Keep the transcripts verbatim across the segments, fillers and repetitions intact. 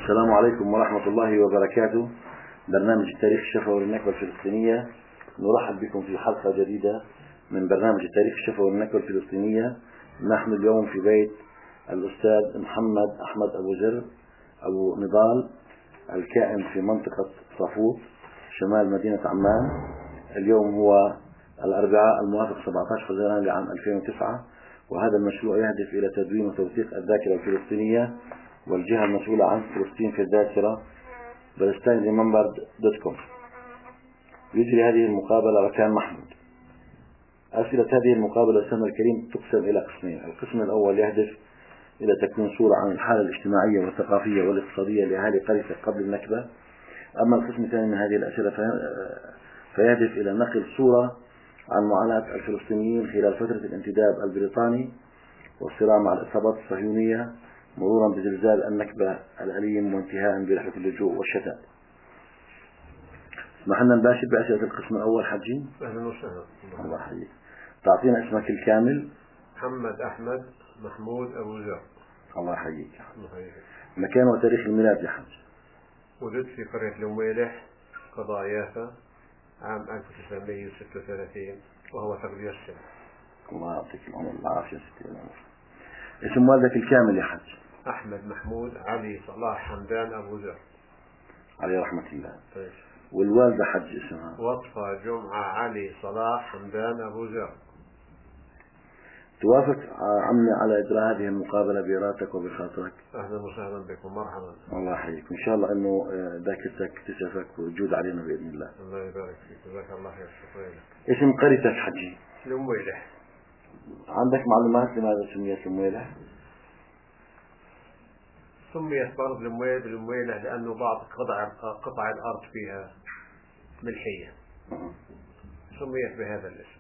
السلام عليكم ورحمة الله وبركاته. برنامج التاريخ الشفوي للنكبة الفلسطينية، نرحب بكم في حلقة جديدة من برنامج التاريخ الشفوي للنكبة الفلسطينية. نحن اليوم في بيت الأستاذ محمد أحمد أبو زر أبو نضال، الكائن في منطقة صفوت شمال مدينة عمان. اليوم هو الأربعاء الموافق سبعة عشر فبراير لعام ألفين وتسعة، وهذا المشروع يهدف إلى تدوين وتوثيق الذاكرة الفلسطينية والجهة المسؤولة عن فلسطين في الذاكرة Palestine Remembered دوت كوم. يجري هذه المقابلة ركان محمود. أسئلة هذه المقابلة السنة الكريم تقسم إلى قسمين. القسم الأول يهدف إلى تكوين صورة عن الحالة الاجتماعية والثقافية والاقتصادية لأهالي قرية قبل النكبة. أما القسم الثاني من هذه الأسئلة فيهدف إلى نقل صورة عن معاناة الفلسطينيين خلال فترة الانتداب البريطاني والصراع مع الإصابات الصهيونية، مرورا بزلزال النكبة الأليم وانتهاء برحلة اللجوء والشتاء. اسمح لنا نباشر بأسئلة القسم الأول. حجي أهلا وسهلا. الله يحييك. تعطينا اسمك الكامل؟ محمد أحمد محمود أبو زر. الله يحييك. مكان وتاريخ الميلاد يا حج؟ ولدت في قرية المويلح قضاء يافا عام ألف وتسعمئة وستة وثلاثين، وهو تقدير السنة. الله يعطيك العمر والعافية ستي العمر. اسم والدك الكامل يا حج؟ أحمد محمود علي صلاح حمدان أبو زر عليه رحمة الله. طيب. والوالدة حج اسمها؟ وطفة جمعة علي صلاح حمدان أبو زر. توافق عمي على إجراء هذه المقابلة بإرادتك وبخاطرك؟ أهلا وسهلا بكم، مرحبا. الله يحييك، وإن شاء الله أنه ذاكرتك تسعفك وتجود علينا بإذن الله. الله يبارك فيك، جزاك الله خير. شكرا لك. اسم قريتك حجي؟ المويلح. عندك معلومات لماذا سميت المويلح؟ سميت برضه المويلح لأنه بعض قطع قطع الأرض فيها ملحية، سميت بهذا الاسم.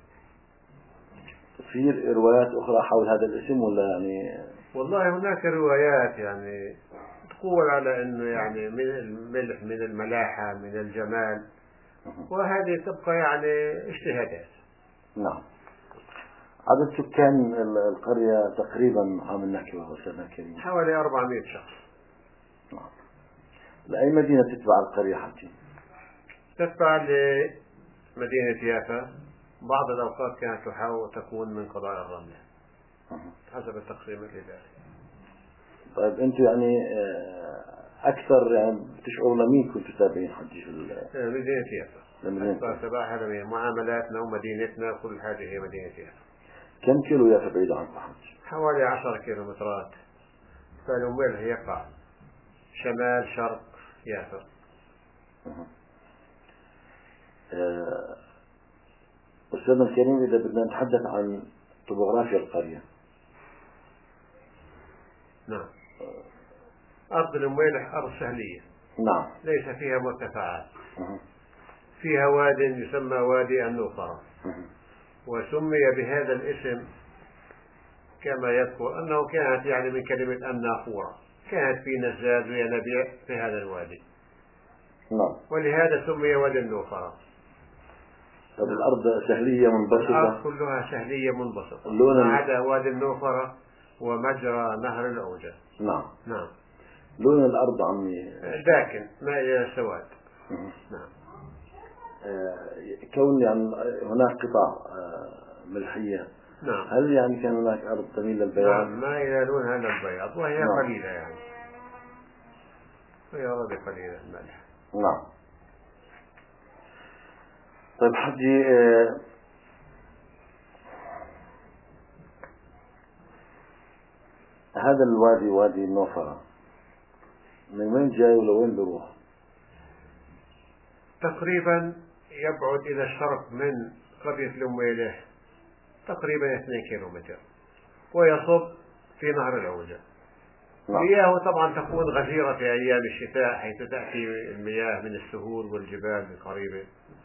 تصير روايات أخرى حول هذا الاسم ولا يعني؟ والله هناك روايات يعني تقول على أنه يعني من الملح، من الملاحة، من الجمال، وهذه تبقى يعني اجتهادات. نعم. عدد سكان القرية تقريبا عام النكبة والسنة الكريمة؟ حوالي أربعمئة شخص. نعم. لأي مدينة تتبع القرية حجي؟ تتبع لمدينة يافا، بعض الأوقات كانت تحاول تكون من قضاء الرملة حسب التقسيم الإداري. طيب أنتم يعني أكثر يعني بتشعروا لمين كنتوا تابعين حجي في مدينة يافا؟ أكثر تبعها لمين؟ معاملاتنا ومدينتنا كل هذه هي مدينة يافا. كم كيلو يافا بعيد عنكم حج؟ حوالي عشر كيلومترات. فالمويلح يقع شمال شرق يافا. أه أستاذنا الكريم، إذا بدنا نتحدث عن طبوغرافيا القرية. نعم. أرض المويلح أرض سهلية. نعم. ليس فيها مرتفعات. فيها واد يسمى وادي النوفرة، وسمي بهذا الاسم كما يذكر أنه كانت يعني من كلمة النافورة، كانت في نزاز وينابيع في هذا الوادي. نعم. ولهذا سمي وادي النوفرة. طب الأرض سهلية منبسطة؟ الأرض كلها سهلية منبسطة ما عدا وادي النوفرة ومجرى نهر الأوجة. نعم. نعم. لون الأرض عمي داكن ما إلى سواد. نعم. آه كون يعني هناك قطع آه ملحية. نعم. هل يعني كان هناك أرض تميل للبياض؟ نعم، ما إلى لونها إلا البياض، وهي نعم. قليلة يعني، هي أراضي قليلة الملح. نعم. طيب حجي، آه هذا الوادي وادي النوفرة من وين جاي ولوين بيروح؟ تقريبا يبعد إلى الشرق من قرية المويلح تقريبا اثنين كيلومتر، ويصب في نهر الأوجة. مياهه طبعا تكون غزيرة في أيام الشتاء، حيث تأتي المياه من السهول والجبال القريبة،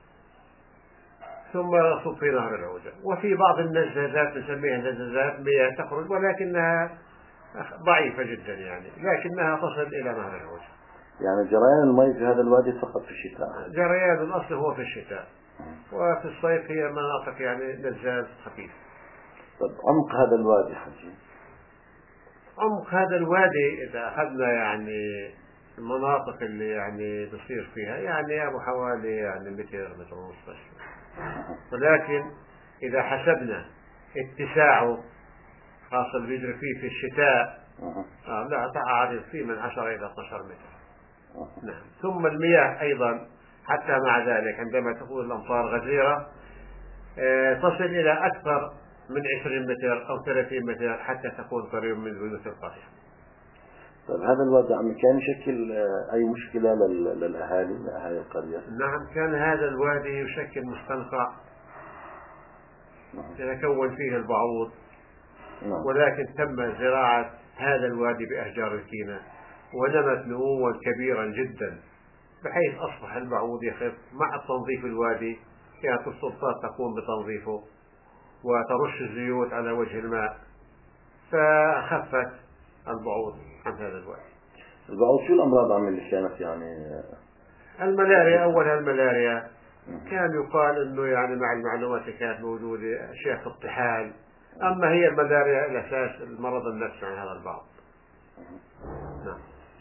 ثم يصب في نهر الأوجة. وفي بعض النزازات نسميها نزازات مياه تخرج، ولكنها ضعيفة جدا يعني، لكنها تصل إلى نهر الأوجة. يعني جريان الماء في هذا الوادي فقط في الشتاء؟ جريان الأصل هو في الشتاء، وفي الصيف هي مناطق يعني نزاز خفيف. طب عمق هذا الوادي حجي؟ عمق هذا الوادي إذا أخذنا يعني المناطق اللي يعني بصير فيها يعني أبو حوالي يعني متر متر ونص بس. ولكن إذا حسبنا اتساعه خاصة اللي بيجري فيه في الشتاء آه لا تعرف فيه من عشرة إلى اثني عشر متر. نعم. ثم المياه أيضا حتى مع ذلك عندما تكون الأمطار غزيرة آه تصل إلى أكثر من عشرين متر أو ثلاثين متر حتى تكون قريب من بيوت القرية. طيب هذا الوضع عم كان يشكل أي مشكلة للأهالي لأهالي القرية؟ نعم كان هذا الوادي يشكل مستنقع يتكون فيه البعوض. نعم. ولكن تم زراعة هذا الوادي بأشجار الكينة ونمت نموا كبيرا جدا بحيث أصبح البعوض يخف. مع تنظيف الوادي كانت السلطات تقوم بتنظيفه وترش الزيوت على وجه الماء فخفت البعوض عن هذا الوادي. البعوض شو الأمراض عم اللي كانت يعني؟ الملاريا أولها الملاريا. كان يقال أنه يعني مع المعلومات اللي كانت موجودة أشياء الطحال. أما هي الملاريا الأساس المرض النفسي عن هذا البعض. نعم.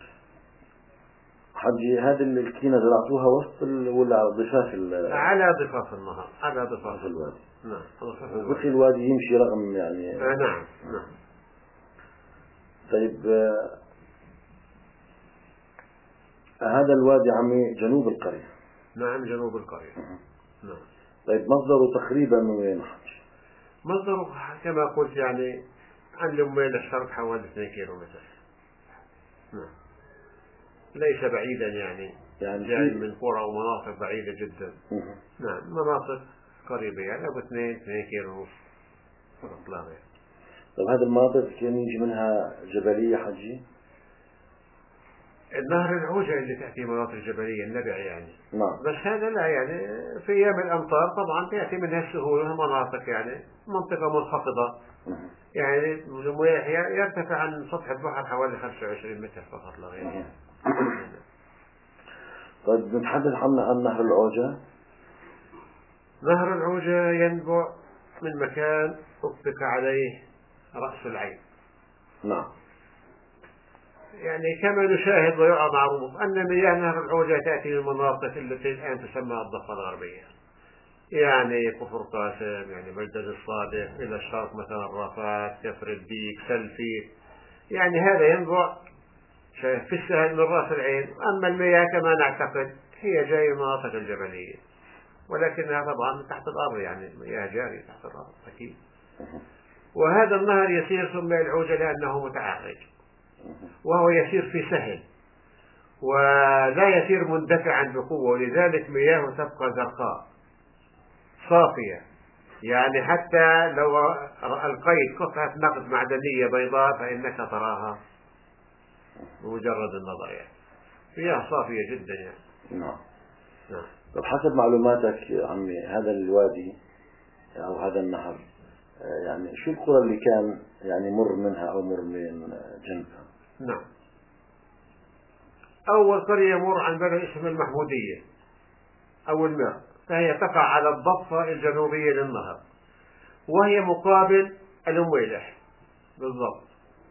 حجي هذه الكينة زرعتوها وسط ولا على ضفاف؟ على ضفاف النهر على ضفاف الوادي. نعم. بس الوادي يمشي رغم يعني آه نعم نعم. طيب آه هذا الوادي عمي جنوب القرية. نعم جنوب القرية. نعم. طيب مصدره تقريبا من وين حج؟ مصدره كما قلت يعني عن لميل الشرق حوالي اثنين كيلو متر. نعم. ليس بعيدا يعني يعني جاي من قرى ومناطق بعيدة جدا. مه. نعم مناطق قريبة يعني أبو اثنين اثنين كيلو ونص فقط لا غير. طيب هذه المناطق كان يجي منها جبلية حجي؟ النهر العوجة اللي تأتي مناطق جبلية النبع يعني. نعم. بس هذا لا يعني في أيام الأمطار طبعا تأتي منها السهولة مناطق يعني منطقة منخفضة. مه. يعني يرتفع عن سطح البحر حوالي خمسة وعشرين متر فقط لا غير. طيب نتحدث عن عن نهر العوجة. نهر العوجة ينبع من مكان أطلق عليه رأس العين. نعم. يعني كما نشاهد ويرى معروف أن مياه نهر العوجة تأتي من المناطق التي الآن تسمى الضفة الغربية. يعني كفر قاسم يعني بلدة الصادق إلى الشرق مثلا رافات كفر الديك سلفي. يعني هذا ينبع في السهل من رأس العين. أما المياه كما نعتقد هي جاية من المناطق الجبلية ولكنها طبعا تحت الأرض يعني مياه جارية تحت الأرض أكيد. وهذا النهر يسير سمي العوجة لأنه متعرج وهو يسير في سهل ولا يسير مندفعا بقوة ولذلك مياهه تبقى زرقاء صافية. يعني حتى لو القيت قطعة نقد معدنية بيضاء فإنك تراها بمجرد النظر يعني مياه صافية جدا يعني. نعم. نعم. طب حسب معلوماتك عمي هذا الوادي أو هذا النهر يعني شو القرى اللي كان يعني مر منها أو مر من جنبها؟ نعم. أول قرية يمر عن بلد اسمها المحمودية أو الماء فهي تقع على الضفة الجنوبية للنهر وهي مقابل الأمويلح بالضبط.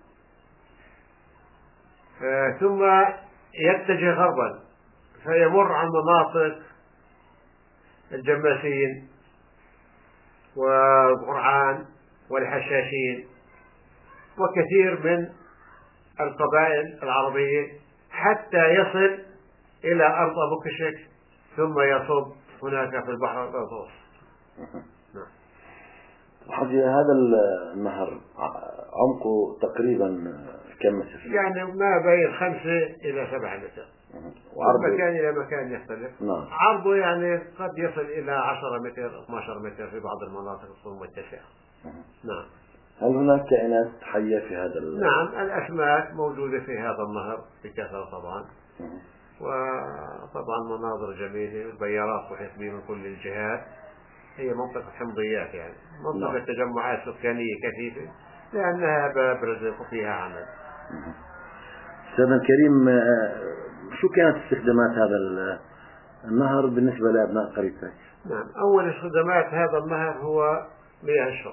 آه ثم يتجه غربا فيمر عن مناطق الجماسين والقرعان والحشاشين وكثير من القبائل العربية حتى يصل إلى أرض أبو كشك ثم يصب هناك في البحر المتوسط. نعم. حجي هذا النهر عمقه تقريبا كم متر؟ يعني ما بين خمسة إلى سبعة متر. وعرضه مكان إلى مكان يختلف. نعم. عرضه يعني قد يصل إلى عشرة متر اثني عشر متر في بعض المناطق الصوم والتسع. نعم. هل هناك كائنات حية في هذا ال... نعم الأسماك موجودة في هذا النهر بكثرة طبعا. مه. وطبعا مناظر جميلة البيارات محيط به من كل الجهات. هي منطقة حمضيات يعني منطقة نعم. تجمعات سكانية كثيفة لأنها باب رزق فيها عمل. سيدنا الكريم شو كانت استخدامات هذا النهر بالنسبة لأبناء قريتك؟ نعم أول استخدامات هذا النهر هو مياه الشرب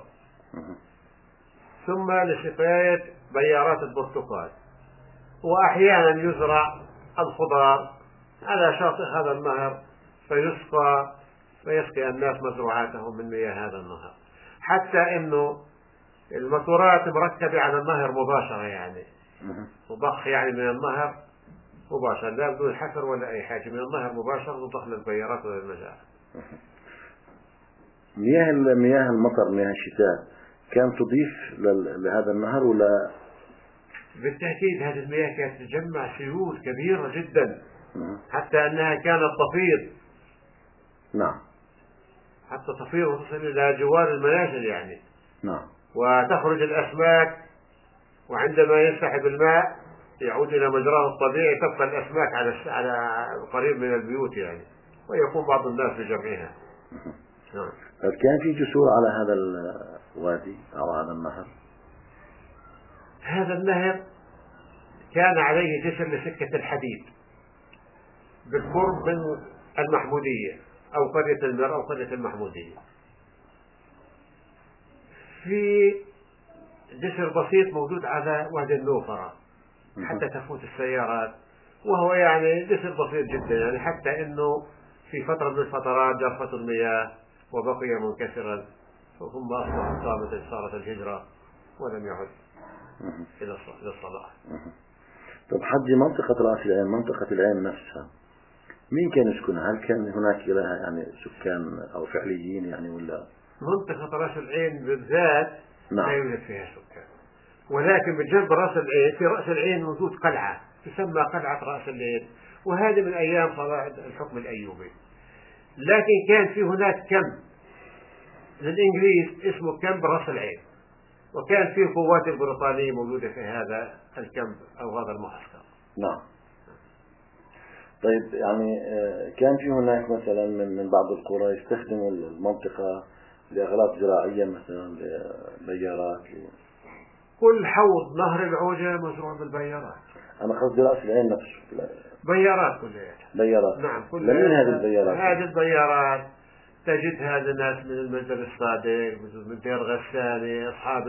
ثم لسقاية بيارات البرتقال وأحيانا يزرع الخضار على شاطئ هذا النهر، فيسقى فيسقي الناس مزروعاتهم من مياه هذا النهر، حتى انه الماسورات مركبة على النهر مباشرة، يعني تضخ يعني من النهر مباشرة، لا بدون حفر ولا أي حاجة، من النهر مباشرة تضخ للبيارات ولا المزارع. مياه مياه المطر، مياه الشتاء، كان تضيف لهذا النهر ولا؟ بالتأكيد هذه المياه كانت تجمع سيول كبيرة جدا، حتى أنها كانت تفيض. نعم. حتى تفيض وتصل إلى جوار المنازل يعني. نعم. وتخرج الأسماك، وعندما ينسحب الماء يعود إلى مجراه الطبيعي، تبقى الأسماك على على قريب من البيوت يعني، ويقوم بعض الناس بجمعها. نعم. كان في جسور على هذا الوادي أو هذا النهر؟ هذا النهر كان عليه جسر لسكة الحديد بالقرب من المحمودية أو قرية المر أو قرية المحمودية. في جسر بسيط موجود على وادي النوفرة حتى تفوت السيارات، وهو يعني جسر بسيط جدا، يعني حتى انه في فترة من الفترات جرفت المياه وبقي منكسرا، ثم اصبح ثابتا، صارت الهجرة ولم يعد الى الصلاة. طب حجي، منطقة رأس العين، منطقة العين نفسها مين كان يسكنها؟ هل كان هناك لها يعني سكان او فعليين يعني ولا؟ منطقة رأس العين بالذات نعم. لا يوجد فيها سكان، ولكن بجنب رأس العين، في رأس العين موجود قلعة تسمى قلعة رأس العين، وهذه من أيام صلاح الحكم الأيوبي. لكن كان في هناك كمب للإنجليز اسمه كمب رأس العين، وكان في القوات البريطانية موجودة في هذا الكمب أو هذا المعسكر. نعم. طيب يعني كان في هناك مثلا من من بعض القرى يستخدموا المنطقة لأغراض زراعية، مثلا بيارات؟ كل حوض نهر العوجة مزروع بالبيارات. أنا قصدي رأس العين نفسه بيارات كلها. بيارات. نعم كلها. لمين هذه البيارات؟ هذه البيارات تجد هذا الناس من المنزل الصادق، من دير غساني، أصحاب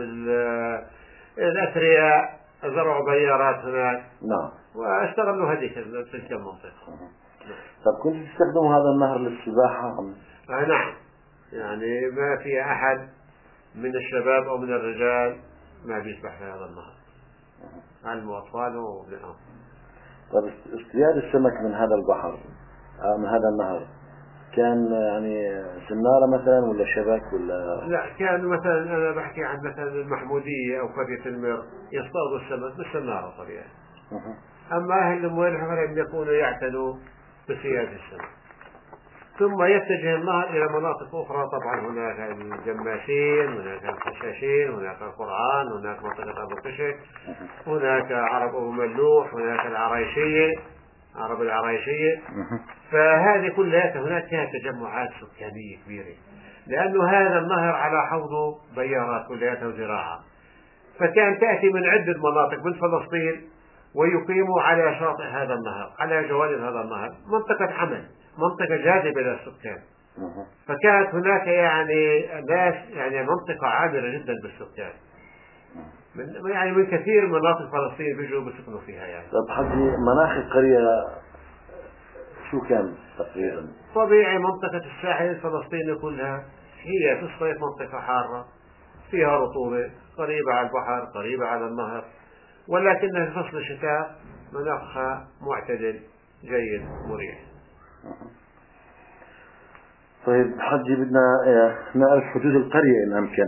الأثرياء زرعوا بيارات هناك. نعم. واشتغلوا هذيك تلك المنطقة. طب كنت تستخدموا هذا النهر للسباحة؟ آه نعم، يعني ما في أحد من الشباب أو من الرجال ما بيسبح في هذا النهر، علم وأطفاله وابنائهم. طب اصطياد السمك من هذا البحر من هذا النهر كان يعني سنارة مثلا ولا شبك ولا؟ لا، كان مثلا أنا بحكي عن مثلا المحمودية أو قرية المر يصطادوا السمك بالسنارة طبيعي. أما أهل الموالح فلم يكونوا يعتنوا بصياد السمك. ثم يتجه النهر إلى مناطق أخرى، طبعا هناك الجماشين، هناك الحشاشين، هناك القرآن، هناك منطقة أبو كشك، هناك عرب أبو ملوح، هناك العرايشية، عرب العرايشية. فهذه كلها هناك كانت تجمعات سكانية كبيرة، لأنه هذا النهر على حوضه بيارات كلها وزراعة، فكان تأتي من عدة مناطق من فلسطين ويقيموا على شاطئ هذا النهر، على جوانب هذا النهر، منطقة عمل، منطقة جاذبة للسكان. فكانت هناك يعني ناس، يعني منطقة عامرة جدا بالسكان، من يعني من كثير من مناطق فلسطين بيجوا بيسكنوا فيها يعني. طب حجي، مناخ القرية شو كان تقريبا؟ طبيعي منطقة الساحل الفلسطيني كلها هي في الصيف منطقة حارة فيها رطوبة، قريبة على البحر، قريبة على النهر، ولكن في فصل الشتاء مناخها معتدل جيد مريح. طيب حجي، بدنا نعرف حدود القرية إن أمكن،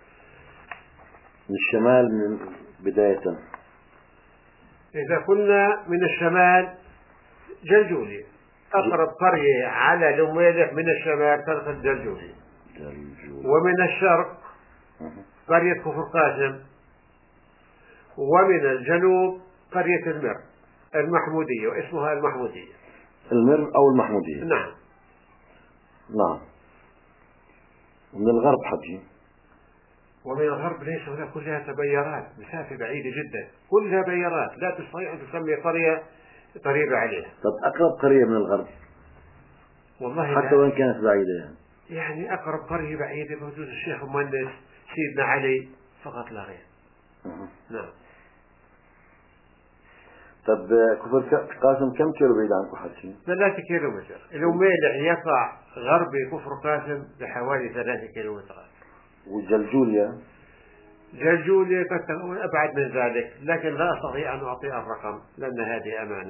من الشمال من بداية. إذا كنا من الشمال جلجولي، أقرب قرية على لميلح من الشمال قرية جلجولي، ومن الشرق قرية كفر قاسم، ومن الجنوب قرية المر المحمودية، واسمها المحمودية. المر أو المحمودية؟ نعم. نعم. ومن الغرب حجي؟ ومن الغرب ليس هناك، كلها بيارات، مسافة بعيدة جدا، كلها بيارات، لا تستطيع أن تسمي قرية قريبة عليها. طب أقرب قرية من الغرب؟ والله حتى وإن كانت بعيدة يعني؟ يعني أقرب قرية بعيدة بوجود الشيخ المهندس سيدنا علي فقط لا غير. نعم. طب كفر قاسم كم كيلو بعيد عنكم حكي؟ ثلاثة كيلو متر. الأميلح يقع غربي كفر قاسم بحوالي ثلاثة كيلو مترات. والجلجوليا؟ جلجوليا قد تكون أبعد من ذلك، لكن لا أستطيع أن أعطي الرقم لأن هذه أمانة.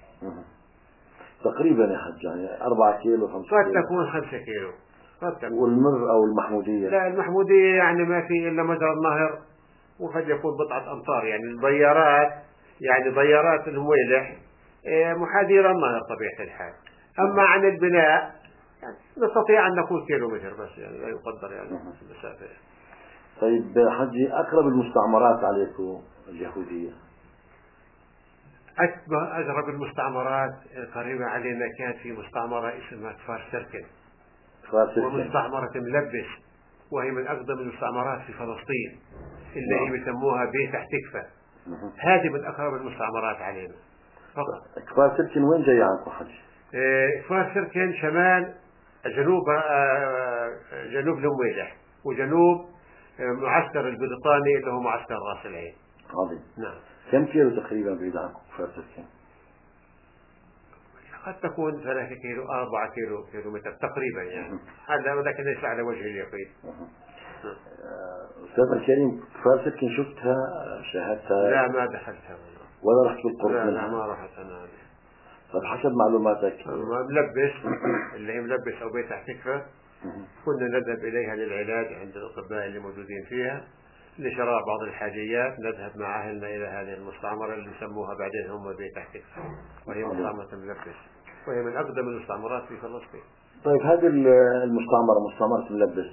تقريبا يا حج يعني أربعة كيلو خمسة كيلو؟ قد تكون خمسة كيلو. قد تكون. والمر أو المحمودية؟ لا المحمودية يعني ما في إلا مجرى النهر، وقد يكون بضعة أمتار. يعني البيارات يعني بيارات الهويلح محاذير النهر طبيعة الحال. أما عن البناء يعني نستطيع أن نكون كيلو متر بس، يعني لا يقدر يعني المسافة. طيب حجي أقرب المستعمرات عليكم اليهودية؟ أكبر أقرب المستعمرات قريبة علينا كانت في مستعمرة اسمها كفار سركن، كفار سركن ومستعمرة ملبس، وهي من أقدم المستعمرات في فلسطين اللي هي بيسموها بيت تحتكفة. هذه من أقرب المستعمرات علينا فقط. كفار سركن وين جاي عنكم حجي؟ إيه كفار سركن شمال جنوب جنوب الأميلح وجنوب معسكر البريطاني اللي هو معسكر راس العين. عظيم. نعم. كم كيلو تقريبا بعيد عنكم كفار سركن؟ قد تكون ثلاثة كيلو أربعة كيلو كيلو متر تقريبا يعني. هذا ولكن ليس على وجه اليقين. أستاذ الكريم كفار سركن شفتها شاهدتها؟ لا ما دخلتها ولا رحت بالقرب لا منها؟ لا ما رحت أنا. طب حسب معلوماتك ملبس اللي هي ملبس أو بيت تحتكفة كنا نذهب إليها للعلاج عند الأطباء اللي موجودين فيها، لشراء بعض الحاجيات نذهب مع أهلنا إلى هذه المستعمرة اللي يسموها بعدين هم بيت تحتكفة، وهي مستعمرة ملبس وهي من أقدم المستعمرات في فلسطين. طيب هذه المستعمرة مستعمرة ملبس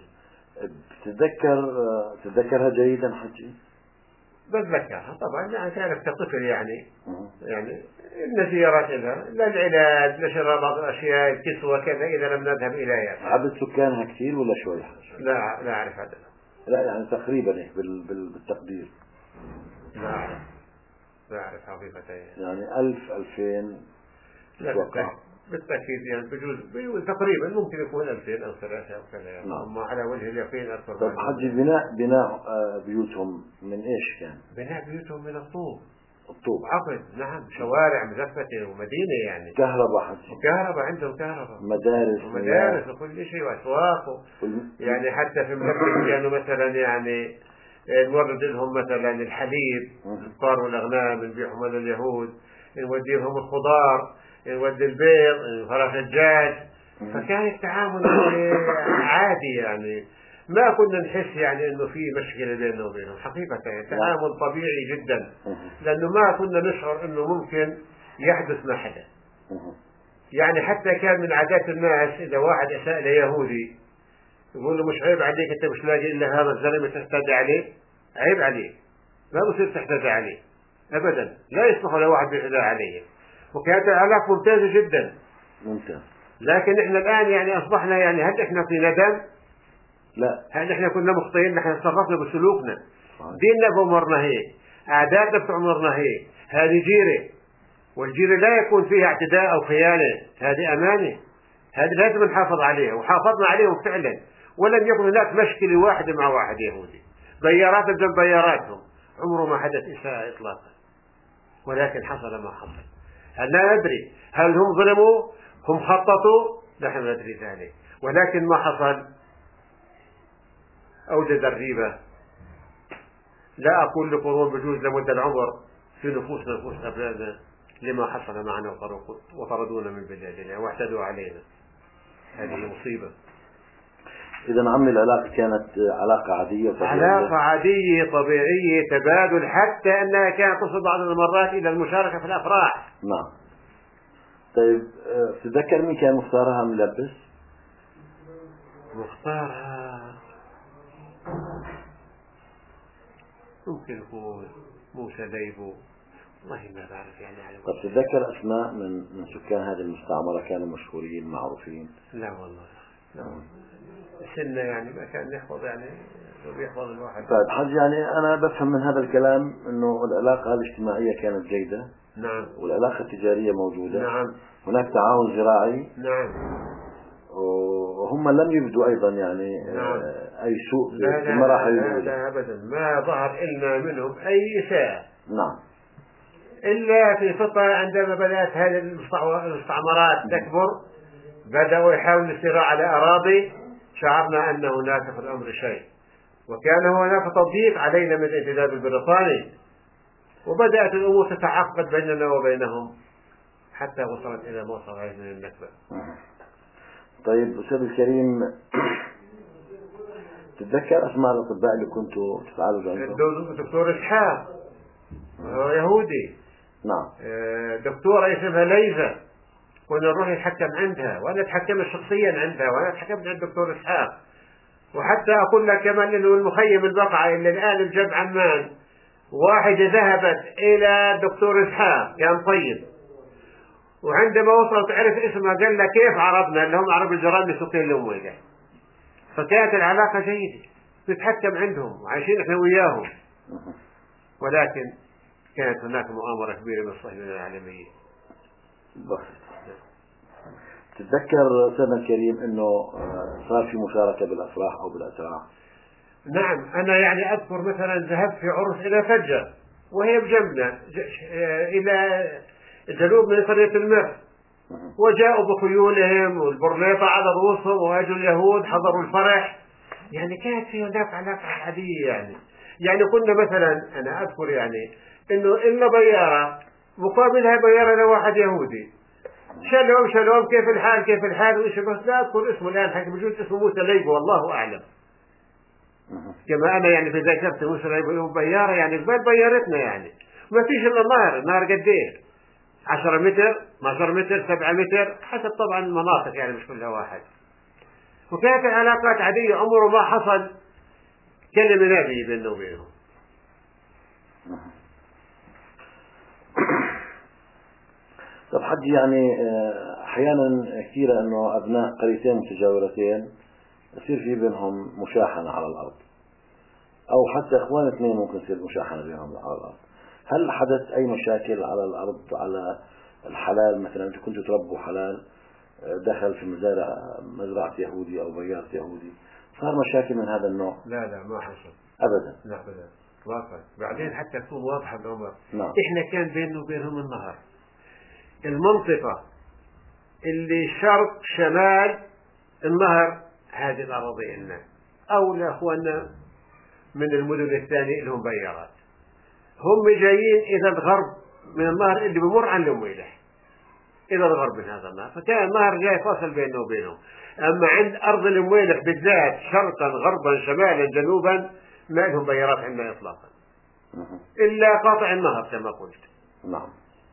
تتذكر تتذكرها جيدا حجي؟ بتذكرها طبعا يعني كانت كطفل يعني يعني إن زيارات لها للعلاج لشراء بعض الأشياء الكسوة كذا إذا لم نذهب إليها. عدد سكانها كثير ولا شوي؟ لا لا أعرف عددها. لا يعني تقريبا بال بال بالتقدير. لا أعرف لا أعرف حقيقة يعني ألف ألفين أتوقع. بالتأكيد يعني بجوز تقريبا ممكن يكون ألفين أو ثلاثة أو كذا يعني. نعم. أما على وجه اليقين أكثر. طب حجي بناء بناء بيوتهم من إيش كان؟ بناء بيوتهم من الطوب. الطوب. عقد نعم. شوارع مزفتة ومدينة يعني. كهرباء حجي. كهرباء عندهم كهرباء. مدارس. ومدارس وكل شيء وأسواق و... يعني حتى في ملبس كانوا مثلا يعني نورد لهم مثلا الحليب البقر والأغنام نبيعهم لليهود، نودي لهم الخضار، نودي البيض، فراخ الدجاج. فكان التعامل عادي يعني ما كنا نحس يعني انه في مشكلة بيننا وبينهم حقيقة يعني تعامل طبيعي جدا، لانه ما كنا نشعر انه ممكن يحدث ما حدث. يعني حتى كان من عادات الناس اذا واحد اساء ليهودي يقول له مش عيب عليك انت مش لاقي الا هذا الزلمة تحتدي عليه؟ عيب عليك، ما بصير تحتدي عليه ابدا، لا يصلح لواحد يحتدي عليه. وكانت العلاقة ممتازة جدا. ممتاز. لكن احنا الان يعني اصبحنا يعني هل احنا في ندم؟ لا. هل احنا كنا مخطئين؟ نحن تصرفنا بسلوكنا. ديننا بأمرنا هيك، عاداتنا بتأمرنا هيك، هذه جيرة، والجيرة لا يكون فيها اعتداء أو خيانة، هذه أمانة، هذه لازم نحافظ عليها، وحافظنا عليهم فعلا، ولم يكن هناك مشكلة واحدة مع واحد يهودي، بيارات بدون بياراتهم، عمره ما حدث إساءة إطلاقا، ولكن حصل ما حصل. هل لا ندري هل هم ظلموا؟ هم خططوا؟ نحن ندري ذلك، ولكن ما حصل أوجد الريبة. لا أقول لقرون بجوز لمدة العمر في نفوسنا نفوس أبنائنا لما حصل معنا وطردونا من بلادنا واعتدوا علينا، هذه مصيبة. إذا عمي العلاقة كانت علاقة عادية طبيعية؟ علاقة عادية طبيعية تبادل، حتى أنها كانت تصل بعض المرات إلى المشاركة في الأفراح. نعم. طيب تذكر مين كان مختارها ملبس؟ مختارها ممكن يكون موسى ليبو، والله ما بعرف يعني. طب تتذكر أسماء من من سكان هذه المستعمرة كانوا مشهورين معروفين؟ لا والله لا والله سنة يعني ما كان يحفظ يعني بيحفظ الواحد. طيب حج يعني أنا بفهم من هذا الكلام إنه العلاقة الاجتماعية كانت جيدة. نعم. والعلاقة التجارية موجودة. نعم. هناك تعاون زراعي. نعم. وهم لم يبدوا أيضا يعني نعم. أي سوء لا في المراحل لا, لا, لا أبدا ما ظهر إلا منهم أي إساءة. نعم. إلا في فترة عندما بدأت هذه المستعمرات تكبر، بدأوا يحاولوا الاستيلاء على أراضي، شعرنا أن هناك في الأمر شيء، وكان هناك تضييق علينا من الائتلاف البريطاني، وبدأت الأمور تتعقد بيننا وبينهم حتى وصلت إلى ما وصل عليه من النكبة. طيب أستاذ الكريم، تتذكر أسماء الأطباء اللي كنتوا تتعالجوا عندهم؟ الدكتور إسحاق يهودي. نعم. دكتورة اسمها ليزا، كنا نروح نتحكم عندها، وأنا تحكمت شخصيا عندها، وأنا تحكمت عند الدكتور إسحاق. وحتى أقول لك كمان إنه المخيم البقعة اللي الآن الجب عمان، واحدة ذهبت إلى الدكتور إسحاق كان طيب، وعندما وصلت عرف اسمها قال لها كيف عربنا اللي هم عرب الجيران لسوقين الأموية. فكانت العلاقة جيدة، نتحكم عندهم وعايشين احنا وياهم. ولكن كانت هناك مؤامرة كبيرة من الصهيونية العالمية. تتذكر سيدنا الكريم انه صار في مشاركة بالافراح او بالاتراح؟ نعم، انا يعني اذكر مثلا ذهبت في عرس الى فجة وهي بجنبنا الى جنوب من قرية المر، وجاءوا بخيولهم والبرليطة على رؤوسهم، واجوا اليهود حضروا الفرح. يعني كانت في هناك علاقة عادية. يعني يعني كنا مثلا انا اذكر يعني انه إلنا بيارة مقابلها بيارة لواحد يهودي، شلوم شلوم كيف الحال كيف الحال وإيش، بس لا أذكر اسمه الآن، حتى بجوز اسمه موسى ليبو والله أعلم. كما أنا يعني في ذاكرتي موسى ليبو بيارة، يعني قبل بيارتنا، يعني ما فيش إلا النهر. النهر قد إيه؟ عشرة متر، عشرة متر، سبعة متر، حسب طبعا المناطق، يعني مش كلها واحد. وكانت العلاقات عادية، عمره ما حصل كلمة نابية بيننا وبينهم. طب حجي، يعني احيانا كثيرة انه ابناء قريتين متجاورتين يصير في بينهم مشاحنة على الارض، او حتى اخوان اثنين ممكن يصير مشاحنة بينهم على الارض. هل حدث اي مشاكل على الارض على الحلال؟ مثلا انتم كنتوا تربوا حلال دخل في مزارع مزرعة يهودي او بيارة يهودي، صار مشاكل من هذا النوع؟ لا لا ما حصل ابدا. لا ابدا واضح. بعدين حتى تكون واضحة بعمر، نعم. احنا كان بيننا وبينهم النهر، المنطقة اللي شرق شمال النهر هذه الأراضي لنا، أو لأخواننا من المدن الثانية لهم بيارات، هم جايين إلى الغرب من النهر اللي بمر عن الأمويلح إلى الغرب من هذا النهر، فكان النهر جاي فاصل بيننا وبينهم. أما عند أرض الأمويلح بالذات شرقا غربا شمالا جنوبا ما لهم بيارات عندنا إطلاقا إلا قاطع النهر كما قلت. نعم.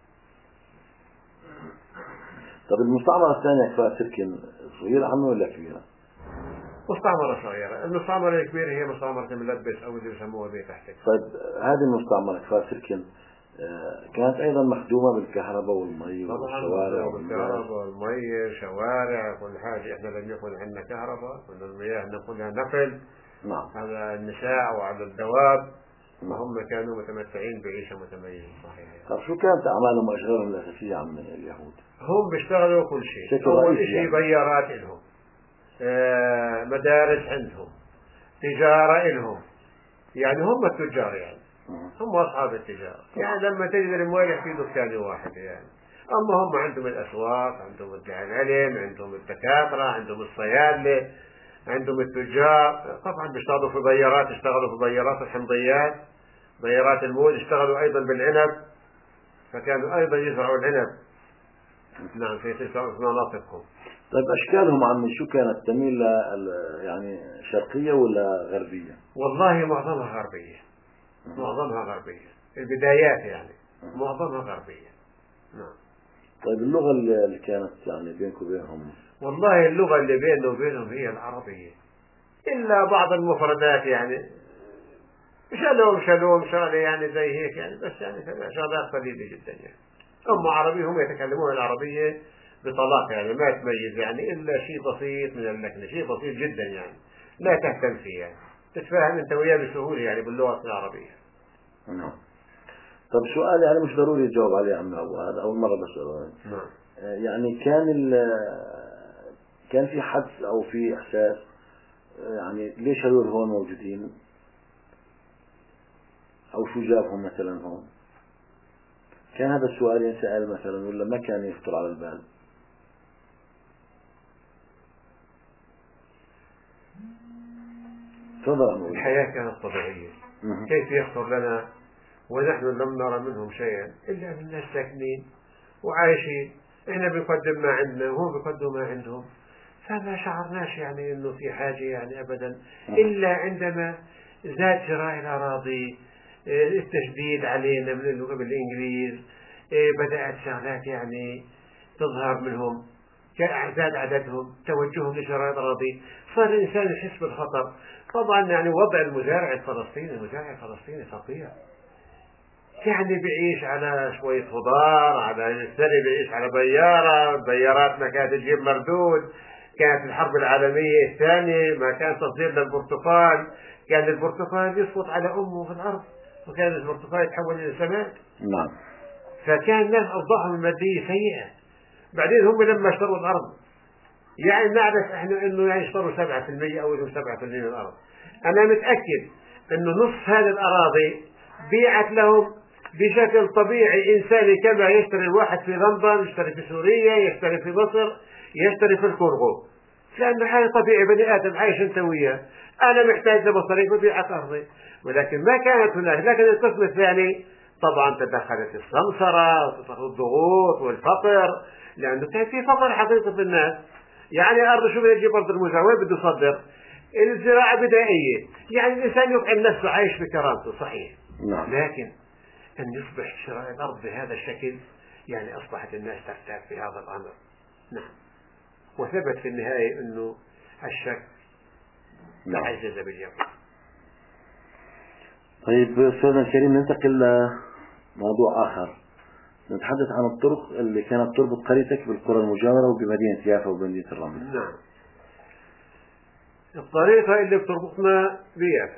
طب المستعمرة الثانية كفار سركن صغيرة عنه ولا كبيرة؟ مستعمرة صغيرة. المستعمرة الكبيرة هي مستعمرة ملبس أو اللي يسموها بيت تحتك. طيب هذه المستعمرة كفار سركن كانت أيضا مخدومة بالكهرباء والمي والشوارع والكهرباء والمي شوارع كل حاجة. إحنا لم يكن عندنا كهرباء، كنا المياه نقولها نقل. نعم. على النساء وعلى الدواب. وهم كانوا متمتعين بعيشة متميزة صحيح. طيب شو كانت أعمالهم وأشغالهم الأساسية عن اليهود؟ هم بيشتغلوا كل شيء. أول شيء يعني. بيارات لهم، آه مدارس عندهم، تجارة لهم، يعني هم التجار، يعني هم أصحاب التجارة. يعني لما تجد الموالح في دكان واحد يعني. أما هم عندهم الأسواق، عندهم العلم، عندهم الدكاترة، عندهم الصيادلة، عندهم التجار. طبعا بيشتغلوا في بيارات، اشتغلوا في بيارات الحمضيات، بيارات الموز، اشتغلوا أيضا بالعنب، فكانوا أيضا يزرعوا العنب. نعم في مناطقهم. طيب أشكالهم عمي شو كانت؟ تميل يعني شرقية ولا غربية؟ والله معظمها غربية. معظمها غربية البدايات يعني. معظمها غربية. نعم. طيب اللغة اللي كانت يعني بينكم وبينهم؟ والله اللغة اللي بيننا وبينهم هي العربية، إلا بعض المفردات يعني شلوم شلوم شغلة يعني زي هيك يعني، بس يعني شغلات قليلة جدا يعني. أما عربي هم يتكلمون العربية بطلاقة يعني، ما تميز يعني إلا شيء بسيط من اللكنة، شيء بسيط جدا يعني لا تهتم فيه يعني، تتفاهم أنت وياه بسهولة يعني باللغة العربية. نعم. طب سؤال يعني مش ضروري تجاوب عليه عم أبو، هذا أول مرة بسأله. نعم. يعني كان كان في حدس أو في إحساس يعني ليش هذول هون موجودين، أو شو جابهم مثلا هون؟ كان هذا السؤال ينسأل مثلا ولا ما كان يخطر على البال؟ تفضل. الحياة كانت طبيعية، كيف يخطر لنا ونحن لم نرى منهم شيئا إلا أن الناس ساكنين وعايشين، إحنا بنقدم ما عندنا وهم بيقدموا ما عندهم، فما شعرناش يعني إنه في حاجة يعني أبدا، إلا عندما زاد شراء الأراضي، التشديد علينا من الإنجليز، بدأت شغلات يعني تظهر منهم، زاد عددهم، توجههم لشراء الأراضي، صار الإنسان يحس بالخطر. طبعا يعني وضع المزارع الفلسطيني، المزارع الفلسطيني خطير، يعني بيعيش على شوية خضار، على السنة بيعيش على بيارة، بيارات ما كانت تجيب مردود، كانت الحرب العالمية الثانية ما كان تصدير للبرتقال، كان البرتقال يسقط على أمه في الأرض وكان البرتقال يتحول إلى سماء. نعم. فكان الناس أوضاعهم المادية سيئة. بعدين هم لما اشتروا الأرض، يعني نعرف احنا انه يعني اشتروا سبعة في المية او انه سبعة في المية من الأرض، أنا متأكد انه نصف هذه الأراضي بيعت لهم بشكل طبيعي إنساني، كما يشتري الواحد في لندن، يشتري في سوريا، يشتري في مصر، يشتري في الكونغو، لأنه حاجة طبيعي، بني آدم عايش أنت وياه، أنا محتاج لمصاريف وبيعت أرضي. ولكن ما كانت هناك. لكن القسم الثاني طبعا تدخلت السمسرة والضغوط والفقر، لأنه كان في فقر حقيقي في الناس. يعني أرض شو بده يجيب أرض المزارع؟ وين بده يصدر؟ الزراعة بدائية، يعني الإنسان يطعم نفسه عايش بكرامته صحيح. نعم. لكن أن يصبح شراء الأرض بهذا الشكل، يعني أصبحت الناس ترتاب في هذا الأمر. نعم. وثبت في النهاية أنه الشك تعزز باليقين. طيب أستاذنا الكريم، ننتقل لموضوع آخر، نتحدث عن الطرق اللي كانت تربط قريتك بالقرى المجاورة وبمدينة يافا وبمدينة الرمل. نعم. الطريقة اللي بتربطنا بيافا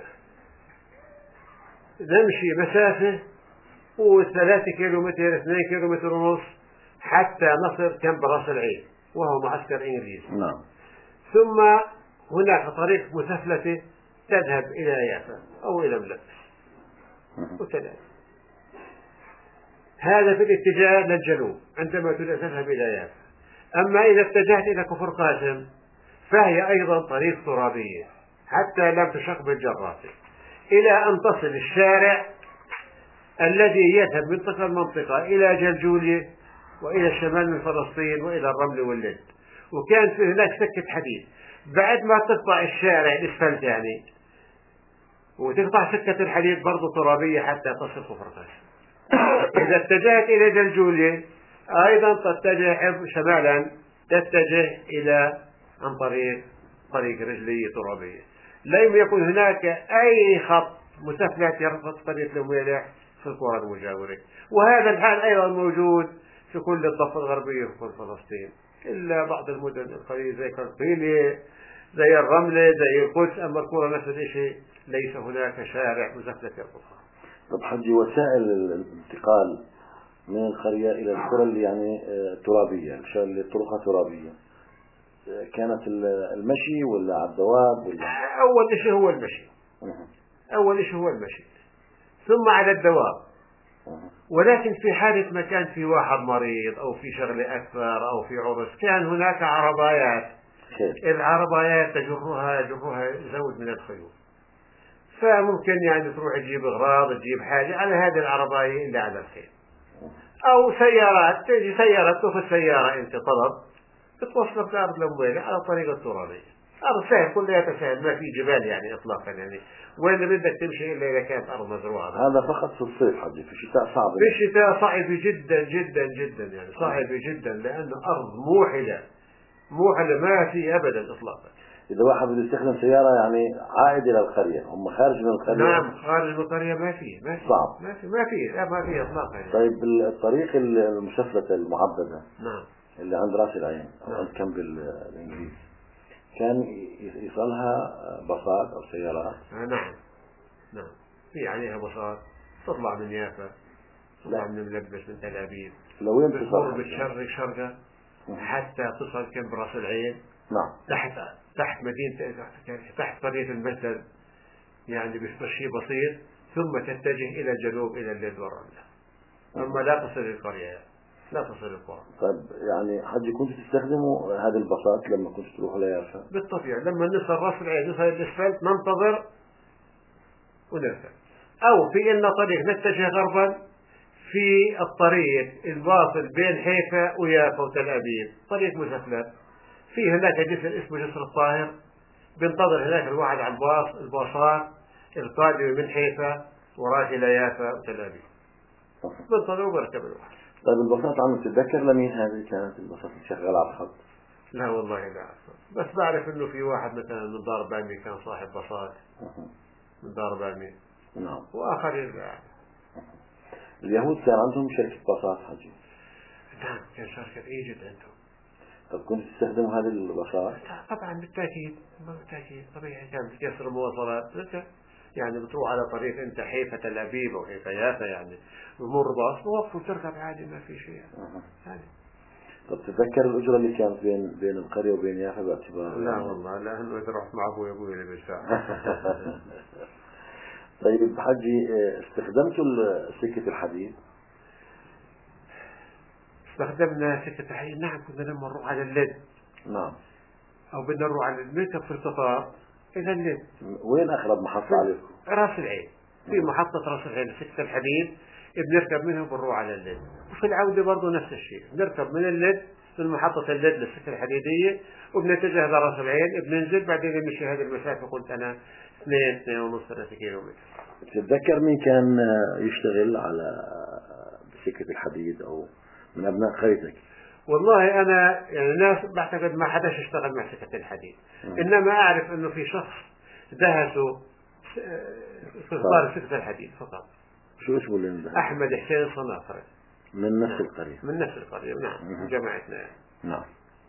نمشي مسافة وثلاثة كيلو متر، اثنين كيلو متر ونص، حتى نصل كامب راس العين وهو معسكر إنجليزي. نعم. ثم هناك طريق مثلثة تذهب إلى يافا أو إلى ملبس وثلاثة. هذا في الاتجاه للجنوب عندما تذهب إلى يافا. أما إذا اتجهت إلى كفر قاسم فهي أيضا طريق ترابية حتى لم تشق بالجرافة، إلى أن تصل الشارع الذي يذهب من تلك المنطقة إلى جلجولية وإلى الشمال من فلسطين وإلى الرمل واللد. وكان في هناك سكة حديد، بعد ما تقطع الشارع الإسفلت يعني وتقطع سكة الحديد برضو ترابية حتى تصل كفر قاسم. إذا اتجهت إلى جلجولية أيضا تتجه شمالا، تتجه إلى عن طريق طريق رجلية ترابية. لم يكن هناك أي خط مثلث يربط قرية المويلح في القرى المجاورة. وهذا الحال أيضا موجود في كل الضفة الغربية في كل فلسطين، إلا بعض المدن القليلة زي قرقيلية زي الرملة زي القدس. أما القرى نفس الشيء ليس هناك شارع مثلث يربطها. طب حجي، وسائل الانتقال من القرية إلى القرى اللي يعني ترابية، اللي طرقها ترابية، كانت المشي ولا على الدواب ولا؟ أول شيء هو المشي. أول شيء هو المشي ثم على الدواب. ولكن في حالة ما كان في واحد مريض أو في شغلة أكثر أو في عرس كان هناك عربايات. العربايات تجرها يجرها زوج من الخيول، فممكن يعني تروح تجيب أغراض تجيب حاجة على هذه العرباية اللي على الخيل، أو سيارات تجي سيارة تأخذ سيارة أنت طلب بتوصلك لأرض المويلة على الطريقة الترابية. أرض سهل كلها تسهل، ما في جبال يعني إطلاقا، يعني وين بدك تمشي إلا إذا كانت أرض مزروعة. هذا فقط في الصيف حجي، في الشتاء صعب. في الشتاء صعب جدا جدا جدا، يعني صعب جدا لأنه أرض موحلة موحلة ما في أبدا إطلاقا. إذا واحد بده يستخدم سيارة يعني عائد إلى القرية، هم خارج من القرية. نعم خارج من القرية ما في ما في صعب، ما في ما في لا ما في إطلاقا يعني. طيب الطريق المشفلة المعبدة نعم اللي عند راس العين أو نعم. عند كامب الإنجليز كان يصلها باصات أو سيارات؟ آه نعم نعم في عليها باصات تطلع من يافا، تطلع من ملبس، من تل أبيب، لوين بتمر بالشرق شرقة حتى تصل كامب راس العين. نعم. تحت تحت مدينة تحت قرية المسجد، يعني بشيء بسيط، ثم تتجه إلى الجنوب إلى الليل والرملة. أما لا تصل القرية، لا تصل القرى. طيب يعني حجي كنت تستخدموا هذا الباصات لما كنت تروحوا ليافا؟ بالطبيعة لما نصل راس العين نصل الإسفلت ننتظر ونركب، أو في إن طريق نتجه غربا في الطريق الواصل بين حيفا ويافا وتل أبيب، طريق مثلث في هناك جسر اسمه جسر الطاهر، بنتظر هناك الواحد على الباص الباصات القادمة من حيفا وراجل يافا وتل أبيب، بنتظر وبركب الواحد. طيب الباصات عم تتذكر لمين هذه كانت الباصات اللي شغالة على الخط؟ لا والله لا أعرف، بس بعرف إنه في واحد مثلا من دار بامي كان صاحب باصات من دار بامي. نعم. وآخرين لا. اليهود كان عندهم شركة باصات حجي؟ نعم كان شركة إيجد عندهم. طب كنت تستخدموا هذه الباصات؟ طبعا بالتأكيد بالتأكيد طبيعي كانت تكسر المواصلات، يعني بتروح على طريق أنت حيفا تل أبيب أو حيفا يافا يعني بمر باص توقف وتركب عادي ما في شيء يعني. طب تتذكر الأجرة اللي كانت بين بين القرية وبين يافا باعتبار؟ لا والله لأنه إذا رحت مع أبوي أبوي اللي بيدفع. طيب حجي استخدمتوا سكة الحديد؟ استخدمنا سكة الحديد نعم، كنا لما نروح على اللد. نعم. أو بدنا نروح على نركب في القطار إلى اللد. وين أقرب محطة عليكم؟ راس العين، في محطة راس العين سكة الحديد بنركب منها وبنروح على اللد، وفي العودة برضه نفس الشيء بنركب من اللد من محطة اللد للسكة الحديدية وبنتجه لراس العين بننزل بعدين نمشي هذه المسافة قلت أنا اثنين اثنين ونص ثلاثة كيلو متر. تتذكر مين كان يشتغل على سكة الحديد أو من أبناء قريتك؟ والله أنا يعني ناس بعتقد ما حداش اشتغل مع سكة الحديد، م. إنما أعرف إنه في شخص دهسه في إطار سكة الحديد فقط. شو اسمه اللي عنده؟ أحمد حسين صنافرة. من نفس نعم. القرية. من نفس القرية نعم من جماعتنا يعني. نعم.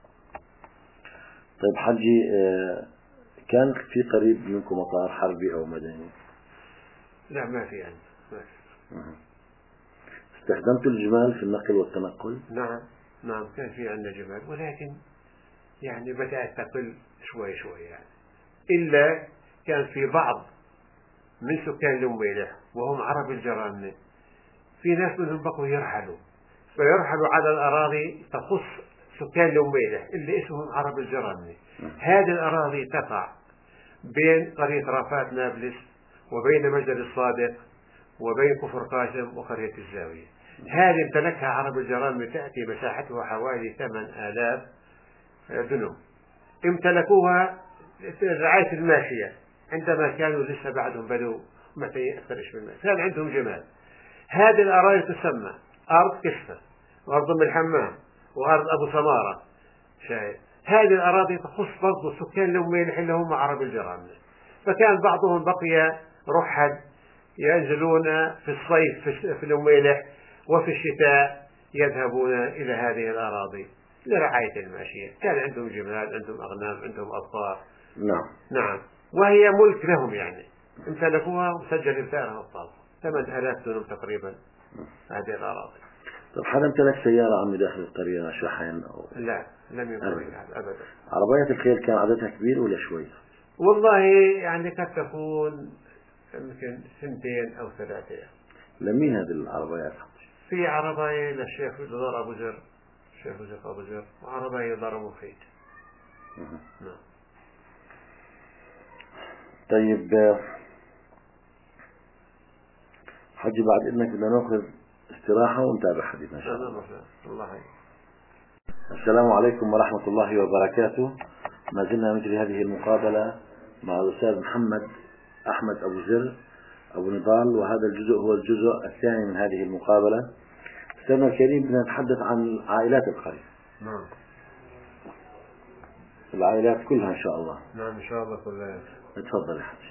طيب حجي كان في قريب منكم مطار حربي أو مدني؟ لا ما في يعني ما في. استخدمتوا الجمال في النقل والتنقل؟ نعم نعم كان في عندنا جمال، ولكن يعني بدأت تقل شوي شوي يعني، إلا كان في بعض من سكان الأمويلة وهم عرب الجرامنة في ناس منهم بقوا يرحلوا فيرحلوا على الأراضي تخص سكان الأمويلة اللي اسمهم عرب الجرامنة. هذه الأراضي تقع بين قرية رافات نابلس وبين مجدل الصادق وبين كفر قاسم وقرية الزاوية. هذه امتلكها عرب الجرامنة تأتي مساحتها حوالي ثمانية آلاف دنم، امتلكوها رعاية الماشية عندما كانوا لسه بعدهم بدوا متى أكثر من الماء كان عندهم جمال. هذه الأراضي تسمى أرض كسفة وأرض أم الحمام وأرض أبو سمارة شاهد. هذه الأراضي تخص برضو سكان الأمويلح اللي هم عرب الجرامنة، فكان بعضهم بقي رحل ينزلون في الصيف في الأمويلح وفي الشتاء يذهبون إلى هذه الأراضي لرعاية الماشية. كان عندهم جمال عندهم أغنام عندهم أبقار. نعم نعم وهي ملك لهم يعني امتلكوها وسجل سعرها الطاقة ثمانية آلاف دنم تقريبا هذه الأراضي. طب حدا امتلك سيارة عمي داخل القرية شحن أو؟ لا لم يمتلك أبدا. عربيات الخيل كان عددها كبير ولا شوي؟ والله يعني قد تكون يمكن سنتين أو ثلاثة. لمين هذه العربيات؟ في عربية للشيخ دار أبو زر الشيخ يوسف أبو زر وعربية دار مفيد. نعم. طيب حجي بعد إذنك بدنا نأخذ استراحة ونتابع حديثنا إن شاء الله. الله. السلام عليكم ورحمة الله وبركاته. ما زلنا مثل هذه المقابلة مع الأستاذ محمد أحمد أبو زر أبو نضال، وهذا الجزء هو الجزء الثاني من هذه المقابلة. أستاذنا الكريم بدنا نتحدث عن عائلات القرية. نعم. العائلات كلها إن شاء الله. نعم إن شاء الله كلها. تفضل يا حجي.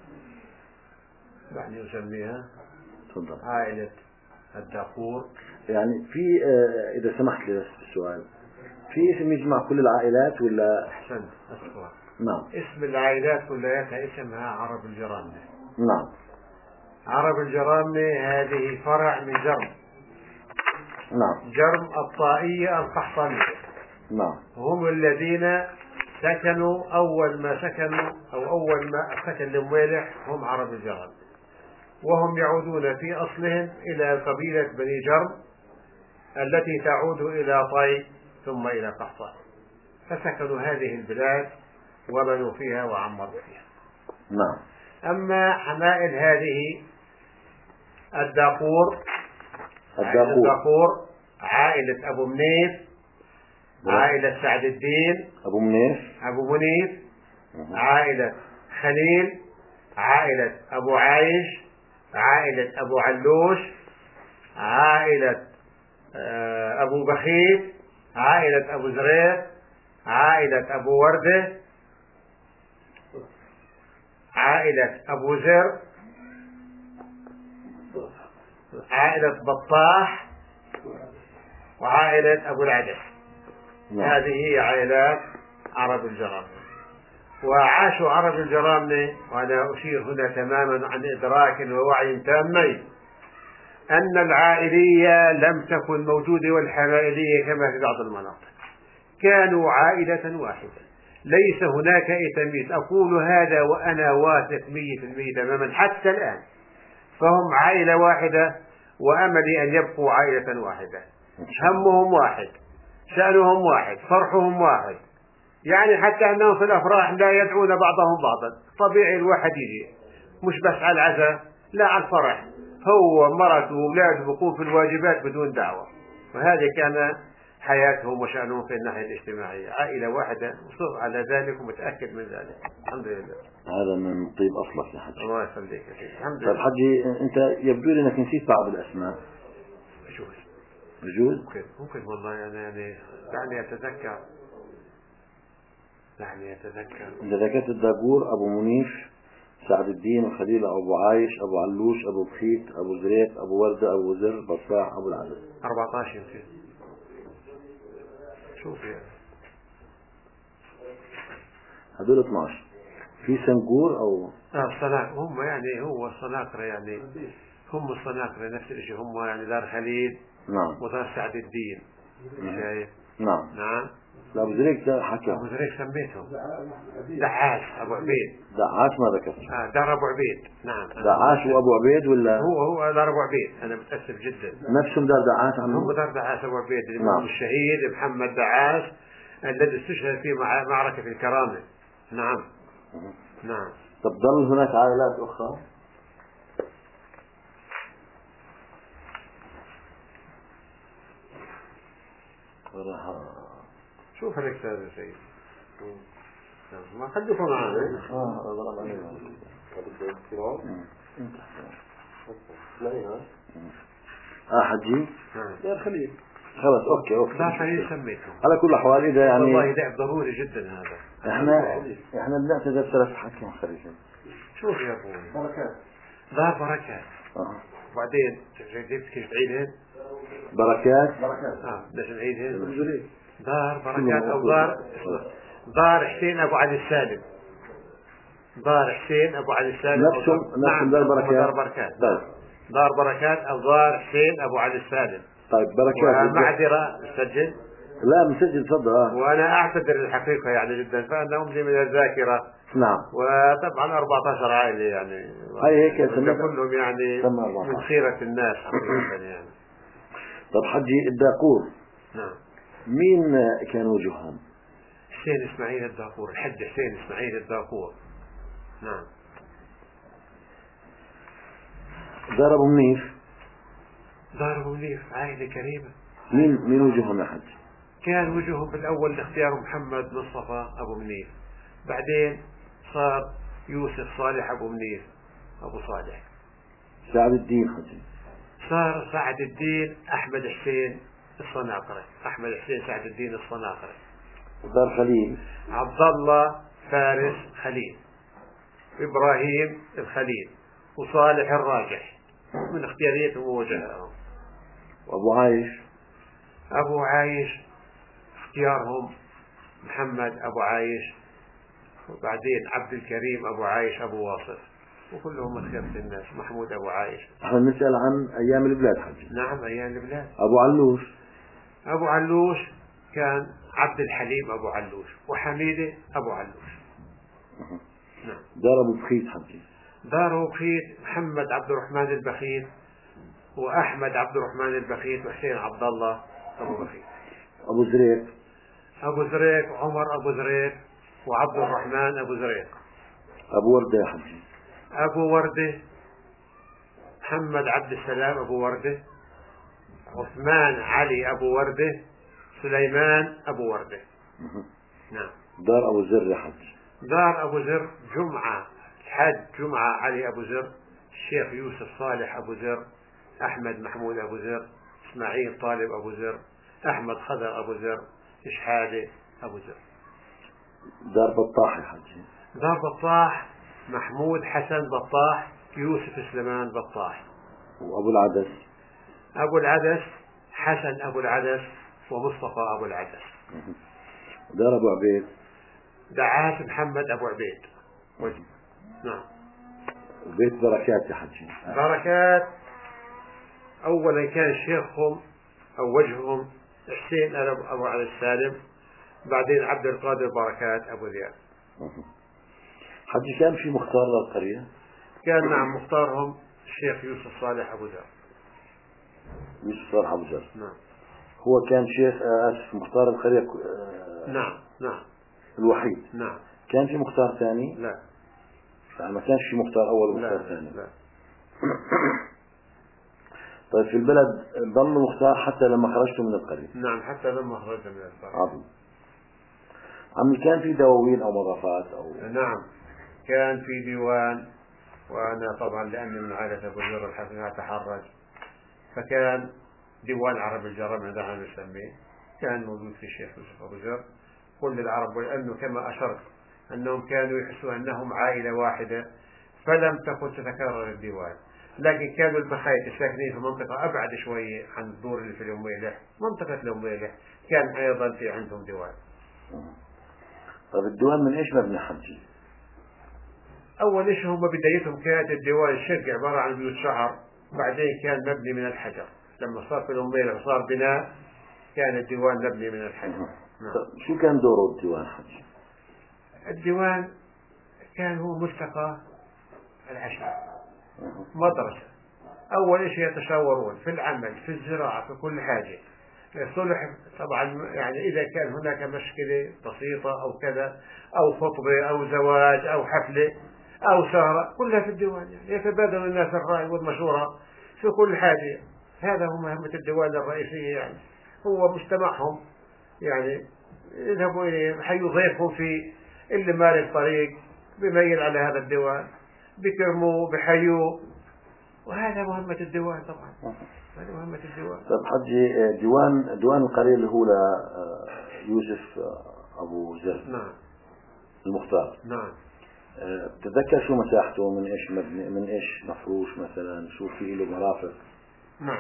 يعني أسميها تفضل. عائلة الدافور. يعني في آه إذا سمحت لي بس السؤال، في اسم يجمع كل العائلات ولا؟ أحسنت أشكرك. نعم. اسم العائلات كلها اسمها عرب الجرامنة. نعم. عرب الجرامنة هذه فرع من جرم. نعم. جرم الطائية القحطانية. نعم. هم الذين سكنوا أول ما سكنوا أو أول ما سكن الموالح هم عرب الجرامنة. وهم يعودون في أصلهم إلى قبيلة بني جرم التي تعود إلى طي ثم إلى قحطان، فسكنوا هذه البلاد وبنوا فيها وعمروا فيها. نعم. أما حمائل هذه الداقور الداقور, الداقور عائلة أبو منيف، عائلة سعد الدين أبو منيف أبو منيف، عائلة خليل، عائلة أبو عايش، عائلة أبو علوش، عائلة أبو بخيت، عائلة أبو زريق، عائلة أبو وردة، عائلة أبو زر، عائلة بطاح، وعائلة أبو العدس. هذه هي عائلات عرب الجرامنة. وعاشوا عرب الجرامنة، وأنا أشير هنا تماما عن إدراك ووعي تامين، أن العائلية لم تكن موجودة والحمائلية كما في بعض المناطق، كانوا عائلة واحدة، ليس هناك أي تمييز. أقول هذا وأنا واثق مية في المية تماما حتى الآن، فهم عائلة واحدة، وأملي أن يبقوا عائلة واحدة، همهم واحد، شأنهم واحد، فرحهم واحد، يعني حتى أنهم في الأفراح لا يدعون بعضهم بعضا. طبيعي الواحد يجي مش بس على العزاء، لا على الفرح، هو مرته وأولاده بيقوم في الواجبات بدون دعوة. وهذه كان حياتهم وشأنهم في الناحية الاجتماعية، عائلة واحدة، وصر على ذلك ومتأكد من ذلك. الحمد لله. هذا من طيب أصلك يا حجي. الله يخليك يا سيدي. الحمد لله. طيب حجي، أنت يبدو لي أنك نسيت بعض الأسماء. بجوز بجوز ممكن ممكن والله أنا يعني دعني أتذكر دعني أتذكر أنت ذكرت الداقور، أبو منيف، سعد الدين، الخليل، أبو عايش، أبو علوش، أبو بخيت، أبو زريق، أبو وردة، أبو زر، بصاح، أبو العدد. أربعة عشر يمكن. شوف يعني هذول اثناشر. في سنقور أو آه الصناقرة، هم يعني هو الصناقرة، يعني هم الصناقرة نفس الشيء، هم يعني دار خليل نعم ودار سعد الدين. شايف؟ نعم نعم. لا أبو زريق ده حكى. أبو زريق سميتهم دعاش أبو عبيد. دعاش ما ذكرت. آه دار أبو عبيد. نعم. دعاش وأبو عبيد ولا هو هو دار أبو عبيد. أنا متأسف جدا. نفسهم دار دعاش عنهم. هم دار دعاش أبو عبيد، الإمام نعم. الشهيد محمد دعاش الذي استشهد في معركة الكرامة. نعم. نعم. طب ضل هناك عائلات أخرى؟ شوف الأستاذ يا سيدي، ما خليكم معنا. اه حجي دار خليل. خلاص اوكي اوكي دار خليل سميتهم. على كل الاحوال اذا يعني والله ده ضروري جدا هذا. احنا احنا بنعتذر ثلاث حكي خليل. شوف يا ابوي، بركات. دار بركات. اه وبعدين جبت كيف تعيدهن؟ بركات. بركات. اه ليش نعيدهن؟ دار بركات او دار دار حسين ابو علي السالم. دار حسين ابو علي السالم. نفسهم نفسهم دار بركات. دار بركات. طيب. دار بركات او دار حسين ابو علي السالم. طيب بركات. ومعذرة مسجل؟ لا مسجل تفضل. اه وانا اعتذر الحقيقة يعني جدا، فانا امضي من الذاكرة. نعم. وطبعا أربعة عشر عائلة يعني. هاي هيك كلهم يعني من خيرة الناس حقيقة يعني. طب حجي الداقور. نعم. مين كان وجوههم؟ حسين إسماعيل الداقور، الحج حسين إسماعيل الداقور. نعم. دار أبو منيف. دار أبو منيف عائلة كريمة. مين مين وجوههم يا حج؟ كان وجوههم بالأول اختيار محمد مصطفى أبو منيف، بعدين صار يوسف صالح أبو منيف أبو صالح. سعد الدين حجي. صار سعد الدين أحمد حسين الصناقري، أحمد حسين سعد الدين الصناقري. ودار خليل عبد الله فارس خليل، إبراهيم الخليل، وصالح الراجح من اختياريتهم ووجههم. وأبو عايش. أبو عايش اختيارهم محمد أبو عايش، وبعدين عبد الكريم أبو عايش أبو واصف، وكلهم من خيرة الناس. محمود أبو عايش. احنا نسأل عن أيام البلاد حجي. نعم أيام البلاد. أبو علوش. أبو علوش كان عبد الحليم أبو علوش، وحميدة أبو علوش. نعم. دار أبو بخيت حجي. دار بخيت محمد عبد الرحمن البخيت، وأحمد عبد الرحمن البخيت، وحسين عبد الله أبو بخيت. أبو زريق أبو زريق عمر أبو زريق، وعبد الرحمن أبو زريق. أبو وردة يا حجي. أبو وردة محمد عبد السلام أبو وردة، عثمان علي أبو وردة، سليمان أبو وردة. نعم. دار أبو زر يا حجي. دار أبو زر جمعة الحاج جمعة علي أبو زر، الشيخ يوسف صالح أبو زر، أحمد محمود أبو زر، إسماعيل طالب أبو زر، أحمد خضر أبو زر، إشحادة أبو زر. دار بطاح يا حجي. دار بطاح محمود حسن بطاح، يوسف سليمان بطاح. وأبو العدس. أبو العدس حسن أبو العدس، ومصطفى أبو العدس. دار أبو عبيد. دعاس محمد أبو عبيد. نعم. بيت بركات يا حجي. بركات أولا كان شيخهم أو وجههم حسين أبو علي السالم، بعدين عبد القادر بركات أبو ذياب. حجي كان في مختار للقرية؟ كان نعم مختارهم الشيخ يوسف صالح أبو ذر. يوسف صالح أبو ذر. نعم. هو كان شيخ آسف مختار القرية. آه نعم نعم. الوحيد. نعم. كان في مختار ثاني؟ لا. يعني ما كانش في مختار أول ومختار ثاني. لا. طيب في البلد ضل مختار حتى لما خرجتوا من القرية؟ نعم حتى لما خرجنا من القرية. عظيم. عمي كان في دواوين أو مضافات أو؟ نعم كان في ديوان، وأنا طبعا لأني من عائلة أبو ذر الحسن أتحرج، فكان ديوان عرب الجرم دعنا نسميه، كان موجود في الشيخ يوسف أبو ذر. كل العرب، ولأنه كما أشرت أنهم كانوا يحسوا أنهم عائلة واحدة، فلم تكن تتكرر الديوان. لكن كانوا البخايت الساكنين في منطقة أبعد شوية عن الدور اللي في الأميلح، منطقة الأميلح، كان أيضا في عندهم ديوان. طيب الديوان من إيش مبني حجي؟ أول شيء هم بدايتهم كانت الديوان الشرقي عبارة عن بيوت شعر، بعدين كان مبني من الحجر. لما صار في الأميلح وصار بناء كان الديوان مبني من الحجر. نعم. شو كان دوره الديوان حجي؟ الديوان كان هو ملتقى العشاء، مدرسة. أول شيء يتشاورون في العمل، في الزراعة، في كل حاجة. صلح طبعا، يعني إذا كان هناك مشكلة بسيطة أو كذا، أو خطبة أو زواج أو حفلة أو سهرة، كلها في الديوان. يعني يتبادل الناس الرأي والمشورة في كل حاجة. هذا هو مهمة الديوان الرئيسية. يعني هو مجتمعهم، يعني يذهبوا إليه، بحيوا ضيفهم في اللي مال الطريق بميل على هذا الديوان، بكرموه بحيوه، وهذا مهمة الديوان طبعا. هذه مهمة الديوان. طيب حجي ديوان ديوان القرية اللي هو ليوسف أبو زر. نعم. المختار. نعم. تتذكر شو مساحته، من إيش مبني، من إيش مفروش مثلا، شو في له مرافق؟ نعم.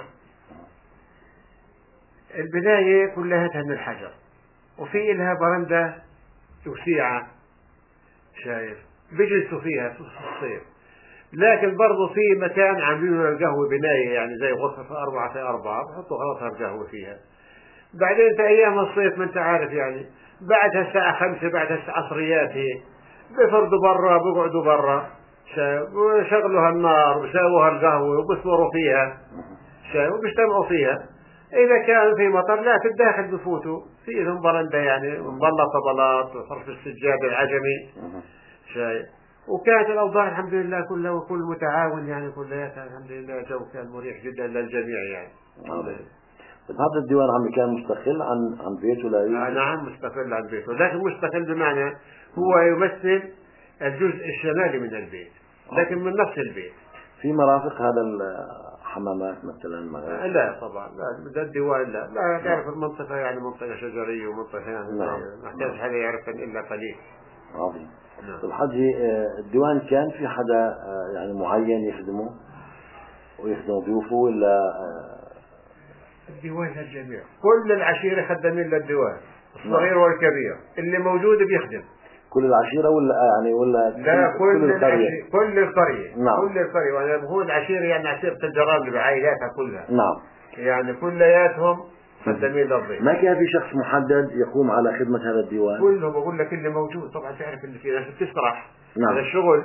البداية كلها من الحجر، وفي لها برندة وسيعة، شايف بيجلسوا فيها في الصيف. لكن برضو في مكان عاملين القهوة بناية، يعني زي غرفة أربعة في أربعة، بحطوا غرفة القهوة فيها. بعدين في أيام الصيف ما أنت عارف، يعني بعد الساعة خمسة، بعد العصريات هي بفردوا برا، بيقعدوا برا، وشغلوا هالنار وساووا هالقهوة وبصوروا فيها، وبيجتمعوا فيها. إذا كان في مطر لا في الداخل بفوتوا في لهم برندة، يعني مبلطة بلاط وصرف السجاد العجمي، شايف. وكانت الأوضاع الحمد لله كلها وكل متعاون، يعني كلها الحمد لله جو كان مريح جدا للجميع يعني. طيب هذا الديوان عمي كان مستقل عن عن بيته لا آه نعم مستقل عن بيته، لكن مستقل بمعنى هو يمثل الجزء الشمالي من البيت، لكن من نفس البيت. في مرافق هذا الحمامات مثلا مغارب؟ لا طبعا لا، ده الديوان لا لا تعرف المنطقة، يعني منطقة شجرية ومنطقة يعني نعم. محتاج حدا يعرف إلا قليل. عظيم. نعم. الحجي الديوان كان في حدا يعني معين يخدمه ويخدم ضيوفه ولا؟ الديوان للجميع، كل العشيرة خدامين للديوان، الصغير والكبير اللي موجود بيخدم. كل العشيرة ولا يعني ولا لا كل, كل القرية؟ كل القرية. نعم. كل القرية، وأنا هو العشيرة يعني عشيرة الجرام بعائلاتها كلها. نعم. يعني كلياتهم خدامين للضيف. ما كان في شخص محدد يقوم على خدمة هذا الديوان؟ كلهم، بقول لك اللي موجود. طبعا تعرف اللي في ناس بتسرح. نعم. هذا الشغل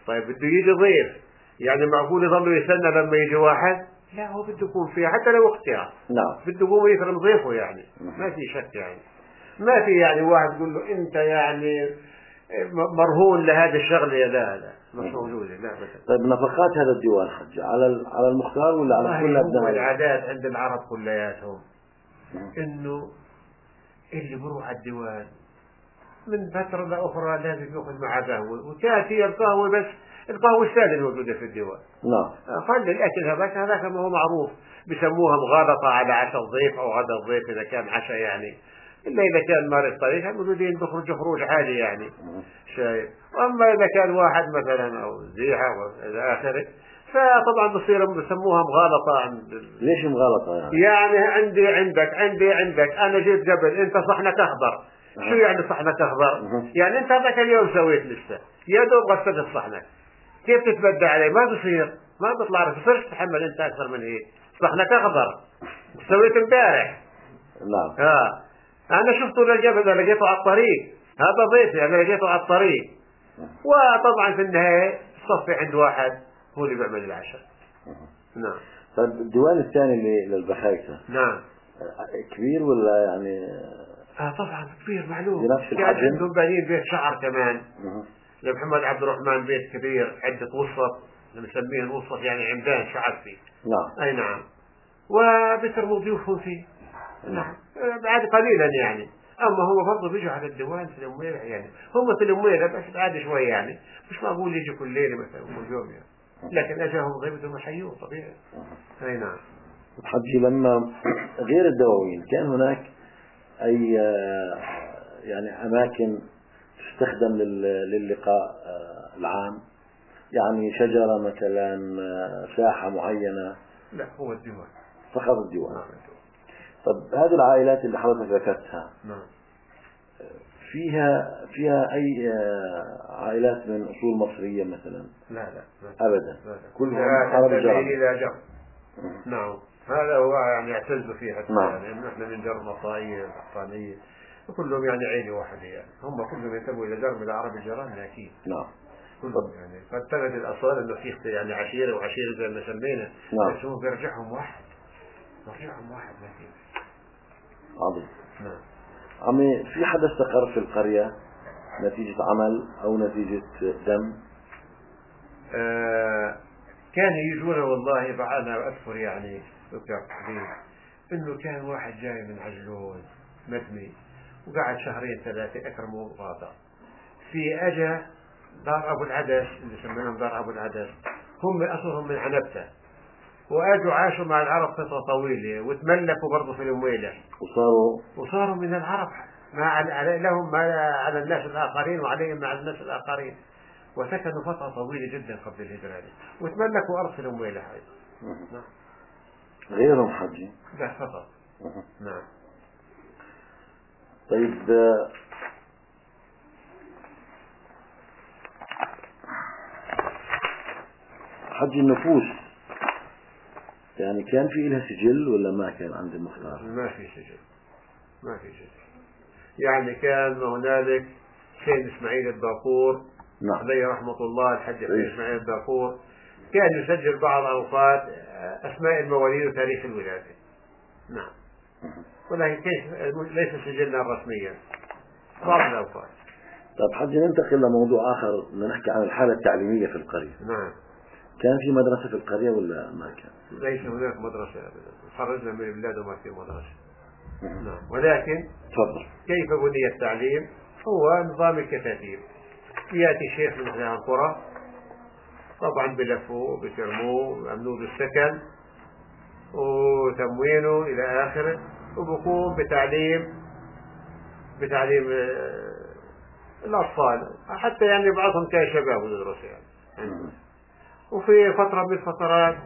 طيب بده يجي ضيف، يعني معقول يظلوا يستنى لما يجي واحد؟ لا، هو بده يكون فيها حتى لو اختيار. نعم. بده يقوم يكرم ضيفه يعني. ما في شك يعني. ما في يعني واحد يقول له انت يعني مرهون لهذه الشغله. لا لا مش موجوده. لا بس. طيب نفقات هذا الديوان حج على على المختار ولا على كل ابناء؟ هو ابناء؟ العادات عند العرب كلياتهم انه اللي بروح على الديوان من فترة لأخرى لازم يأخذ معه قهوة، وتأتي القهوة بس القهوة السادة الموجودة في الديوان. نعم. خلي الأكل هذاك هذاك ما هو معروف، بيسموها مغالطة على عشاء الضيف أو غدا الضيف إذا كان عشاء يعني، إلا إذا كان مارس طريق موجودين بيخرجوا خروج عادي يعني. شايف. وأما إذا كان واحد مثلا أو زيحة إلى آخره فطبعا بصير بسموها مغالطة. عند ليش مغالطة يعني؟ يعني عندي عندك عندي عندك أنا جيت قبل أنت صحنك أخضر. أه. شو يعني صحنك أخضر؟ أه. يعني أنت هذاك اليوم سويت لسه يا دوب غسلت صحنك، كيف تتبدى عليه؟ ما بصير، ما بيطلع لك، بصيرش تحمل أنت أكثر من هيك. صحنك أخضر سويت امبارح. نعم. ها أنا شفته لقيته لقيته على الطريق، هذا ضيفي أنا لقيته على الطريق. وطبعا في النهاية صفي عند واحد هو اللي بيعمل العشاء. نعم. طيب الديوان الثاني اللي للبخايسة نعم. كبير ولا يعني؟ اه طبعا كبير معلوم. بنفس كان الحجم؟ عندهم بنين بيت شعر كمان. أه. لمحمد عبد الرحمن بيت كبير عدة وسط نسميه الوسط يعني عمدان شعر فيه. نعم. اي نعم. وبيكرموا ضيوفهم فيه. نعم. بعد قليلا يعني. اما هو برضه بيجوا على الديوان في الاموية يعني، هم في الاموية بس بعد شوي يعني، مش معقول يجي كل ليلة مثلا كل يوم يعني. لكن اجاهم ضيفتهم يحيوه طبيعي. اي نعم. حجي لما غير الدواوين كان هناك أي يعني أماكن تستخدم للقاء العام، يعني شجرة مثلا، ساحة معينة؟ لا هو الديوان فقط الديوان. نعم. طب هذه العائلات اللي حضرتك ذكرتها نعم. فيها فيها أي عائلات من أصول مصرية مثلا؟ لا لا, لا. أبدا. لا لا. كلهم عرب جرم. إلى جرم. نعم. هذا هو يعني يعتز فيه حتى. نعم. يعني إنه إحنا من جرم الطائية القحطانية وكلهم يعني عيني واحدة يعني، هم كلهم ينتموا إلى جرم العرب الجيران أكيد. نعم. كلهم يعني قد تجد الأصوات إنه في يعني عشيرة وعشيرة زي ما سمينا. نعم. بس هو بيرجعهم واحد. بيرجعهم واحد لكن. عظيم. نعم. عمي في حدا استقر في القرية نتيجة عمل أو نتيجة دم؟ آه كان يجونا والله بعدنا أذكر يعني ذكر حبيب إنه كان واحد جاي من عجلون مدمي وقعد شهرين ثلاثة أكرم وقاطع في أجا دار أبو العدس اللي سميناهم دار أبو العدس، هم أصلهم من عنبتة وأجوا عاشوا مع العرب فترة طويلة وتملكوا برضه في الأمويلة وصاروا وصاروا من العرب ما على لهم ما على الناس الآخرين وعليهم مع الناس الآخرين، وسكنوا فترة طويلة جدا قبل الهجرة وتملكوا أرض في الأمويلة هاي. نعم. غيرهم حجي؟ لا فقط. نعم. طيب حجي النفوس يعني كان في إلها سجل ولا ما كان عند المختار؟ ما في سجل. ما في سجل. يعني كان هنالك حسين إسماعيل الدافور. نعم. عليه رحمة الله الحج حسين إسماعيل الدافور كان يسجل بعض أوقات أسماء المواليد وتاريخ الولادة. نعم. ولكن كيف ليس سجلنا رسميا بعض الأوقات. طيب حجي ننتقل لموضوع آخر، بدنا نحكي عن الحالة التعليمية في القرية. نعم. كان في مدرسة في القرية ولا ما كان؟ ليس هناك مدرسة أبدا، خرجنا من البلاد وما في مدرسة. نعم. ولكن تفضل. كيف بني التعليم؟ هو نظام الكتاتيب، يأتي شيخ من أهل القرى طبعا بلفوه بكرموه بأمنوه بالسكن وتموينه إلى آخره، وبقوم بتعليم بتعليم الأطفال حتى يعني بعضهم كان شباب يدرس يعني. وفي فترة من الفترات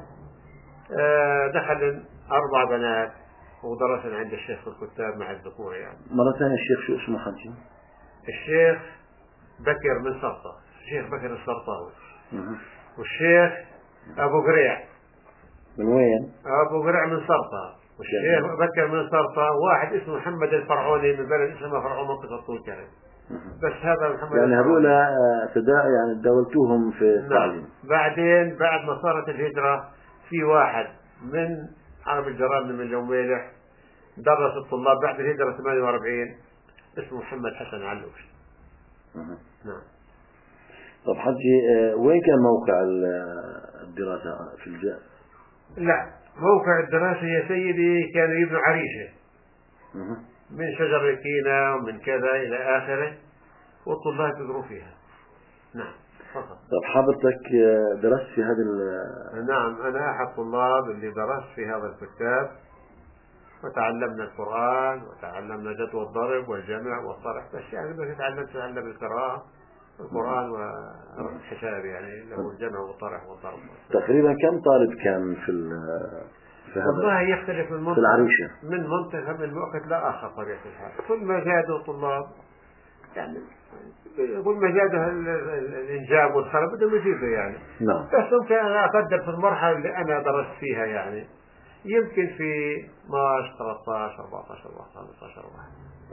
دخل أربع بنات ودرسن عند الشيخ في الكتاب مع الذكور يعني. مرة ثانية الشيخ شو اسمه حجي؟ الشيخ بكر من سرطة، الشيخ بكر السرطاوي. والشيخ أبو قريع. من وين؟ أبو قريع من سرطة، والشيخ بكر من سرطة. واحد اسمه محمد الفرعوني من بلد اسمه فرعون منطقة طول كرم. بس هذا محمد يعني هذول تدا يعني داولتوهم في التعليم. نعم. بعدين بعد ما صارت الهجرة في واحد من عرب الجراد من اليوميلح درس الطلاب بعد الهجرة ثمانية وأربعين اسمه محمد حسن علوش. نعم. طب حجي وين كان موقع الدراسة في الجامعة؟ لا، موقع الدراسة يا سيدي كانوا يبنوا عريشة من شجر الكينة ومن كذا إلى آخره والطلاب يدروا فيها. نعم فقط. طب حضرتك درست في هذا ال... نعم أنا أحد الطلاب اللي درست في هذا الكتاب وتعلمنا القرآن وتعلمنا جدوى الضرب والجمع والطرح، بس يعني بس تعلمت تعلم القراءة القرآن والحساب يعني له الجمع والطرح والضرب. تقريبا كم طالب كان في في هذا؟ والله يختلف من منطقة من منطقة من وقت لا آخر طبيعة الحال. كل ما زادوا طلاب يعني كل ما زادوا الإنجاب والخرب بدهم يزيدوا يعني. نعم. بس ممكن أنا أقدر في المرحلة اللي أنا درست فيها يعني يمكن في اثناشر ثلاثة عشر أربعة عشر خمسة عشر واحد.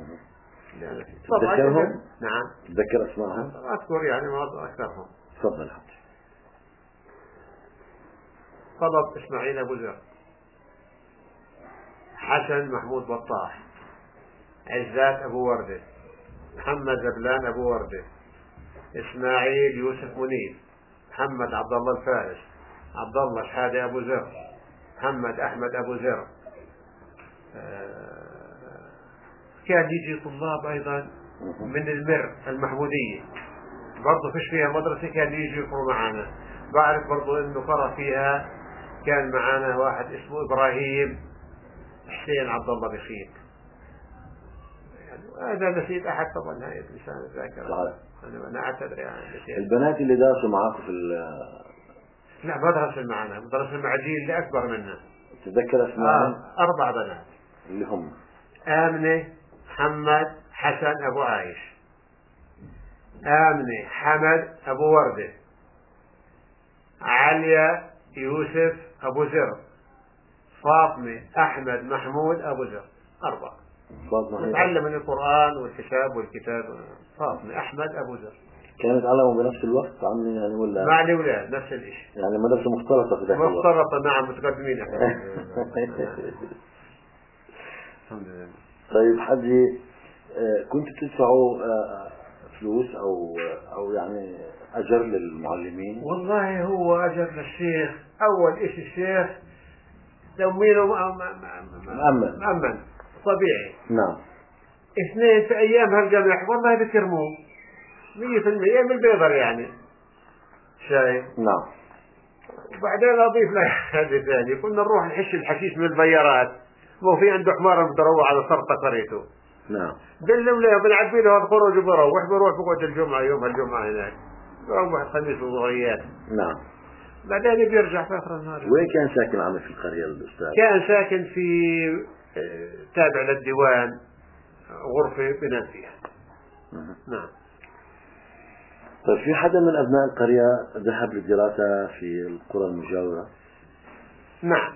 تذكرهم؟ نعم. تذكر اسمائهم؟ أذكر يعني ما أكثرهم. تفضل حبيبي. طلب إسماعيل أبو زر، حسن محمود بطاح، عزات أبو وردة، محمد زبلان أبو وردة، إسماعيل يوسف منيب، محمد عبد الله الفارس، عبد الله شحادة أبو زر، محمد أحمد أبو زر. كان يجي طلاب أيضا من المر المحمودية برضو فيش فيها مدرسة كان يجي يقروا معنا. بعرف برضو إنه قرأ فيها كان معنا واحد اسمه إبراهيم حسين عبد الله بخيت. يعني هذا نسيت أحد طبعا هاي لسان الذاكرة. أنا أنا أعتذر يعني. البنات اللي درسوا معاكم في لا ما درسوا معنا، درسوا مع جيل اللي أكبر منا. تذكر اسمائهم؟ آه أربع بنات اللي هم آمنة محمد حسن أبو عايش، آمنة حمد أبو وردة، عليا يوسف أبو زر، فاطمة أحمد محمود أبو زر. أربعة. فاطمة نتعلم من القرآن والحساب والكتاب. فاطمة أحمد أبو زر. كانوا يتعلموا بنفس الوقت عمي يعني ولا؟ مع الأولاد نفس الشيء. يعني مدرسة مختلطة في ذاك الوقت. مختلطة نعم متقدمين احنا. الحمد لله. طيب حجي كنت تدفعوا فلوس أو أو يعني أجر للمعلمين؟ والله هو أجر للشيخ. أول إيش الشيخ تمويله مأمن مأمن طبيعي. نعم. اثنين في أيام هالجمع والله بترموه مية في المية من البيضر يعني شايف. نعم. وبعدين أضيف لك هذه ثاني كنا نروح نحش الحشيش من البيارات مو في عنده حمار مدروع على صرطة قريته. نعم. دلم له بنعبي له الخروج وبروح بروح بقعد الجمعة يوم الجمعة هناك يوم الخميس وظهريات. نعم. بعدين بيرجع في آخر النهار. وين كان ساكن عمي في القرية الأستاذ؟ كان ساكن في تابع للديوان غرفة بنام فيها. نعم. طيب في حدا من أبناء القرية ذهب للدراسة في القرى المجاورة؟ نعم.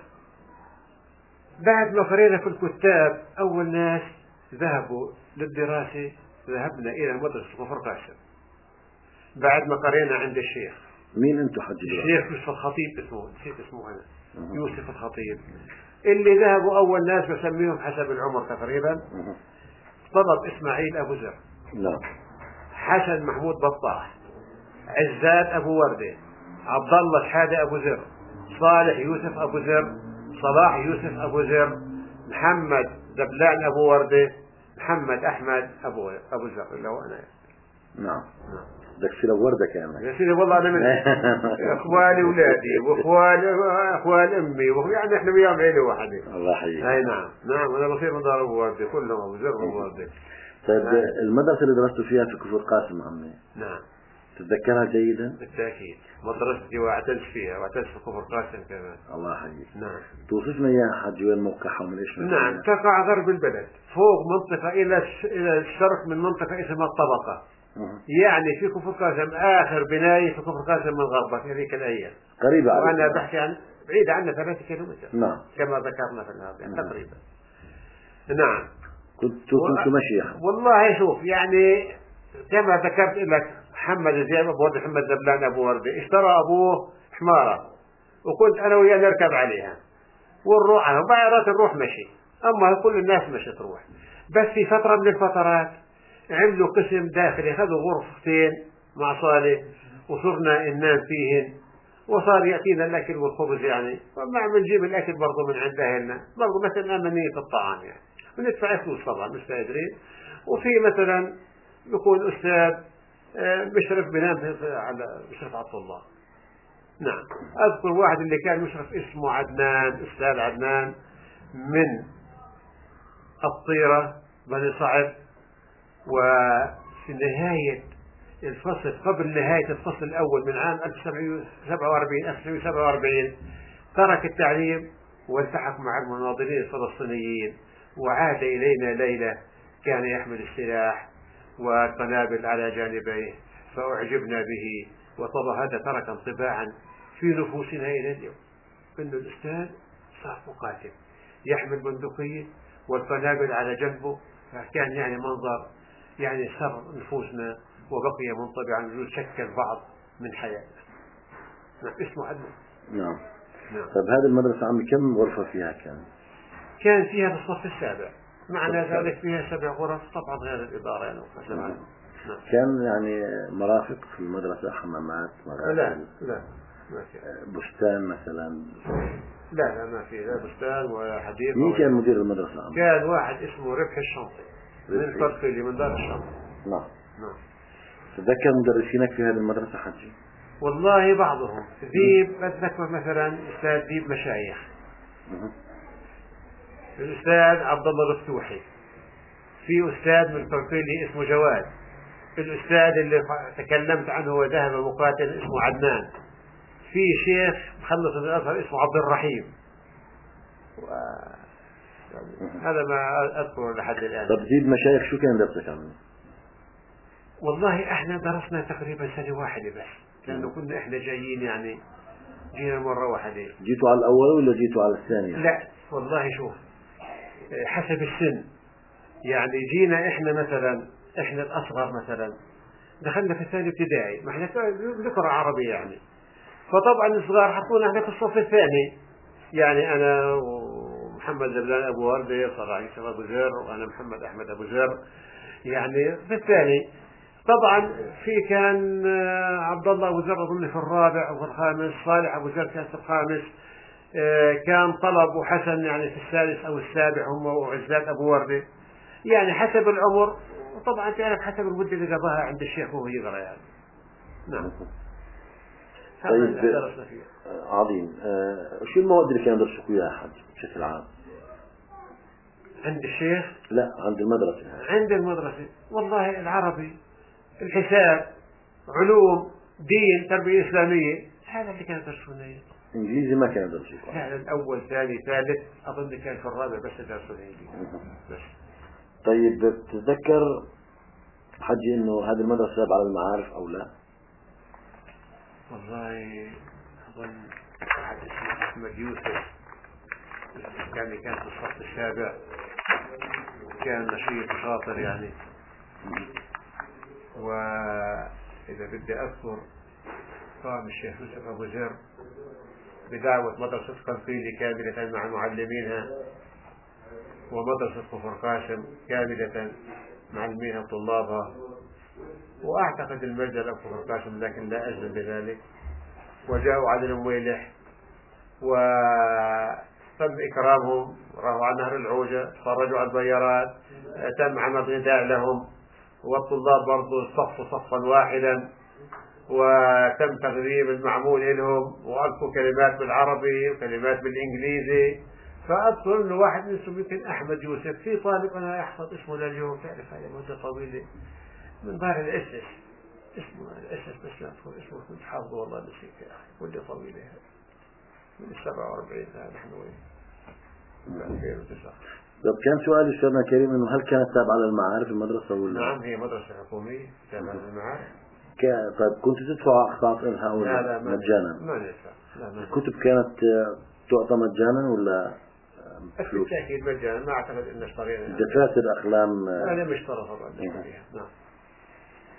بعد ما قرينا في الكتاب أول ناس ذهبوا للدراسة ذهبنا إلى مدرسة كفر قاسم. بعد ما قرينا عند الشيخ. مين أنتم حجي؟ الشيخ يوسف الخطيب اسمه نسيت اسمه أنا. أه. يوسف الخطيب. اللي ذهبوا أول ناس بسميهم حسب العمر تقريبا. أه. طلب إسماعيل أبو زر. نعم. حسن محمود بطاح، عزات أبو وردة، عبد الله شحادة أبو زر، صالح يوسف أبو زر، صلاح يوسف أبو زر، محمد زبلان أبو وردة، محمد أحمد أبو أبو زر اللي هو أنا. نعم. بدك تصير وردة كأنك. يا سيدي والله أنا من إخواني ولادي وإخوان إخوان أمي يعني إحنا وياهم عيلة واحدة. الله يحييك. أي نعم نعم أنا بصير من دار أبو وردة كلهم أبو زر أبو وردة. طيب المدرسة اللي درست فيها في كفر قاسم عمي. نعم. تتذكرها جيدا؟ بالتأكيد مدرستي واعتز فيها واعتز في كفر قاسم كمان. الله يحييك. نعم. توصفنا إياها حج وين موقعها ومن إيش؟ نعم تقع غرب البلد فوق منطقة إلى إلى الشرق من منطقة اسمها الطبقة. أه. يعني في كفر قاسم آخر بناية في كفر قاسم من غربة في ذيك الأيام. قريبة. وأنا بحكي عن بعيد عنا ثلاثة كيلومتر. نعم. كما ذكرنا في الهذا يعني تقريبا. نعم. كنت كنت مشي. والله شوف يعني كما ذكرت لك محمد زياد أبو وردة محمد زبلان أبو وردة اشترى أبوه حمارة وكنت أنا وياه نركب عليها ونروح عنها وبعيرات نروح مشي، أما كل الناس مشي تروح. بس في فترة من الفترات عملوا قسم داخلي، خذوا غرفتين مع صالة وصرنا ننام فيهن، وصار يأتينا الأكل والخبز يعني، وما بنجيب الأكل برضه من عند أهلنا برضه مثلا أمنية الطعام يعني، وندفع فلوس طبعا مش قادرين. وفي مثلا يكون أستاذ مشرف بنام على مشرف على الطلاب. نعم أذكر واحد اللي كان مشرف اسمه عدنان، أستاذ عدنان من الطيرة بني صعب، وفي نهاية الفصل قبل نهاية الفصل الأول من عام ألف وتسعمئة وسبعة وأربعين ألف وتسعمئة وسبعة وأربعين ترك التعليم والتحق مع المناضلين الفلسطينيين وعاد إلينا ليلة كان يحمل السلاح والقنابل على جانبيه، فأعجبنا به وطبعا هذا ترك انطباعا في نفوسنا إلى اليوم أن الأستاذ صار مقاتل يحمل بندقية والقنابل على جنبه، فكان يعني منظر يعني سر نفوسنا وبقي منطبعا وشكل بعض من حياتنا. نعم اسمه عدنان. نعم. نعم. طيب هذه المدرسة عمي كم غرفة فيها كان؟ كان فيها بالصف السابع، معنى ذلك فيها سبع غرف طبعا غير الإدارة يعني. نعم. كان يعني مرافق في المدرسة، حمامات لا لا ما في. بستان مثلا؟ لا لا ما في لا بستان ولا حديقة. مين كان مدير المدرسة عمي؟ كان واحد اسمه ربح الشنطي من فرقلي من دار الشنطي. نعم. نعم. تذكر مدرسينك في هذه المدرسة حجي؟ والله بعضهم ذيب، أتذكر مثلا أستاذ ذيب مشايخ، الأستاذ عبد الله الفتوحي، في أستاذ من فرقلي اسمه جواد، الأستاذ اللي تكلمت عنه وذهب مقاتل اسمه عدنان، في شيخ مخلص الأزهر اسمه عبد الرحيم، و... هذا ما أذكر لحد الآن. طب ذيب مشايخ شو كان درسك عنه؟ والله احنا درسنا تقريبا سنة واحدة بس، لأنه كنا احنا جايين يعني جينا مرة واحدة. جيتوا على الأول ولا جيتوا على الثانية؟ لا والله شوف حسب السن يعني، جينا احنا مثلا احنا الأصغر مثلا دخلنا في الثاني ابتدائي، ما احنا نقرأ عربي يعني، فطبعا الصغار حطونا احنا في الصف الثاني يعني، أنا ومحمد زبلان أبو وردة صلاح عيسى أبو زر وأنا محمد أحمد أبو زر يعني في الثاني. طبعا في كان عبد الله أبو زر أظن في الرابع أو في الخامس، صالح أبو زر كان في الخامس، كان طلب وحسن يعني في السادس أو السابع، هم وعزات أبو وردة يعني حسب العمر، وطبعا تعرف حسب المدة اللي قضاها عند الشيخ وهو يقرأ يعني. نعم. طيب عظيم. آه شو المواد اللي كانوا يدرسوا فيها حج بشكل عام؟ عند الشيخ؟ لا عند المدرسة. عند المدرسة والله العربي، الحساب، علوم، دين، تربية إسلامية، هذا اللي كانوا يدرسونه. إنجليزي ما كانوا يدرسوا؟ هذا الأول ثاني ثالث أظن كان في الرابع بس يدرسون إنجليزي بس. طيب تتذكر حجي إنه هذه المدرسة على المعارف أو لا؟ والله أظن واحد اسمه أحمد يوسف كان كان في الصف السابع، كان نشيط شاطر يعني، وإذا بدي أذكر قام الشيخ يوسف أبو زر بدعوة مدرسة قنفيلي كاملة مع معلمينها، ومدرسة كفر قاسم كاملة معلمينها وطلابها، وأعتقد المجد أو كفر قاسم لكن لا أجزم بذلك، وجاءوا على المويلح وتم إكرامهم، راحوا على نهر العوجة، تفرجوا على البيارات، تم عمل غداء لهم، والطلاب برضو صفوا صفا واحدا، وتم تغريب المعمول لهم، وألقوا كلمات بالعربي وكلمات بالإنجليزي. فأذكر إنه واحد من يمكن أحمد يوسف، في طالب أنا أحفظ اسمه لليوم، تعرف هذه مدة طويلة من دار الأسس، اسمه الأسس بس لا أذكر اسمه، كنت حافظه والله نسيت يا أخي، مدة طويلة من السبعة وأربعين نحن وين من ألفين وتسعة. طب كان سؤال أستاذنا كريم إنه هل كانت تابعة للمعارف المدرسة ولا؟ نعم هي مدرسة حكومية تابعة للمعارف. طيب كنت تدفع أقساط لها ولا لا لا مجانا؟ ما ندفع. الكتب كانت تعطى مجانا ولا فلوس؟ بالتأكيد مجانا، ما أعتقد إن اشترينا. دفاتر أقلام هذا مش طرف طبعا. نعم.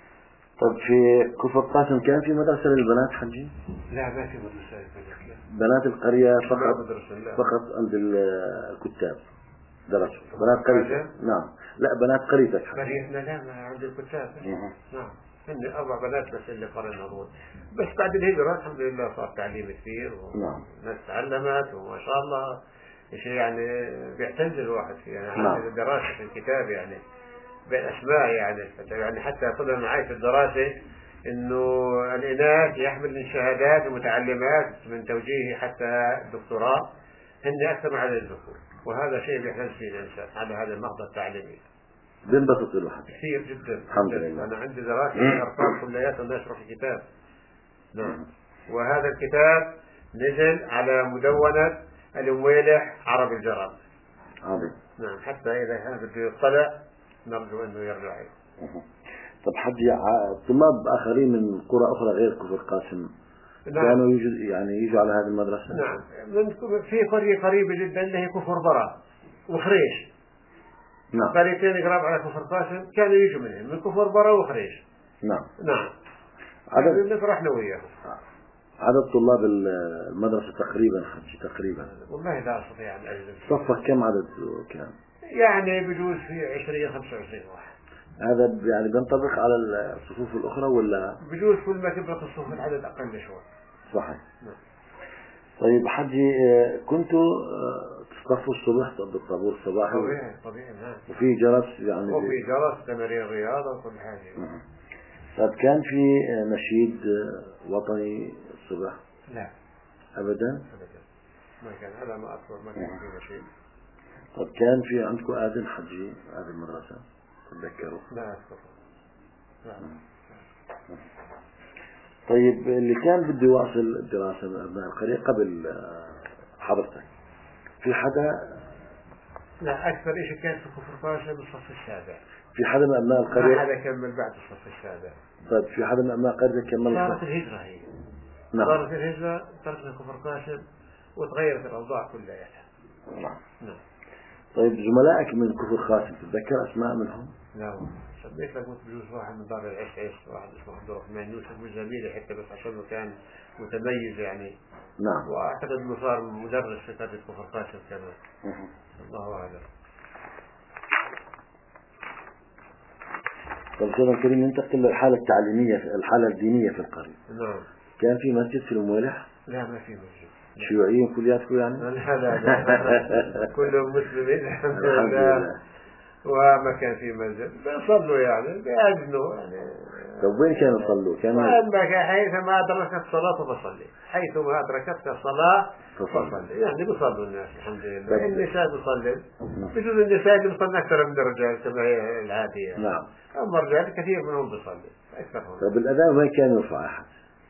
طب في كفر قاسم كان في مدرسة للبنات حجي؟ لا ما في مدرسة للبنات. بنات القرية فقط مدرسة فقط عند الكتاب درسوا بنات قريتك. نعم لا بنات قريتك. قريتنا لا ما عند الكتاب. نعم عندي أربع بنات بس اللي قرينا هون. بس بعد الهجرة الحمد لله صار تعليم كثير والناس تعلمت وما شاء الله شيء يعني بيعتز الواحد فيه يعني. نعم. الدراسة في الكتاب يعني بالأسماء يعني يعني حتى طلع معي في الدراسة إنه الإناث يحمل شهادات ومتعلمات من توجيه حتى الدكتوراه هن أكثر من عدد الذكور، وهذا شيء بيحتاج فيه الإنسان على هذا النهضة التعليمية. بينبسط الواحد كثير جدا. الحمد لله. أنا عندي دراسة في أرقام كليات نشر في كتاب. نعم. وهذا الكتاب نزل على مدونة المويلح عرب الجرام. عظيم. نعم حتى إذا كان بده يطلع نرجو أنه يرجع. طب حجي طلاب آخرين من قرى أخرى غير كفر قاسم نعم. كانوا يجوا يعني يجوا على هذه المدرسة؟ نعم من في قرية قريبة جدا اللي هي كفر برا وخريش. نعم. قريتين قراب على كفر قاسم كانوا يجوا منهم من كفر برا وخريش. نعم. نعم. عدد نفرحنا وياهم. عدد طلاب المدرسة تقريبا حجي تقريبا؟ والله لا أستطيع أن أجزم. صفك كم عدد كان؟ يعني بجوز في عشرين خمسة وعشرين واحد. هذا يعني بينطبق على الصفوف الأخرى ولا؟ بجوز كل ما تبلغ الصفوف العدد أقل شوي. صحيح. نعم. طيب حجي كنتوا تصطفوا الصبح بالطابور الصباحي؟ طبيعي طبيعي نعم. وفي جرس يعني؟ وفي جرس تمارين رياضة وكل حاجة. نعم. طيب كان في نشيد وطني الصبح؟ لا أبدا؟ أبدا ما كان. هذا ما أذكر ما كان في نشيد. طب كان في عندكم آذن حجي هذه المدرسة؟ تتذكروا؟ لا أذكر. لا. طيب اللي كان بده يواصل الدراسة من أبناء القرية قبل حضرتك في حدا؟ لا أكثر شيء كان في كفر قاسم بالصف السابع. في حدا من أبناء القرية؟ ما حدا كمل بعد الصف السابع. طيب في حدا من أبناء القرية كمل؟ صارت الهجرة هي. نعم. صارت الهجرة تركنا كفر قاسم وتغيرت الأوضاع كلها. نعم. نعم. طيب زملائك من كفر قاسم تتذكر أسماء منهم؟ لا سميت لك بجوز واحد من دار العش عش واحد اسمه عبد الرحمن يوسف وزميلي حتى بس عشان كان متميز يعني. نعم. واعتقد انه صار مدرس في قرية كفر قاسم كمان. الله اعلم. طيب سيدنا الكريم ننتقل للحالة التعليمية الحالة الدينية في القرية. نعم. كان في مسجد في المويلح؟ لا ما في مسجد. شيوعيين كلياتكم يعني؟ لا لا لا كلهم مسلمين الحمد لله. وما كان في مسجد بيصلوا يعني بيأذنوا يعني. طب وين كانوا يصلوا؟ كانوا حيثما أدركت الصلاة فصلي حيثما أدركت الصلاة فصلي يعني بيصلوا الناس الحمد لله. النساء بيصلي بجوز النساء اللي بيصلي أكثر من الرجال كما هي العادية. نعم. أما الرجال كثير منهم بيصلي أكثرهم. طب الأذان وين كان يرفع أحد؟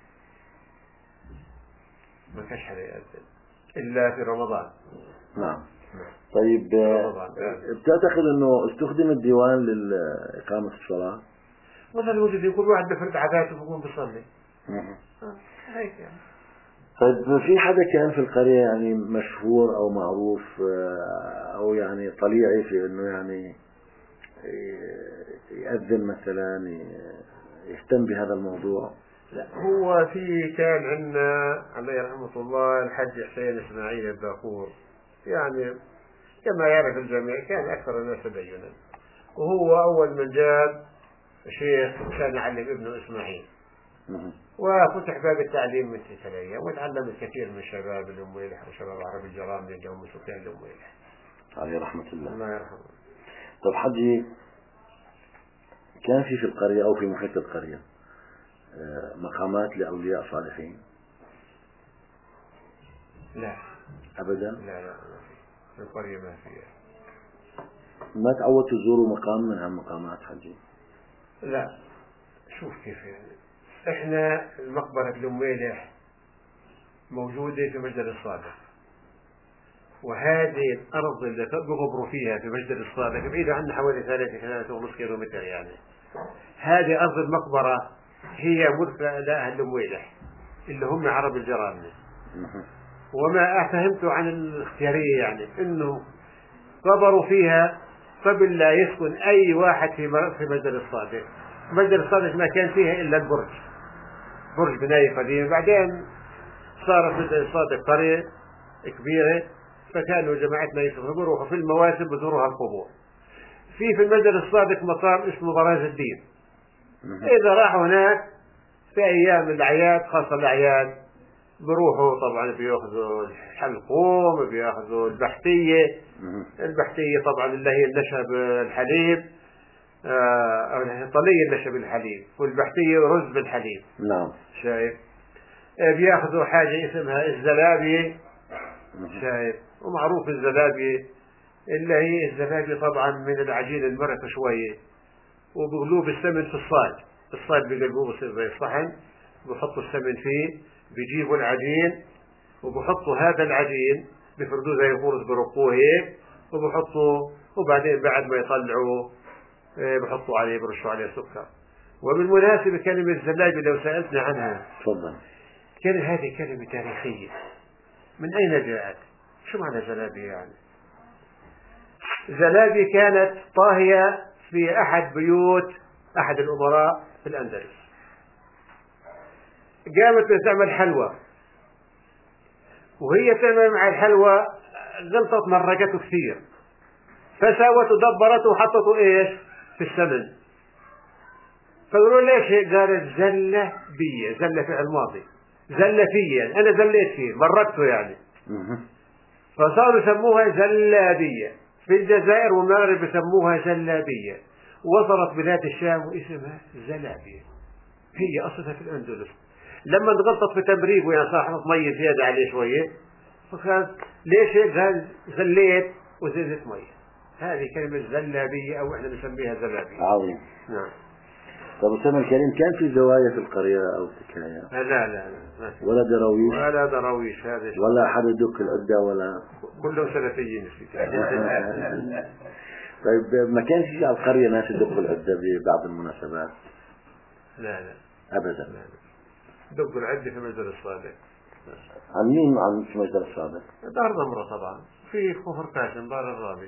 ما كانش حدا يأذن إلا في رمضان. نعم. طيب بتعتقد انه استخدم الديوان لإقامة الصلاة؟ والله الوجود يقول واحد بفرد عاداته بيقوم بيصلي. هيك يعني. طيب في حدا كان في القرية يعني مشهور او معروف او يعني طليعي في انه يعني يأذن مثلا يهتم بهذا الموضوع؟ لا هو في كان عندنا عليه رحمة الله الحج حسين اسماعيل الباقور يعني كما يعرف الجميع كان أكثر الناس تدينا وهو أول من جاب شيخ كان يعلم ابنه إسماعيل وفتح باب التعليم من تلك الأيام وتعلم الكثير من شباب الأمويلح وشباب عرب الجرام من جوم سكان الأمويلح عليه رحمة الله. الله يرحمه. طب حجي كان في في القرية أو في محيط القرية مقامات لأولياء صالحين؟ لا أبدا؟ لا لا في القرية ما فيها. ما تعودتوا تزوروا مقام من هالمقامات حجي؟ لا شوف كيف يعني احنا المقبرة الأمويلح موجودة في مسجد الصادق وهذه الأرض اللي بيقبروا فيها في مسجد الصادق بعيدة عنا حوالي ثلاثة ثلاثة ونص كيلو متر يعني. هذه أرض المقبرة هي ملك لأهل الأمويلح اللي هم عرب الجرام. وما فهمت عن الاختيارية يعني انه قبروا فيها قبل لا يسكن اي واحد في في مسجد الصادق مجزرة الصادق ما كان فيها إلا البرج، برج بناية قديمة. بعدين صارت مجزرة الصادق قرية كبيرة، فكانوا جماعتنا يسافروا في المواسم بزورها القبور. في في المجزرة الصادق مقام اسمه براز الدين، إذا راحوا هناك في أيام الأعياد خاصة الأعياد بروحوا طبعا بياخذوا الحلقوم، بياخذوا البحتية. البحتية طبعا اللي هي النشا بالحليب، آه طلية النشا بالحليب، والبحتية رز بالحليب. نعم. شايف؟ آه بياخذوا حاجة اسمها الزلابية. شايف؟ ومعروف الزلابية اللي هي الزلابية طبعا من العجين المرق شوية، وبغلوب السمن في الصاج. الصاج بيقلبوه بصير زي الصحن، بحطوا السمن فيه، بيجيبوا العجين وبحطوا هذا العجين بفردوه زي الخرز، برقوه هيك وبحطوا، وبعدين بعد ما يطلعوا بحطوا عليه برشوا عليه سكر. وبالمناسبة كلمة زلابية لو سألتنا عنها تفضل. كانت هذه كلمة تاريخية، من أين جاءت؟ شو معنى زلابية يعني؟ زلابية كانت طاهية في أحد بيوت أحد الأمراء في الأندلس، قامت تعمل حلوى، وهي تعمل مع الحلوى غلطت مرقته كثير، فساوت ودبرته وحطته ايش في السمن. فقالوا ليش هيك؟ قالت زلة بي، زلة فعل ماضي، زلة فيا، انا زليت فيه مرقته يعني. فصاروا يسموها زلابية. في الجزائر والمغرب يسموها زلابية، وصلت بلاد الشام واسمها زلابية، هي اصلها في الاندلس. لما انغلطت في تمريق ويا صاحبة مية زيادة عليه شوية، فقال ليش هيك؟ قال زليت وزيدت مية. هذه كلمة زلابية أو احنا نسميها زلابية. عظيم. نعم. طب أستاذ الكريم، كان في زوايا في القرية أو سكايا؟ لا لا لا ما ولا دراويش؟ ولا دراويش هذا ولا حد يدق العدة ولا؟ كلهم سلفيين. طيب ما كانش في على القرية ناس يدقوا العدة ببعض المناسبات؟ لا لا أبدا. دقوا العدة في مجزرة الصادق. عن مين عن في مجزرة الصادق؟ دار ضمرة طبعا، في كفر قاسم دار الرابي.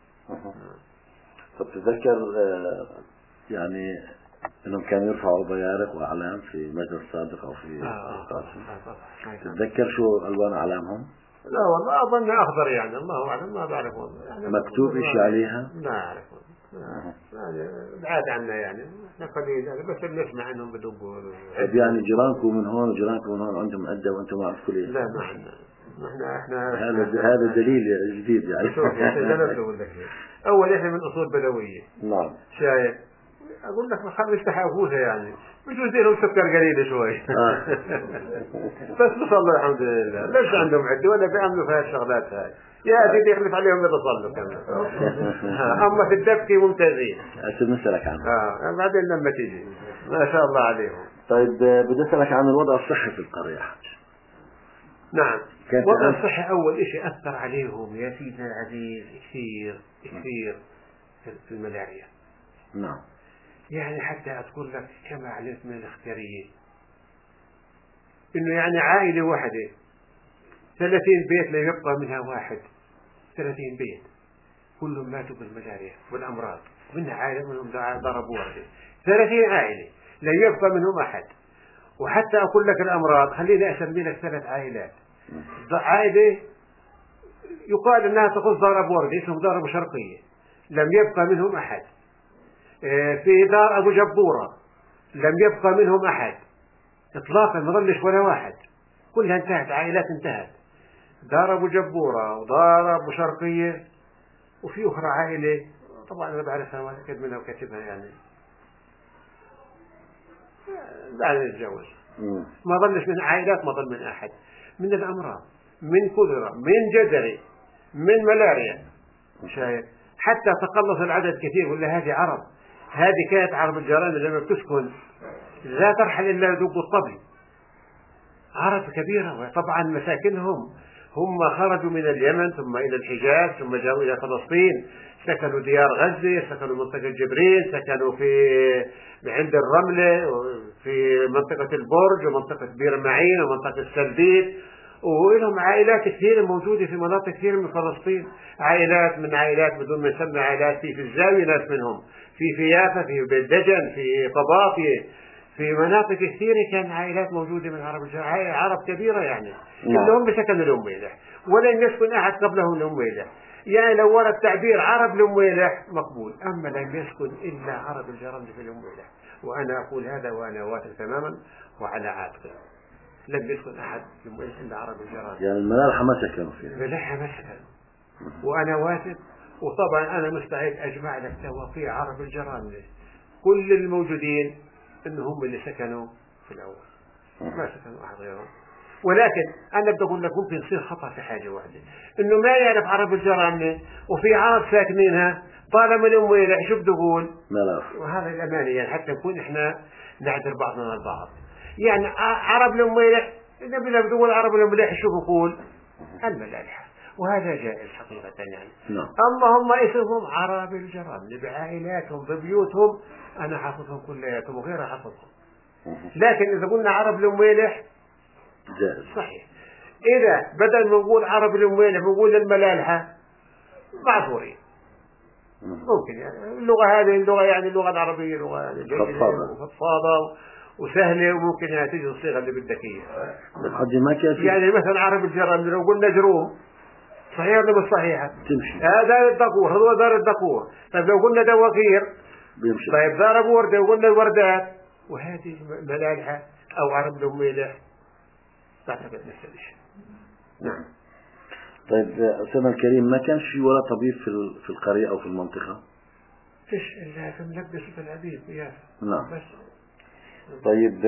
طب تتذكر يعني انهم كانوا يرفعوا بيارق واعلام في مجلس الصادق او في آه القاسم؟ آه آه تتذكر شو الوان اعلامهم؟ لا والله اظن اخضر يعني، الله اعلم ما بعرف والله. يعني مكتوب شيء عليها؟ لا اعرف والله، بعاد عنا يعني، احنا قليل يعني، بس بنسمع انهم بدقوا. طيب يعني جيرانكم من هون وجيرانكم من هون عندهم عده وانتم ما عندكم ليه؟ لا ما عندنا، احنا احنا هذا هذا دليل جديد يعني. شوف يا اخي انا بقول لك اول احنا من اصول بدويه. نعم. شايف؟ اقول لك خلي يفتح ابوها يعني، بجوز لهم سكر قليل شوي. بس نصلي الحمد لله، ليش عندهم عده ولا بيعملوا في هالشغلات هاي؟ يا سيدي يخلف عليهم يصلوا كمان. اما في الدبكه ممتازين. هسه نسألك عنه. اه بعدين لما تيجي ما شاء الله عليهم. طيب بدي اسألك عن الوضع الصحي في القرية حاج. نعم. وضع الصحي اول شيء اثر عليهم يا سيدنا العزيز كثير كثير في الملاريا. نعم. يعني حتى أقول لك كما علمت من الاختيارية إنه يعني عائلة واحدة ثلاثين بيت لا يبقى منها واحد، ثلاثين بيت كلهم ماتوا بالملاريا والأمراض، منها عائلة منهم ضربوا وردة، ثلاثين عائلة لا يبقى منهم أحد. وحتى أقول لك الأمراض خليني أسمي لك ثلاث عائلات. عائلة يقال أنها تخص ضرب وردة اسمه ضرب شرقية لم يبقى منهم أحد. في دار أبو جبورة لم يبقى منهم أحد إطلاقا، ما ظلش ولا واحد، كلها انتهت، عائلات انتهت. دار أبو جبورة ودار أبو شرقية، وفي أخرى عائلة طبعا أنا بعرفها ما أتأكد منها وكاتبها يعني بعد الجواز، ما ظلش من عائلات، ما ظل من أحد، من الأمراض، من كوليرا، من جدري، من ملاريا. شايف؟ حتى تقلص العدد كثير، ولا هذه عرب، هذه كانت عرب الجيران لما بتسكن لا ترحل إلا يذوق الطبي، عرب كبيرة. طبعا مساكنهم هم خرجوا من اليمن ثم إلى الحجاز ثم جاءوا إلى فلسطين، سكنوا ديار غزة، سكنوا منطقة جبرين، سكنوا في عند الرملة، في منطقة البرج ومنطقة بير معين ومنطقة السلبيت، ولهم عائلات كثيرة موجودة في مناطق كثيرة من فلسطين، عائلات من عائلات بدون ما نسمي عائلات، في في الزاوية ناس منهم، في في يافا، في بيت دجن، في قباطية، في مناطق كثيرة كان عائلات موجودة من عرب الجزائر، عرب كبيرة يعني، اللي هم سكنوا الأم ميلح ولن يسكن أحد قبلهم الأم ميلح. يعني لو ورد تعبير عرب الأم ميلح مقبول، أما لم يسكن إلا عرب الجرمد في الأم ميلح، وأنا أقول هذا وأنا واثق تماما وعلى عاتقه، لم يسكن أحد إلا عرب الجرمد. يعني الملاحة ما سكنوا فيها. الملاحة ما سكنوا، وأنا واثق، وطبعا أنا مستعد أجمع لك توقيع عرب الجرمد كل الموجودين إنهم اللي سكنوا في الأول، ما سكنوا أحد غيرهم. ولكن أنا بدي أقول لك ممكن يصير خطأ في حاجة واحدة، إنه ما يعرف عرب الجرمد وفي عرب ساكنينها طالما الأم ميلح، شو بده يقول؟ وهذا الأمانة يعني حتى نكون إحنا نعذر بعضنا البعض. يعني عرب الأم ميلح، النبي لما بده يقول عرب الأم ميلح شو بقول؟ الملاحة، وهذا جائز حقيقة يعني. نعم. اللهم اسمهم عرب الجرمد بعائلاتهم ببيوتهم، أنا حافظهم كلياتهم وغير حافظهم. لكن إذا قلنا عرب الأم ميلح جائز صحيح. إذا بدل ما نقول عرب الأم ميلح نقول الملاحة، معذورين. ممكن يعني اللغة هذه اللغة يعني اللغة العربية لغة يعني جيدة وفضفاضة وسهلة، وممكن يعني تجي الصيغة اللي بدك إياها. يعني مثلا عرب الجرمد لو قلنا جروم صحيح ولا مش صحيحة؟ تمشي. هذا دار الدكور، هذا دار الدكور. طيب لو قلنا دواكير بيمشي. طيب دار وردة وقلنا الوردات، وهذه ملاحة أو عرب الأم ميلح تعتبر نفس الشيء. نعم. طيب أستاذنا الكريم، ما كانش في ولا طبيب في في القرية أو في المنطقة؟ فيش إلا في ملبس في العبيد يا. نعم. بس. طيب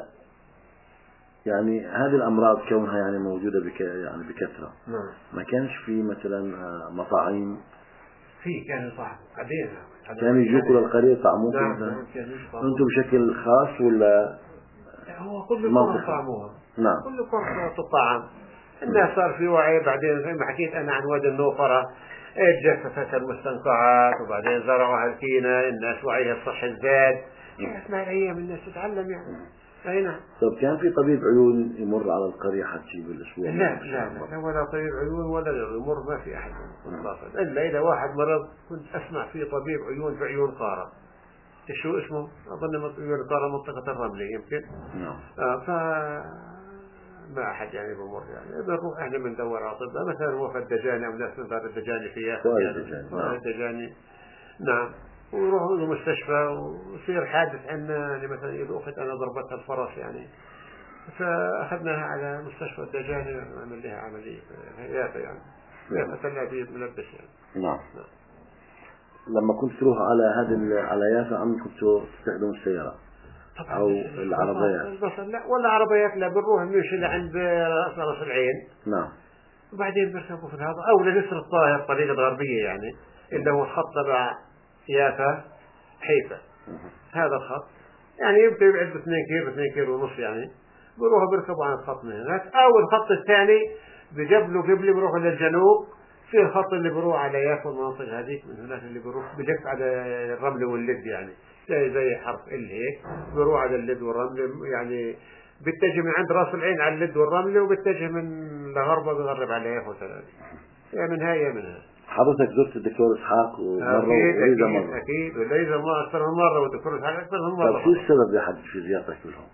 يعني هذه الأمراض كونها يعني موجودة بك يعني بكثرة. نعم. ما كانش في مثلا مطاعيم؟ في كان صح بعدين كانوا يجوكوا للقرية طعموكم؟ نعم. مثلا نعم. أنتم بشكل خاص ولا؟ هو كل القرى طعموها. نعم. كل القرى تطعم. الناس صار في وعي بعدين، زي ما حكيت أنا عن وادي النوفرة، جففت المستنقعات وبعدين زرعوا هالكينة، الناس وعيها الصحي زاد، اسمع الأيام الناس تتعلم يعني. أي نعم. طب كان في طبيب عيون يمر على القرية حتى بالأسبوع؟ لا لا لا ولا طبيب عيون ولا يمر، ما في أحد إطلاقا، إلا إذا واحد مرض كنت أسمع فيه طبيب عيون في عيون قارة. شو اسمه؟ أظن عيون قارة منطقة الرملة يمكن. نعم. آه ف ما أحد يعني بمر يعني بنروح إحنا بندور على أطباء، مثلا وفد الدجاني أو ناس من دار الدجاني في يافا يعني الدجاني. نعم. ويروحوا له مستشفى ويصير حادث عندنا، مثلا إذا أخت أنا ضربتها الفرس يعني، فأخذناها على مستشفى الدجاني ونعمل لها عملية في يافا يعني. يافا تلابيب ملبس يعني. نعم. نعم. لما كنت تروح على هذا على يافا عم كنتوا تستخدموا السيارة أو العربيات؟ بس لا ولا عربيات، لا بنروح نمشي لعند راس العين. نعم. وبعدين بنركبوا في هذا أو لجسر الطاهر الطريق الغربية يعني، اللي هو الخط تبع يافا حيفا. هذا الخط يعني يمكن يبعد باثنين كيلو اثنين كيلو ونص يعني، بروحوا بيركبوا عن الخط من هناك. أو الخط الثاني بجبلوا قبل بروحوا للجنوب، في الخط اللي بروح على يافا المناطق هذيك من هناك اللي بروح بلف على الرمل واللد يعني، زي زي حرف ال هيك، بروح على اللد والرمل يعني، بيتجه من عند راس العين على اللد والرمل، وبيتجه من الغربة بيغرب على يافا ثلاثة. يا من هاي يا من هاي. حضرتك زرت الدكتور إسحاق ومرة وليزا مرة؟ أكيد وليزا مرة أكثر من مرة، والدكتور إسحاق أكثر من مرة. طيب شو السبب يا حد في زيارتك لهم؟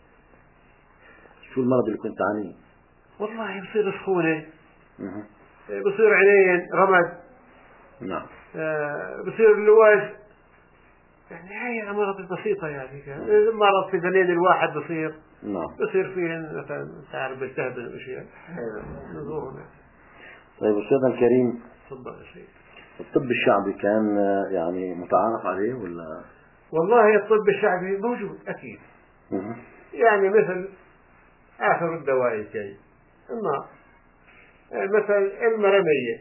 شو المرض اللي كنت تعانيه؟ والله بصير سخونة، بصير عينين رمد. نعم. آه بصير اللواج يعني، هاي الأمراض البسيطة يعني. مرض في بنين الواحد بصير. نعم. بصير فيه مثلا تعرف بالتهب الأشياء نزورنا. طيب أستاذنا الكريم، تفضل يا سيدي. الطب الشعبي كان يعني متعارف عليه ولا؟ والله الطب الشعبي موجود أكيد. مه. يعني مثل آخر الدواء الكي النار، مثل المرمية،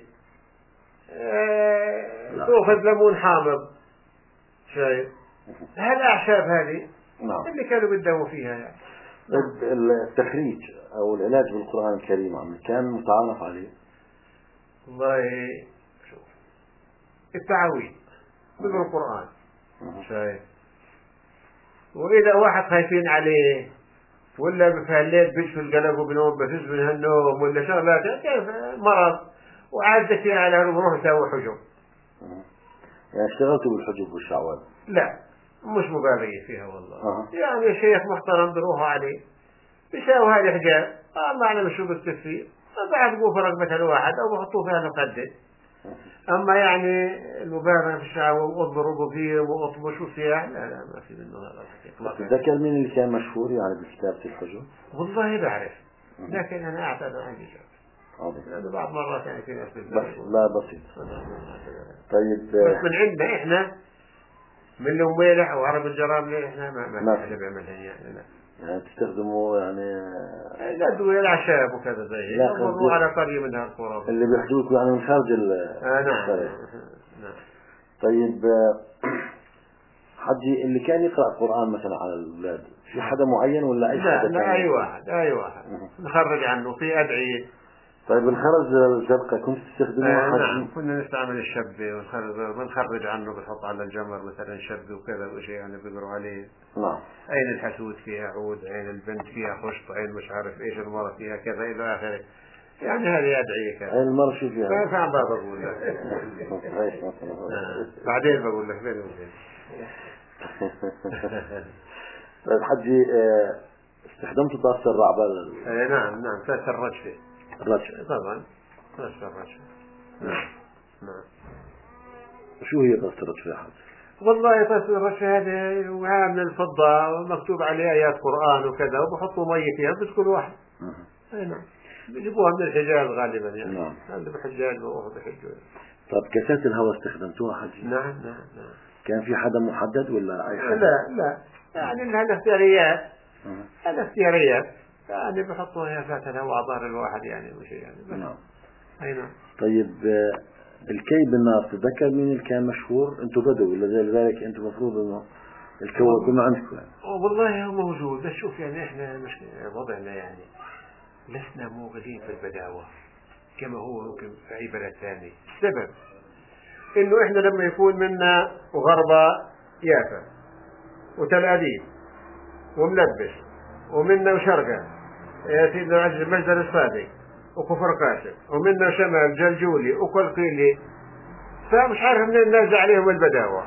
أه تأخذ ليمون حامض شايف، هالأعشاب هذه نعم. اللي كانوا بيداووا فيها يعني. التخريج أو العلاج بالقرآن الكريم عم كان متعارف عليه؟ والله شوف، التعويذ بالقرآن شايف، وإذا واحد خايفين عليه ولا بفهليت بيشفي القلق وبنوم بفز من هالنوم ولا شغلات كيف مرض وعادة فيها على روح سوي حجب. يعني اشتغلتوا بالحجب والشعوذة؟ لا مش مبالغة فيها والله. أه. يعني شيخ محترم بروحوا عليه بيساوي هذه الحجاب الله أعلم شو بالتفسير بعد بوفر رقبة الواحد أو بحطوه فيها مقدس. أما يعني المبالغة في الشعوذة وأضربوا فيهم وأطبش وسياح لا لا ما في منه هذا الإطلاق. تتذكر مين اللي كان مشهور يعني بكتابة الحجب؟ والله بعرف لكن أنا أعتقد عندي جاب عظيم. لأنه بعض مرات يعني في ناس بس لا بسيط. طيب بس من عندنا إحنا من الأمويلح أو عرب الجرام إحنا ما ما حدا بيعملها يعني لا. يعني تستخدموا يعني الأدوية الأعشاب وكذا زي هيك مروا على قرية من هالقرى اللي بيحجوكوا يعني من خارج ال آه نعم. نعم. طيب حجي اللي كان يقرأ قرآن مثلا على الأولاد في حدا معين ولا أي لا حدا؟ لا أي واحد أي واحد نخرج عنه في أدعية. طيب الخرز الزرقاء كنت تستخدموها؟ آه نعم كنا نستعمل الشبة ونخرج ونخرج عنه بنحط على الجمر مثلا شبة وكذا وشيء يعني بيقروا عليه. نعم. عين الحسود فيها عود عين البنت فيها خشط عين مش عارف ايش المرض فيها كذا إلى آخره يعني هذه أدعية كذا. عين المرض شو فيها؟ ما فعلا بقول لك. بعدين بقول لك بين وبين. طيب حجي استخدمتوا طاسة الرعبة؟ اي نعم نعم طاسة الرجفة. الرجفة طبعا طاسة الرجفة. نعم نعم. شو هي طاسة الرجفة يا حاج؟ والله طاسة الرجفة هذه وعاء من الفضة ومكتوب عليه آيات قرآن وكذا وبحطوا مية فيها بس كل واحد. اي نعم. بيجيبوها من الحجاز غالبا يعني. نعم. هذا بالحجاز بروحوا بحجوا. طب كاسات الهواء استخدمتوها حجي؟ نعم نعم نعم. كان في حدا محدد ولا أي حدا؟ لا لا يعني إنها اختياريات. هذا اختياريات يعني بحطوها فات الهواء على ظهر الواحد يعني وش يعني. نعم. أي نعم. طيب الكي بالنار تتذكر مين اللي كان مشهور؟ أنتم بدو ولا زي ذلك أنتم مفروض إنه الكو يكون عندكم يعني. والله هو موجود بس شوف يعني إحنا مش وضعنا يعني لسنا موغلين في البداوة كما هو ممكن في أي بلد ثاني. السبب إنه إحنا لما يكون منا وغربة يافا وتل أبيب وملبس ومنا وشرقة يا سيدنا العزيز مجدر الصادق وكفر قاسم ومنا وشمال جلجولي وكل قيلي فمش عارف منين نازع عليهم البداوة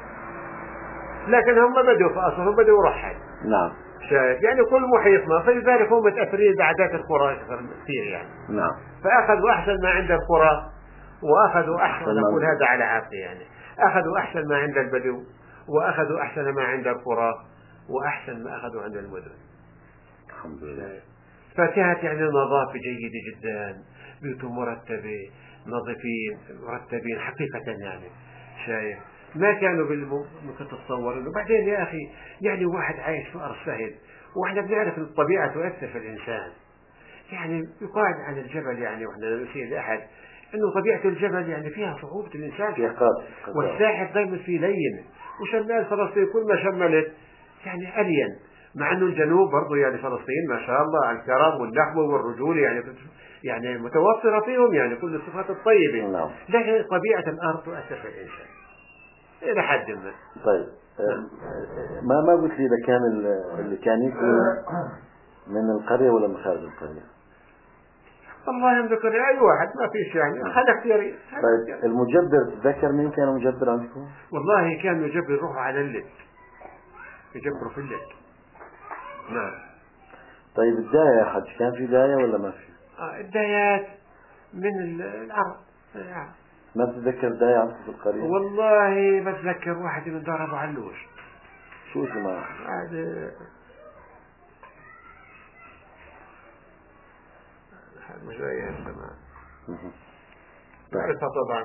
لكن هم بدوا في أصلهم بدوا رحل. نعم. شايف يعني كل محيطنا فلذلك هم متأثرين بعادات القرى كثير يعني. نعم. فأخذوا أحسن ما عند القرى وأخذوا أحسن نقول هذا على عقلي يعني أخذوا أحسن ما عند البدو وأخذوا أحسن ما عند القرى وأحسن ما أخذوا عند المدن. الحمد لله. فكانت يعني نظافة جيدة جدا بيوتهم مرتبة نظيفين مرتبين حقيقة يعني شايف ما كانوا بالممكن تتصور انه بعدين يا اخي يعني واحد عايش في ارض سهل واحنا بنعرف ان الطبيعة تؤثر في الانسان يعني يقال عن الجبل يعني واحنا نسير لاحد انه طبيعة الجبل يعني فيها صعوبة الانسان والساحل دائما فيه لين وشمال فلسطين كل ما شملت يعني الين مع انه الجنوب برضه يعني فلسطين ما شاء الله الكرم والنحو والرجولة يعني يعني متوفرة فيهم يعني كل الصفات الطيبة. نعم. لكن طبيعة الارض تؤثر في الانسان إلى حد ما. طيب ما ما قلت لي إذا كان اللي كان يكون من القرية ولا من خارج القرية؟ والله يذكر أي واحد ما فيش يعني هذا اختياري. طيب المجبر تذكر مين كان مجبر عندكم؟ والله كان مجبر يروح على الليل يجبروا في الليل. نعم. طيب الداية يا حج كان في داية ولا ما في؟ آه الدايات من العرب. آه. ما تتذكر داية عندكم في القرية؟ والله بتذكر واحد من دار أبو علوش. شو اسمه؟ هذا مش زي السماء. بعرفها طبعا.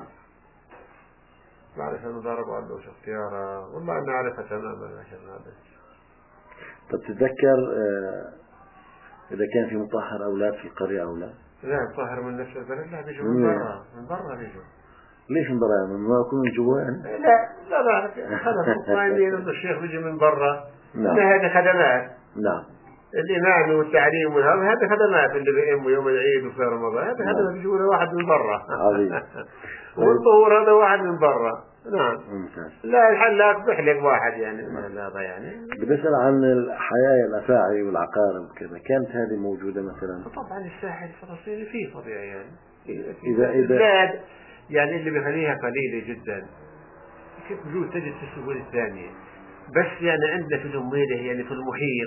بعرف انه دار أبو علوش اختيارها والله انا اعرفها تماما عشان هذا. طب تتذكر آه اذا كان في مطهر اولاد في القرية او لا؟ لا مطهر من نفس البلد لا بيجوا من برا من برا بيجوا. ليش من برا؟ من ما يكونوا من جوان؟ لا لا لا خلص مطمئنين انه الشيخ بيجي من برا. نعم. هذه خدمات. نعم. الإمام والتعليم والهذا هذه خدمات اللي بيقوموا يوم العيد وفي رمضان هذه خدمات بيجوا له واحد من برا. عظيم. والظهور هذا واحد من برا. نعم. ممتاز. لا الحلاق بيحلق واحد يعني من هذا يعني. بسأل عن الحياة الأفاعي والعقارب وكذا، كانت هذه موجودة مثلا؟ طبعا الساحل الفلسطيني فيه طبيعي يعني. إذا إذا لا يعني اللي بيخليها قليلة جدا كيف بجوز تجد في السهول الثانية، بس يعني عندنا في الأمويلة يعني في المحيط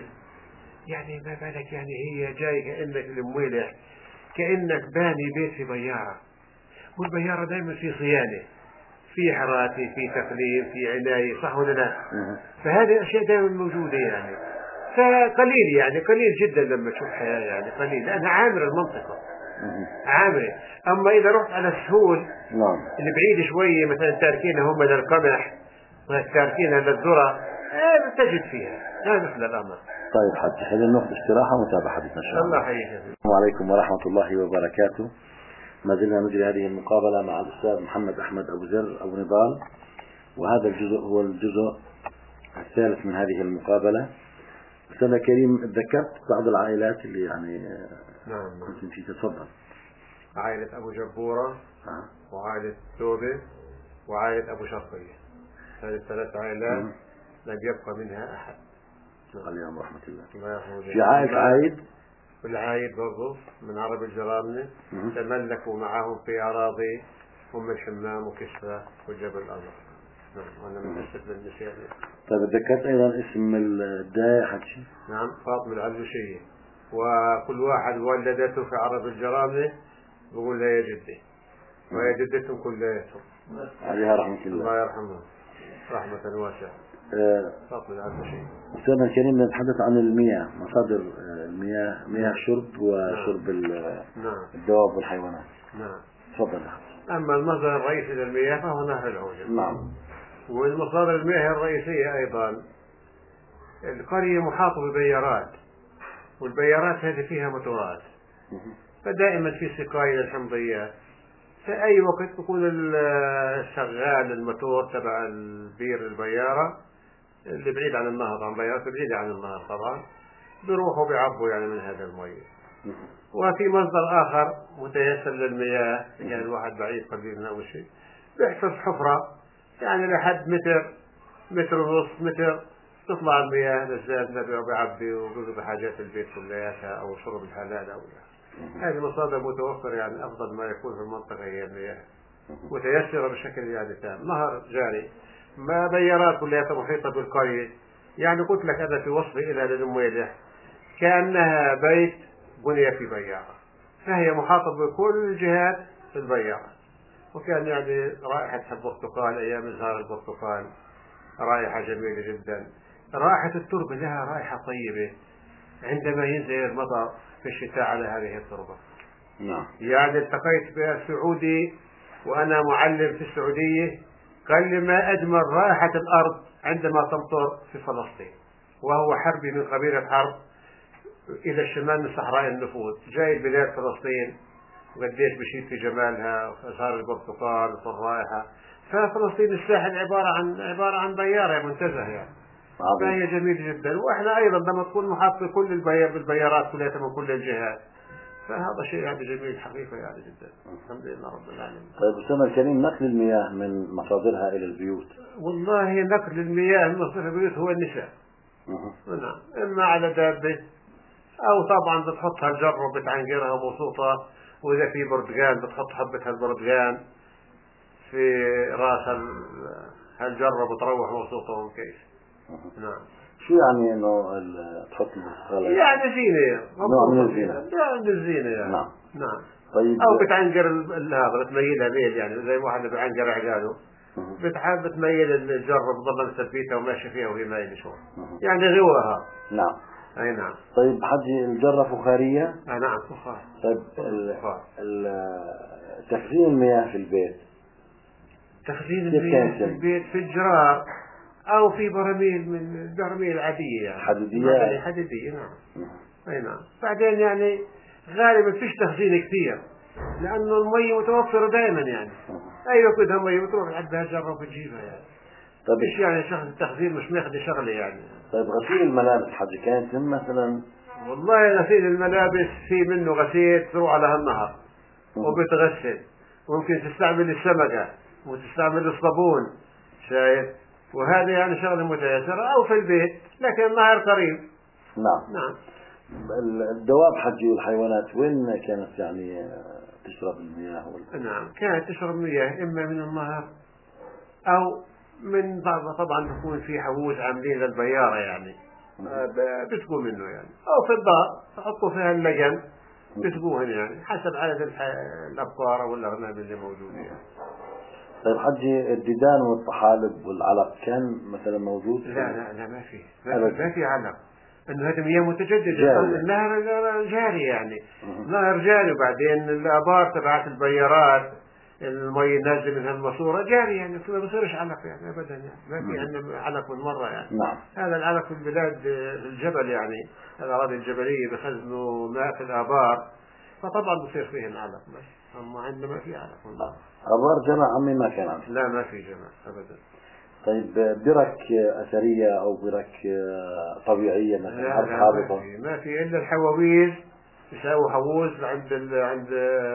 يعني ما بالك يعني هي جاي كأنك الأمويلة كأنك باني بيت في بيارة، والبيارة دائما في صيانة، في حراسة، في تقليم، في عناية، صح ولا لا؟ فهذه الأشياء دائما موجودة يعني، فقليل يعني قليل جدا لما تشوف حياة يعني قليل، لأنها عامرة المنطقة عامرة. أما إذا رحت على السهول نعم اللي بعيد شوية مثلا تاركينها هم للقمح تاركينها للذرة تجد فيها، لا مثل الأمر. طيب حج خلينا ناخذ استراحة ومتابعة حديثنا إن شاء الله. الله يحييك. السلام عليكم ورحمة الله وبركاته. ما زلنا نجري هذه المقابلة مع الأستاذ محمد أحمد أبو زر أبو نضال، وهذا الجزء هو الجزء الثالث من هذه المقابلة. أستاذ كريم ذكرت بعض العائلات اللي يعني نعم كنت نسيت، تفضل. عائلة أبو جبورة أه. وعائلة توبة وعائلة أبو شرقية، هذه الثلاث عائلات لم يبقى منها أحد. عليهم رحمة الله. الله في عائلة عايد والعايد برضه من عرب الجرامنة تملكوا معهم في أراضي أم الحمام وكسرى وجبل الأزرق. نعم وأنا من أسد النسيان. طيب ذكرت أيضا اسم الداية حكي؟ نعم فاطمة العلوشية، وكل واحد ولدته في عرب الجرامنة بقول لها يا جدي، وهي جدتهم كلياتهم عليها رحمة الله. الله يرحمها رحمة واسعة. أه فاطمة العلوشية. أستاذنا الكريم نتحدث عن المياه، مصادر المياه، مياه شرب وشرب نعم. الدواب والحيوانات. نعم تفضل. أما المصدر الرئيسي للمياه فهو نهر العوجة. نعم. والمصادر المياه الرئيسية أيضا القرية محاطة ببيارات، والبيارات هذه فيها موتورات، فدائما في سقاية للحمضيات. في أي وقت يكون الشغال الموتور تبع البير البيارة اللي بعيد عن النهر، عن بيارات بعيدة عن النهر طبعا، بيروحوا بيعبوا يعني من هذا المياه. وفي مصدر آخر متيسر للمياه يعني الواحد بعيد قليلا أو شيء بيحفر حفرة يعني لحد متر متر ونص متر تطلع المياه نزال نبيع وبيعبي وبيقضي حاجات البيت كلياتها أو شرب الحلال أو لا. هذه مصادر متوفرة يعني أفضل ما يكون في المنطقة هي المياه متيسرة بشكل يعني تام. نهر جاري، ما بيارات كلياتها محيطة بالقرية، يعني قلت لك أنا في وصفي إلى للمويلة كأنها بيت بني في بيارة، فهي محاطة بكل الجهات في البيارة. وكان يعني رائحة البرتقال أيام إزهار البرتقال رائحة جميلة جدا. رائحة التربة لها رائحة طيبة عندما ينزل المطر في الشتاء على هذه التربة. نعم. يعني التقيت بسعودي وأنا معلم في السعودية قال لي ما أجمل رائحة الأرض عندما تمطر في فلسطين، وهو حربي من قبيلة حرب إلى الشمال من صحراء النفوذ، جاي بلاد فلسطين وقديش بشيد في جمالها وأزهار البرتقال وفي الرائحة. ففلسطين الساحل عبارة عن عبارة عن بيارة منتزه يعني، فهي جميلة جدا. وإحنا أيضا لما تكون محاط بكل البيار بالبيارات كلها من كل الجهات، فهذا شيء يعني جميل حقيقة يعني جدا. الحمد لله رب العالمين. طيب أستاذنا الكريم نقل المياه من مصادرها إلى البيوت؟ والله نقل المياه من مصادر البيوت هو النساء. نعم، إما على دابة أو طبعا بتحطها الجرة وبتعنقرها مبسوطة، وإذا في برتقال بتحط حبة هالبرتقال في راس هالجرة بتروح مبسوطة وكيف. نعم. شو يعني إنه تحط البرتقال؟ يعني زينة، نوع من الزينة. نوع من الزينة يعني. نعم. نعم. طيب. أو بتعنقر هذا بتميلها ميل يعني زي واحد بيعنقر عقاله، بتحب بتميل الجرة بتضل مثبتها وماشي فيها وهي مايلة شوي. يعني غواها. نعم. أي نعم. طيب حجي الجرة فخارية؟ آه نعم فخار. طيب تخزين المياه في البيت؟ تخزين المياه في البيت في الجرار أو في براميل من البراميل العادية يعني. حديدية. حديدية نعم. أي نعم. بعدين يعني غالبا فيش تخزين كثير لأنه المية متوفرة دائما يعني. أي وقت بدها مية بتروح لحد هالجرة وبتجيبها يعني. طيب إيش يعني شغل التخزين مش ماخذ شغلة يعني. طيب غسيل الملابس حجي كانت مثلا؟ والله غسيل الملابس في منه غسيل تروح على هالنهر وبتغسل، ممكن تستعمل السمكة وتستعمل الصابون شايف؟ وهذا يعني شغلة متيسرة، أو في البيت لكن النهر قريب. نعم. نعم. الدواب حجي والحيوانات وين كانت يعني تشرب المياه؟ نعم، كانت تشرب مياه إما من النهر أو من بعض، طبعا بيكون في حووز عاملين للبيارة يعني بتسقوا منه يعني، أو في الدار تحطوا فيها اللجن بتسقوهن يعني حسب عدد الأبقار أو الأغنام اللي موجودة يعني. طيب حجي، الديدان والطحالب والعلق كان مثلا موجود؟ لا لا لا ما في ما في, ما في علق، انه هذه مياه متجدده. جاري. النهر جاري يعني نهر جاري، وبعدين الابار تبعت البيارات المي نازله من هالماسوره جاري يعني، ما بصيرش علق يعني ابدا يعني، ما في عندنا علق من مره يعني. نعم. هذا العلق في البلاد في الجبل يعني، الاراضي الجبليه بخزنوا ماء في الابار، فطبعا بصير فيه العلق، بس اما عندنا ما في علق والله. ابار جمع عمي ما كان عندنا. لا ما في جمع ابدا. طيب برك أثرية أو برك طبيعية مثلا؟ لا لا ما في ما في إلا الحواويز، يساووا حووز عند ال... عند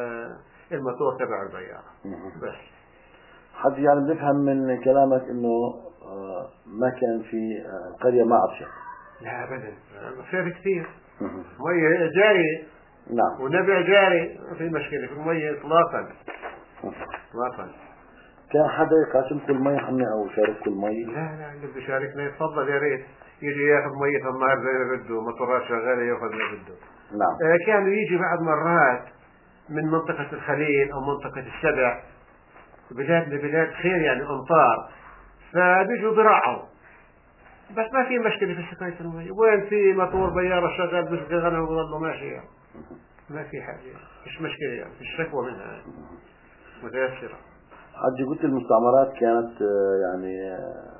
الموتور تبع البيارة بس. حد يعني بنفهم من كلامك إنه ما كان في القرية ما عطشة؟ لا أبدا، خير كثير، مية جاري. نعم. ونبع جاري، ما في مشكلة في المية إطلاقا إطلاقا. كان حدا يقاسمكم المي حمي أو يشارككم المي؟ لا لا، اللي بيشاركنا يتفضل يا ريت يجي ياخذ مية النهر زي ما بده، مطورات شغالة ياخذ ما بده. نعم. آه كانوا يجي بعض مرات من منطقة الخليل أو منطقة السبع، بلاد لبلاد خير يعني أمطار، فبيجوا براعوا، بس ما في مشكلة في سقاية المي. وين في مطور بيارة شغال بسقي غنم وظله ماشي يعني. ما في حاجة يعني. مش مشكلة يعني، مش شكوى منها يعني. متيسرة. حجي قلت المستعمرات كانت يعني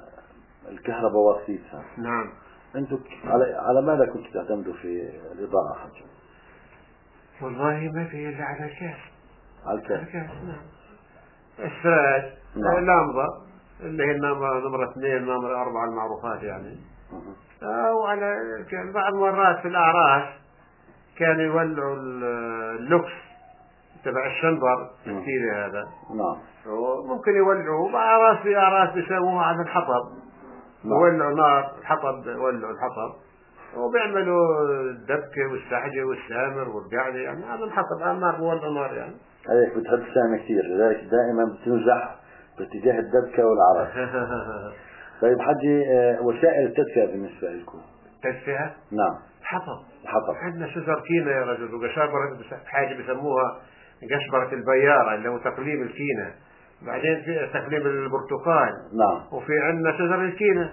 الكهرباء وسيطها. نعم. انتم على على ماذا كنتوا تعتمدوا في الإضاءة حجي؟ والله ما في إلا على الكاس. على الكاس. على الكاس نعم. السراج. نعم. لامضة اللي هي النمرة نمرة اثنين نمرة أربعة المعروفات يعني. أو على كان بعض مرات في الأعراس كانوا يولعوا اللوكس تبع الشنبر الكتيري هذا. نعم. ممكن يولعوا أعراس في أعراس بيسووها على الحطب. نعم. يولعوا نار الحطب، يولعوا الحطب وبيعملوا الدبكة والسحجة والسامر والقعدة يعني، هذا الحطب على النار بيولعوا نار يعني. هيك بتحب السامة كثير، لذلك دائما بتنزح باتجاه الدبكة والعرس. طيب حجي، وسائل التدفئة بالنسبة لكم؟ التدفئة؟ نعم. الحطب. الحطب. عندنا شجر كينة يا رجل، وقشبرة حاجة بيسموها قشبرة البيارة اللي هو تقليم الكينة، بعدين في تقليم البرتقال. نعم. وفي عندنا شجر الكينة.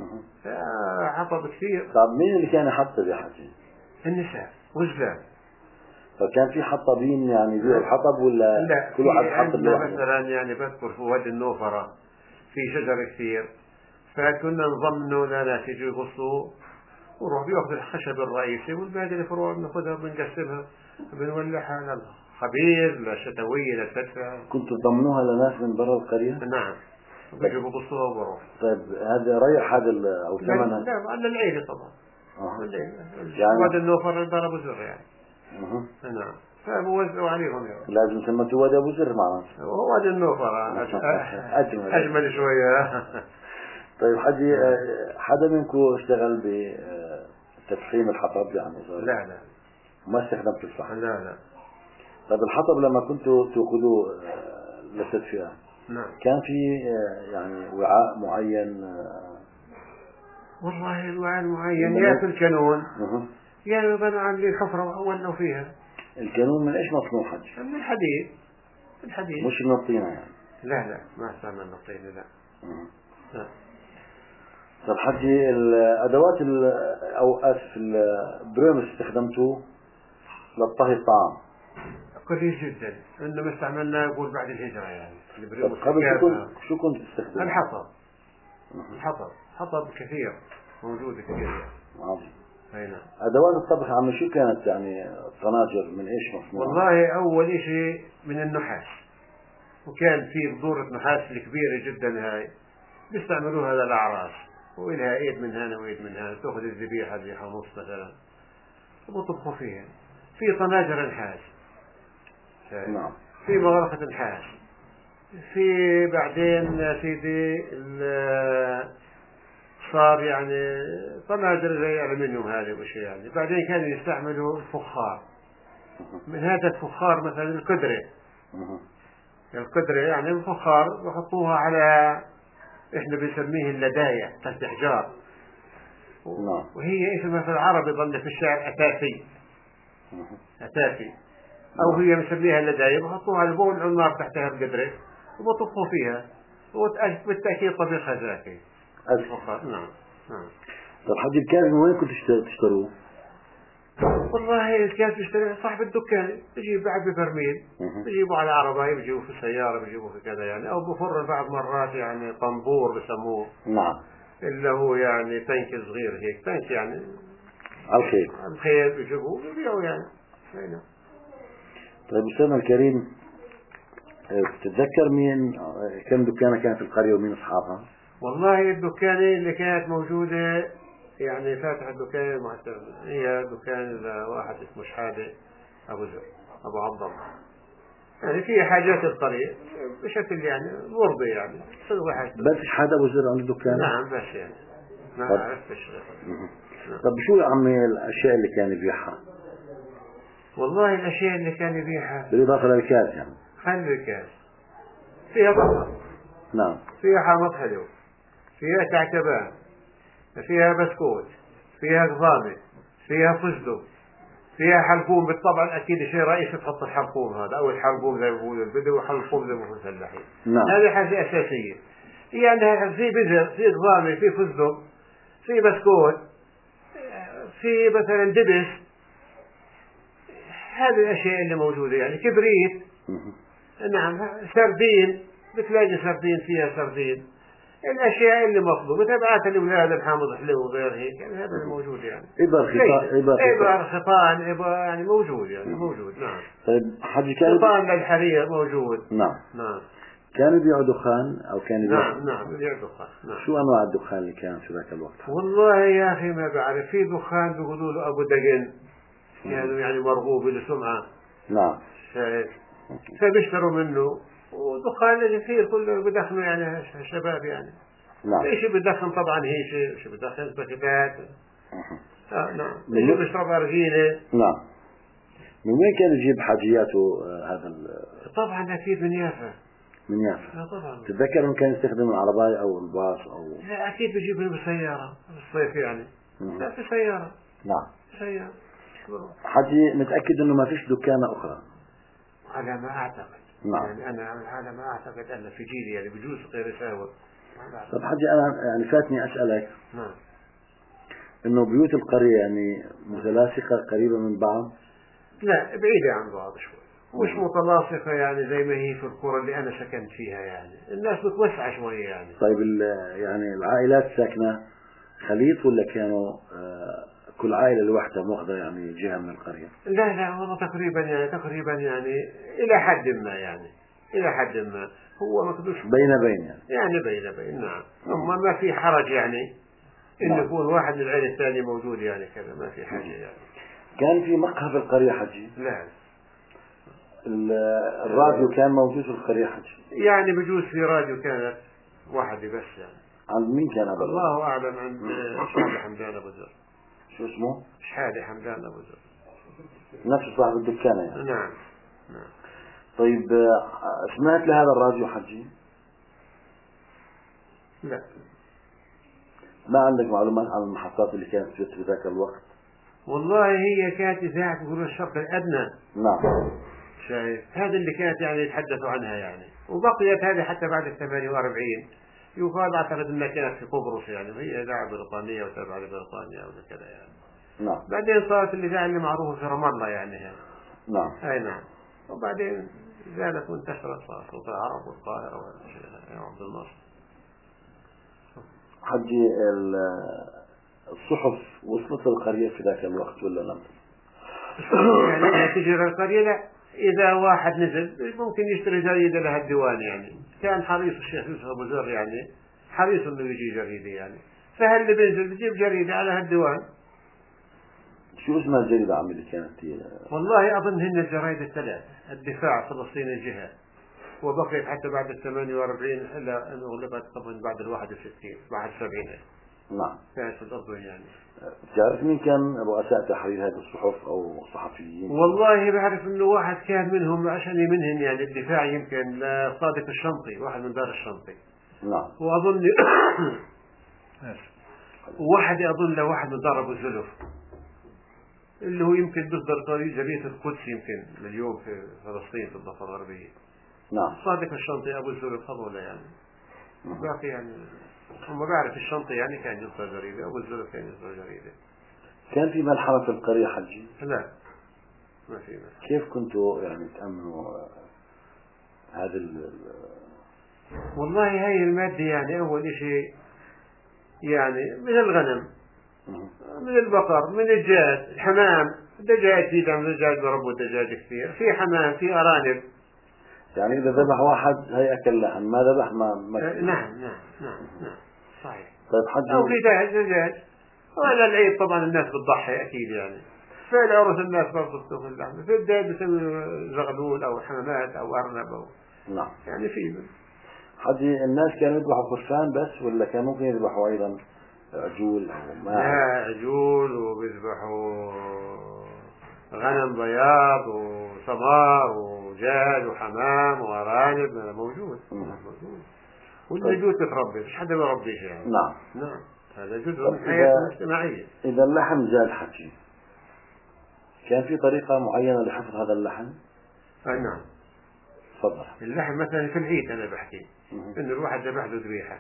حطب كثير. طب مين اللي كان يحطب يا حجي؟ النساء والزلال. فكان في حطابين يعني يبيعوا الحطب ولا لا، كل واحد حطب لوحده؟ مثلا يعني بذكر في وادي النوفرة في شجر كثير، فكنا نضمنوا لناس يجوا يغصوا وروح بياخذ الخشب الرئيسي والباقي الفروع بناخذها بنقسمها بنولعها للخبيز للشتوية للتدفئة. كنتوا تضمنوها لناس من برا القرية؟ نعم. بيجوا بيغصوها وبروح. طيب هذا ريح هذا او ثمنها؟ لا على العيلة طبعا. اه يعني وادي النوفر ضربوا زر يعني. اها نعم. فبوزعوا عليهم يعني. لازم سميتوا وادي ابو زر معناته. وادي النوفر اجمل اجمل شوية. طيب حجي، حدا منكم اشتغل بتفحيم الحطب يعني؟ لا لا ما استخدمت الفحم؟ لا لا. طيب الحطب لما كنتوا تأخذوه للتدفئة، نعم، كان في يعني وعاء معين؟ والله الوعاء معين، يا في الكانون أه. يا بنوا عاملين حفرة ولوا فيها. الكانون من ايش مصنوع حج؟ من الحديد. الحديد مش من الطينة يعني؟ لا لا ما استعملنا الطينة لا. أه. لا. طب حجي، الادوات او اسف البريمس استخدمتوه للطهي الطعام؟ قليل جدا، انما استعملناه يقول بعد الهجرة يعني. طب قبل شو كنت شو كنت تستخدم؟ الحطب. الحطب حطب كثير موجود كثير. عظيم. اي نعم. ادوات الطبخ عم شو كانت يعني؟ طناجر من ايش مصنوعة؟ والله اول شيء من النحاس، وكان في بذورة نحاس الكبيرة جدا هاي بيستعملوها للأعراس، وإلها ايد من هنا وايد من هنا، تأخذ الذبيحة ذبيحة نص مثلا وبطبخوا فيها. في طناجر نحاس. نعم. في مغرفة نحاس. في بعدين يا سيدي صار يعني طناجر زي الألمنيوم هذه وشيء يعني. بعدين كانوا يستعملوا الفخار. من هذا الفخار مثلا القدرة، القدرة يعني الفخار بحطوها على احنا بنسميه اللداية تحت حجار، وهي اسمها في العربي ظل في الشعر أتافي، أتافي أو هي مسميها اللداية. بحطوها على بول النار تحتها القدرة وبطفوا فيها، وبالتأكيد طبيخها زاكي الفخار. نعم نعم. طب حد الكاز من وين كنت تشتروه؟ والله الكاز بيشتري صاحب الدكان، بيجيب بعد ببرميل، بيجيبوا على عرباية، بيجيبوا في سيارة، بيجيبوا في كذا يعني، أو بفر بعض مرات يعني طنبور بسموه. نعم. اللي هو يعني تانك صغير هيك، تانك يعني على الخيل. على الخيل بيجيبوه بيبيعوا يعني. هنا. طيب أستاذنا الكريم، تتذكر مين كم دكانة كانت في القرية ومين أصحابها؟ والله الدكانة اللي كانت موجودة يعني فاتح الدكان المعتمد هي دكان واحد اسمه شحادة أبو زر أبو عبد الله، يعني في حاجات القرية بشكل يعني مرضي يعني. بس شحادة أبو زر عنده دكان؟ نعم بس يعني ما عرفتش. طب شو يا عمي الأشياء اللي كان يبيعها؟ والله الأشياء اللي كان يبيعها بالإضافة للكاس يعني. خلي الكاس فيها بصل. نعم. فيها حامض حلو، فيها كعكبان، فيها بسكوت، فيها قضامة، فيها فستق، فيها حلقوم. بالطبع أكيد شيء رئيسي تحط الحلقوم هذا أو الحلقوم زي ما بيقولوا البدو، وحلقوم زي ما بيقولوا الفلاحين. نعم. هذه حاجة أساسية، يعني في بذر، في قضامة، في فستق، في بسكوت، في مثلا دبس. هذه الأشياء اللي موجودة يعني. كبريت. نعم. سردين، بتلاقي سردين فيها سردين. الأشياء اللي مطلوبة تبعات الأولاد الحامض حلو وغير هيك يعني. هذا الموجود يعني. إبر خطان، إبر إبر خطان، إبر يعني موجود يعني موجود. نعم. طيب حاجة كان خطان للحرير موجود. نعم. نعم. كانوا يبيعوا دخان أو كانوا يبيعوا؟ نعم نعم يبيعوا دخان. نعم. شو أنواع الدخان اللي كان في ذاك الوقت؟ والله يا أخي ما بعرف. في دخان بيقولوا له أبو دقن يعني يعني مرغوب له سمعة. نعم. شايف. فبيشتروا منه. ودخان الكثير كله بدخنوا يعني شباب يعني. نعم. ايش بدخن طبعا هي شيء شو بدخن باكيتات. آه نعم. من ايش بيشرب أرجيلة. نعم. من وين كان يجيب حاجياته هذا ال طبعا أكيد من يافا. من يافا. لا طبعا. تتذكر إنه كان يستخدم العرباية أو الباص أو؟ لا أكيد بيجيب له بسيارة بالصيف يعني. لا في سيارة. نعم. سيارة. حجي متأكد إنه ما فيش دكانة أخرى؟ على ما أعتقد. نعم. يعني أنا على ما أعتقد أن في جيلي يعني بجوز غير يساوي. طب حجي أنا يعني فاتني أسألك. نعم. إنه بيوت القرية يعني متلاصقة قريبة من بعض؟ لا بعيدة عن بعض شوي. مش متلاصقة يعني زي ما هي في القرى اللي أنا سكنت فيها يعني. الناس بتوسع شوية يعني. طيب يعني العائلات ساكنة خليط ولا كانوا آه كل عائلة لوحدها ماخذة يعني جهة من القرية؟ لا لا والله تقريبا يعني تقريبا يعني إلى حد ما يعني إلى حد ما هو مكدوش بين بين يعني. يعني بين بين. نعم. أما ما في حرج يعني إن نعم. يكون واحد من العائلة الثاني موجود يعني كذا ما في حاجة يعني. كان في مقهى في القرية حجي؟ لا. الراديو كان موجود في القرية حجي؟ يعني بجوز في راديو كانت واحدة بس يعني. عند مين كان هذا؟ الله أعلم. عند شحادة حمدان أبو زر. شو اسمه؟ شحادة حمدان أبو زر. نفس صاحب الدكانة يعني. نعم نعم. طيب سمعت لهذا الراديو حجي؟ لا. ما عندك معلومات عن المحطات اللي كانت في ذاك الوقت؟ والله هي كانت إذاعة يقولون الشرق الأدنى. نعم. شايف. هذا اللي كانت يعني يتحدثوا عنها يعني. وبقيت هذه حتى بعد الثمانية وأربعين. يقال أعتقد أنها كانت في قبرص يعني، وهي إذاعة بريطانية وتابعة لبريطانيا وكذا يعني. نعم. بعدين صارت الإذاعة اللي معروفة في رام الله يعني هي. نعم. أي نعم. وبعدين زادت وانتشرت صار صوت العرب والقاهرة وعبد الناصر. حجي الصحف وصلت للقرية في ذاك الوقت ولا لم؟ يعني تجري القرية لا. إذا واحد نزل ممكن يشتري جريدة لها الديوان يعني. كان حريص الشيخ يوسف أبو زر يعني حريص إنه يجي جريدة يعني. فهل اللي بينزل بيجيب جريدة على هالديوان. شو اسمها الجريدة عمي اللي كانت هي؟ والله أظن هن الجرايد الثلاث. الدفاع، فلسطين، الجهاد. وبقيت حتى بعد الثمانية وأربعين إلا أن أغلقت طبعا بعد الواحد وستين بعد سبعين. نعم. كانت في الأردن يعني. تعرف مين كان رؤساء تحرير هذه الصحف أو صحفيين؟ والله بعرف إنه واحد كان منهم عشان منهم يعني الدفاع يمكن لصادق الشنطي، واحد من دار الشنطي. نعم. وأظن واحد أظن له واحد من دار أبو الزلف اللي هو يمكن بيصدر جريدة القدس يمكن اليوم في فلسطين في الضفة الغربية. نعم. صادق الشنطي أبو الزلف هذول يعني. باقي يعني هم بعرف الشنطي يعني كان يصدر جريدة، أبو الزلف كان يصدر جريدة. كان في ملحمة في القرية حجي؟ لا ما في ملحمة. كيف كنتوا يعني تأمنوا هذا ال والله هاي المادة يعني أول شيء يعني من الغنم، من البقر، من الدجاج، الحمام، الدجاج في دم الدجاج بربوا الدجاج كثير، في حمام، في أرانب. يعني إذا ذبح واحد هي أكل لحم، ما ذبح ما ما أه نعم نعم نعم نعم صحيح. طيب حجي أو في دجاج. وعلى العيد طبعا الناس بتضحي أكيد يعني. في العرس الناس برضه بتاكل اللحم، في الدجاج بيسوي زغلول أو حمامات أو أرنب أو نعم. يعني في حجي الناس كانوا يذبحوا خرفان بس ولا كان ممكن يذبحوا أيضا عجول أو ماعز؟ لا عجول وبيذبحوا غنم بياض وسمار ودجاج وحمام وأرانب موجود. موجود. والنجوت تتربي مش حدا بيربيها يعني. نعم. نعم هذا جزء من حياتنا الاجتماعية. إذا اللحم زاد حجي كان في طريقة معينة لحفظ هذا اللحم؟ آه نعم. تفضل. اللحم مثلا في العيد أنا بحكي إن الواحد ذبح له ذبيحة.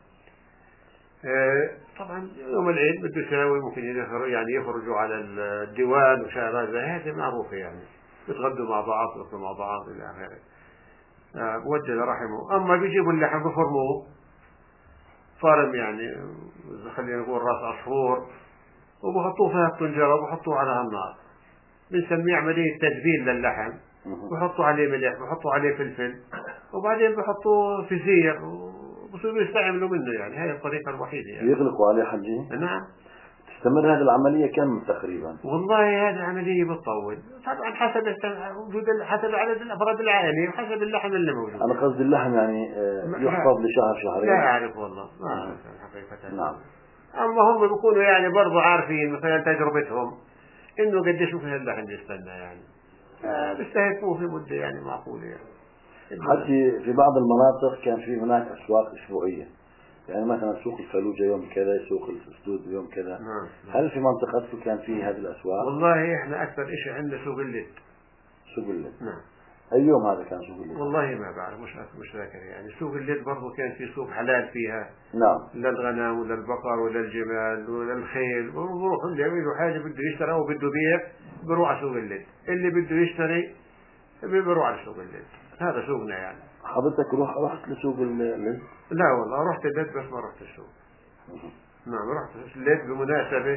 آه طبعا يوم العيد بده يساوي ممكن يعني يخرجوا على الديوان وشغلات زي هذه معروفة يعني بتغدوا مع بعض بياكلوا مع بعض إلى آخره. آه بوجه لرحمه. أما بيجيبوا اللحم بفرموه فرم يعني خلينا نقول راس عصفور وبحطوه في الطنجرة وبحطوه على النار. بنسميه عملية تجبيل للحم. بحطوا عليه ملح بحطوا عليه فلفل وبعدين بحطوه في زير وبصيروا يستعملوا منه يعني. هاي الطريقة الوحيدة يعني. يغلقوا عليه حجي؟ نعم. تستمر هذه العملية كم تقريبا؟ والله هذه عملية بتطول طبعا حسب وجود حسب عدد الأفراد العائلي وحسب اللحم اللي موجود. أنا قصدي اللحم يعني يحفظ لشهر شهرين. لا أعرف والله ما أعرف حقيقة. نعم. أما هم بيكونوا يعني برضو عارفين مثلا تجربتهم إنه قديش ممكن اللحم يستنى يعني. بيستهلكوه في مدة يعني معقولة يعني. حتى في بعض المناطق كان في هناك أسواق أسبوعية يعني مثلا سوق الفلوجة يوم كذا سوق الأسدود يوم كذا. نعم. هل في منطقتكم كان في هذه الأسواق؟ والله إحنا أكثر إشي عندنا سوق الليل. سوق الليل. نعم. أي يوم هذا كان سوق الليل؟ والله ما بعرف مش مش ذاكر يعني. سوق الليل برضو كان في سوق حلال فيها. نعم. للغنم ولا البقر ولا الجمال ولا الخيل بروح اللي يعملوا حاجة بده يشتري أو بده بيع بروح على سوق الليل. اللي بده يشتري بروح على سوق الليل. هذا سوقنا يعني. حضرتك روح رحت لسوق الليل؟ لا والله رحت الليل بس ما رحت السوق. نعم رحت الليل بمناسبة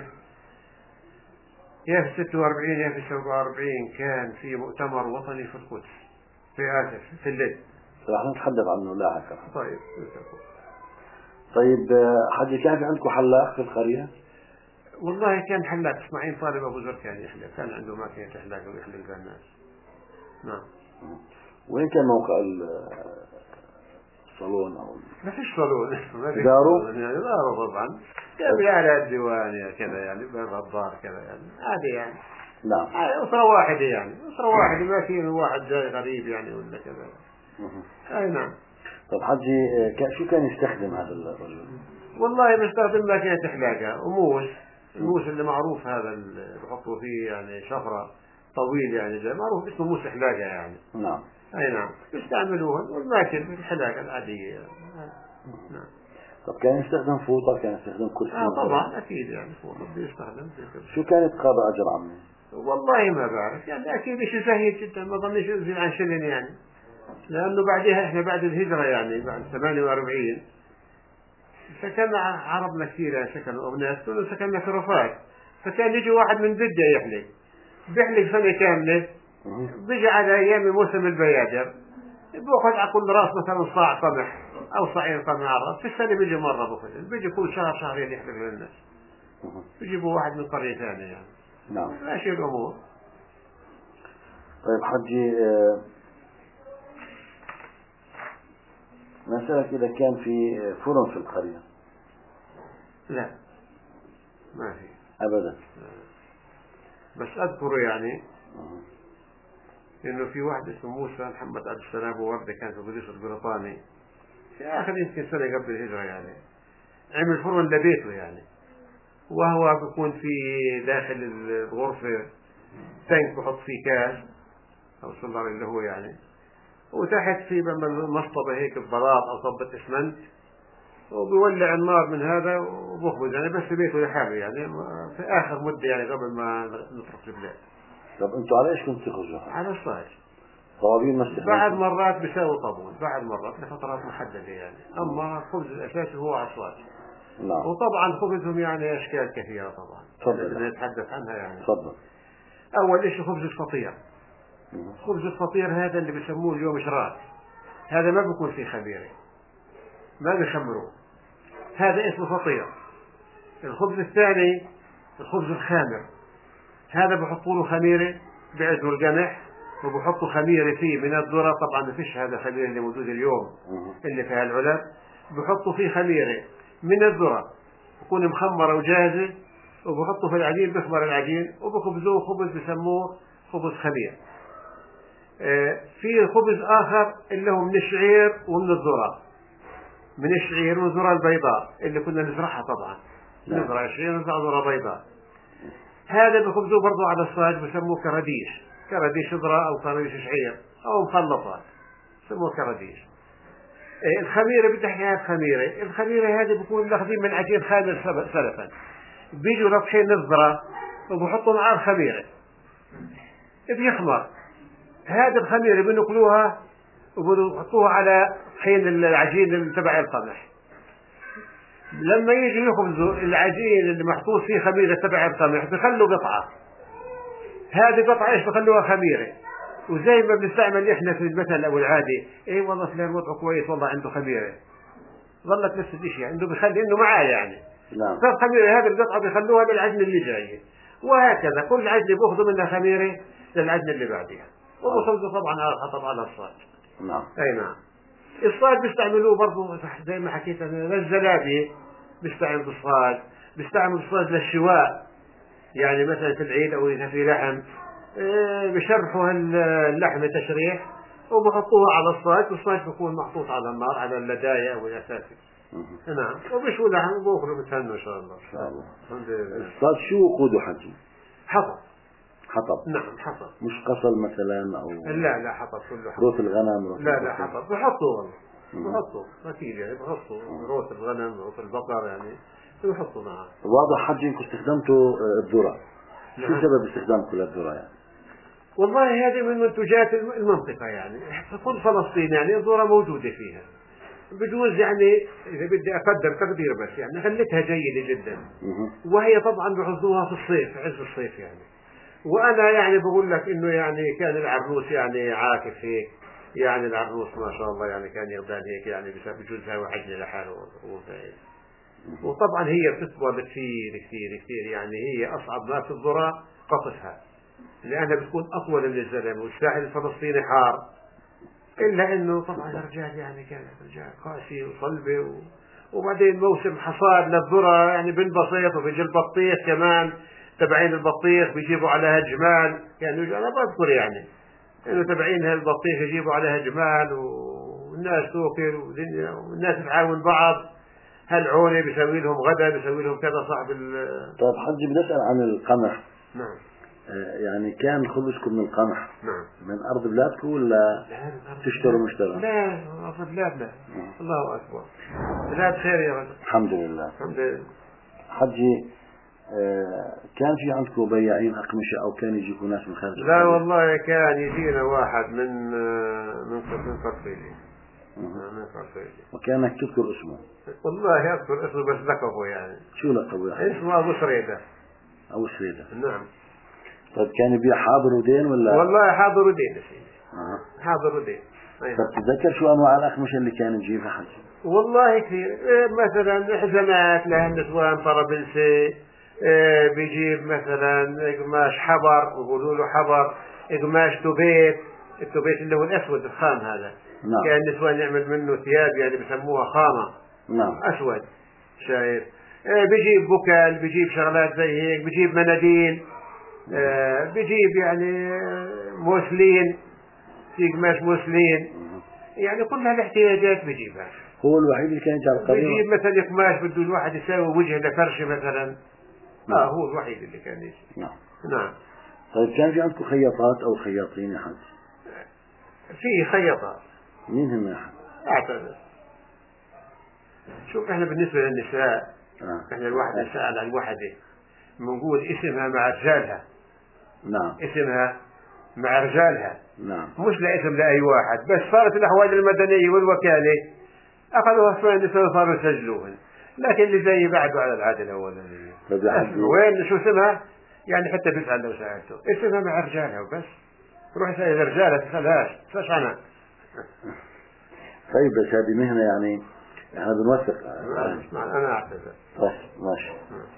يا في ستة وأربعين يا في سبعة وأربعين كان في مؤتمر وطني في القدس في آسف في الليل. رح نتحدث عنه لاحقا. طيب. طيب حجي كان في عندكم حلاق في القرية؟ والله كان حلاق اسماعيل طالب أبو زر كان يحلق كان عنده ماكينة حلاق ويحلق الناس. نعم. وين كان موقع الصالون أو ما فيش صالون ما فيش دارو يعني دارو طبعا كان على الديوان يا كذا يعني بين الدار كذا يعني عادي يعني. نعم. أسرة واحدة يعني أسرة واحدة ما في واحد جاي غريب يعني ولا كذا. أي نعم. طب حجي شو كان يستخدم هذا الرجل؟ والله بيستخدم ماكينة حلاقة وموس الموس اللي معروف هذا اللي بحطوا فيه يعني شفرة طويل يعني جاي معروف اسمه موس حلاقة يعني. نعم. أي نعم يستعملوها والماكينة الحلاقة العادية يعني. نعم. طب كان يستخدم فوطة كان يستخدم كرسي؟ آه طبعا أكيد يعني فوطة بيستخدم. شو كانت قاضي أجر عمي؟ والله ما بعرف يعني أكيد شيء سهل جدا ما ظنيش يزيد عن شلن يعني. لأنه بعدها إحنا بعد الهجرة يعني بعد ثمانية وأربعين سكننا عربنا كثير يعني سكنوا أبناء كانوا سكننا في رفاق فكان يجي واحد من جدة يحلق بيحلق سنة كاملة بيجي على أيام موسم البيادر بأخذ على كل راس مثلا صاع قمح أو صاعين قمح على الراس في السنة بيجي مرة بأخذ بيجي كل شهر شهرين يحلق للناس بيجيبوا واحد من قرية ثانية يعني. نعم. ماشي الأمور. طيب حجي آه نسألك إذا كان في فرن في القرية؟ لا ما في أبدا. بس أذكر يعني إنه في واحد اسمه موسى محمد عبد السلام ووردة كان في الجيش البريطاني في آخر يمكن سنة قبل الهجرة يعني، عمل فرن لبيته يعني، وهو بيكون في داخل الغرفة تانك بحط فيه كاس أو سولار اللي هو يعني، وتحت في مصطبة هيك ببلاط أو طبة إسمنت، وبيولع النار من هذا وبخبز يعني، بس في بيته لحاله يعني في آخر مدة يعني قبل ما نترك البلاد. طب أنتوا على إيش كنتوا تخرجوا؟ على الصاج. طوابين ما بعد مرات بيساوي طابون، بعد مرات لفترات محددة يعني، أما الخبز الأساسي هو على الصاج. نعم. وطبعا خبزهم يعني أشكال كثيرة طبعا. تفضل. نتحدث عنها يعني. تفضل. أول شيء خبز الفطير. خبز الفطير هذا اللي بيسموه اليوم شراك، هذا ما بيكون فيه خميرة، ما بيخمروه، هذا اسمه فطير. الخبز الثاني الخبز الخامر، هذا بحطوا له خميرة، بيعزوا القمح وبحطوا خميرة فيه من الذرة، طبعا ما فيش هذا خميرة اللي موجود اليوم اللي فيها العلب، بحطوا فيه خميرة من الذرة بكون مخمرة وجاهزة، وبحطوا في العجين، بخمر العجين وبخبزوه خبز بسموه خبز خمير. آه في خبز آخر اللي هو من الشعير ومن الذرة، من الشعير والذرة البيضاء اللي كنا نزرعها طبعا، نزرع الشعير ونزرع ذرة بيضاء، هذا بخبزوه برضو على الصاج بسموه كراديش، كراديش ذرة أو كراديش شعير أو مخلطات بسموه كراديش. آه الخميرة بدي أحكي هذه الخميرة، الخميرة هذه بكون ماخذين من عجين خامر سلفا، بيجوا ربحين الذرة وبحطوا معاه الخميرة بيخمر، هذه الخميرة بنقلوها وبنحطوها على حين العجين اللي تبع القمح. لما يجي يخبزوا العجين اللي محطوط فيه خميرة تبع القمح بخلوا قطعة، هذه قطعة ايش بخلوها خميرة، وزي ما بنستعمل احنا في المثل او العادي، اي والله فلان وضعه كويس والله عنده خميرة، ظلت نفس الشيء عنده بخلي انه معاه يعني. نعم. فالخميرة هذه القطعة بيخلوها للعجن اللي جاي، وهكذا كل عجن بياخذوا منها خميرة للعجن اللي بعدها، وبخبزوا طبعا على حطب على الصاج. نعم. اي نعم. الصاج بيستعملوه برضه زي ما حكيت انا للزلابية، بيستعمل بالصاج، بيستعمل الصاج للشواء، يعني مثلا في العيد او اذا في لحم إيه بشرحوا اللحم تشريح وبحطوها على الصاج، والصاج بيكون محطوط على النار على اللداية او الاساسي. نعم. وبشوا لحم وبأكلوا بتهنوا ان شاء الله. ان شاء الله. الحمد لله. الصاج شو وقوده حجي؟ حطب. حطب. نعم حطب. مش قصل مثلا او لا لا حطب كله حطب. روث الغنم روث لا لا حطب بحطوا والله بحطوا اكيد يعني بحطوا روث الغنم روث البقر يعني بحطوا معه. واضح حجي انكم استخدمتوا الذرة. نعم. شو سبب استخدامكم للذرة يعني؟ والله هذه من منتجات المنطقة يعني، كل فلسطين يعني الذرة موجودة فيها، بجوز يعني إذا بدي أقدر تقدير بس يعني خلتها جيدة جدا، وهي طبعا بحصدوها في الصيف عز الصيف يعني، وأنا يعني بقول لك إنه يعني كان العروس يعني عاكف هيك يعني، العروس ما شاء الله يعني كان يغدان هيك يعني بجوزها وحجني لحاله وفايد. وطبعا هي بتطول كثير كثير كثير يعني، هي أصعب ما في الذرة قطفها لأنها بتكون أطول من الزلمة، والساحل الفلسطيني حار، إلا إنه طبعا الرجال يعني كان رجال قاسي وصلبة و... وبعدين موسم حصاد للذرة يعني بالبسيط، وبيجي البطيخ كمان تبعين البطيخ بيجيبوا عليها جمال يعني، أنا بذكر يعني إنه تبعين هالبطيخ يجيبوا عليها جمال والناس توكل ودنيا والناس تعاون بعض، هالعونة بيسوي لهم غدا بيسوي لهم كذا صاحب ال. طيب حجي بدي أسأل عن القمح. نعم. يعني كان خبزكم من القمح. نعم. من أرض بلادكم ولا تشتروا مشترى؟ لا أرض بلادنا. الله أكبر. بلاد خير يا رجل. الحمد لله. الحمد لله. حجي كان في عندكم بياعين أقمشة أو كان يجيكم ناس من خارج؟ لا والله كان يجينا واحد من من من فرفيلي. من فرفيلي. وكان انك تذكر اسمه؟ والله أذكر اسمه بس لقبه يعني. شو لقبه يعني؟ اسمه أبو سريدة. أبو سريدة. نعم. طيب كان يبيع حاضر ودين ولا؟ والله حاضر ودين يا سيدي. أه. حاضر ودين. طيب تتذكر شو أنواع الأقمشة اللي كان يجيبها حجي؟ والله كثير، مثلا حزمات لهالنسوان طرابلسي، إيه بيجيب مثلا قماش حبر ويقولوا له حبر، قماش توبيت، التوبيت اللي هو الأسود الخام هذا نعم. كان النسوان يعمل منه ثياب يعني بسموها خامة. نعم. أسود شايف. آه بيجيب بكل، بيجيب شغلات زي هيك، بيجيب مناديل، آه بيجيب يعني موسلين، في قماش موسلين، يعني كل هالاحتياجات بيجيبها. هو الوحيد اللي كان يجعل القرية. بيجيب مثلا قماش بده الواحد يساوي وجه لفرشه مثلا. نعم. اه هو الوحيد اللي كان يجي. نعم. نعم. طيب كان في عندكم خياطات أو خياطين يا حاج؟ في خياطات. مين هم يا حاج؟ اعتذر. شوف احنا بالنسبة للنساء، آه. احنا الواحدة سأل عن وحدة بنقول اسمها مع رجالها. نعم. اسمها مع رجالها. نعم. مش لاسم لأي واحد، بس صارت الأحوال المدنية والوكالة أخذوها شوية النساء وصاروا يسجلوهن، لكن اللي زي بعده على العادة الأولانية. وين شو اسمها؟ يعني حتى بيسأل لو سألته اسمها مع رجالها وبس. روح اسأل الرجالة تسألهاش تسألش عنها. طيب بس هذه مهنة يعني احنا بنوثق. أنا أعتذر. طيب ماشي.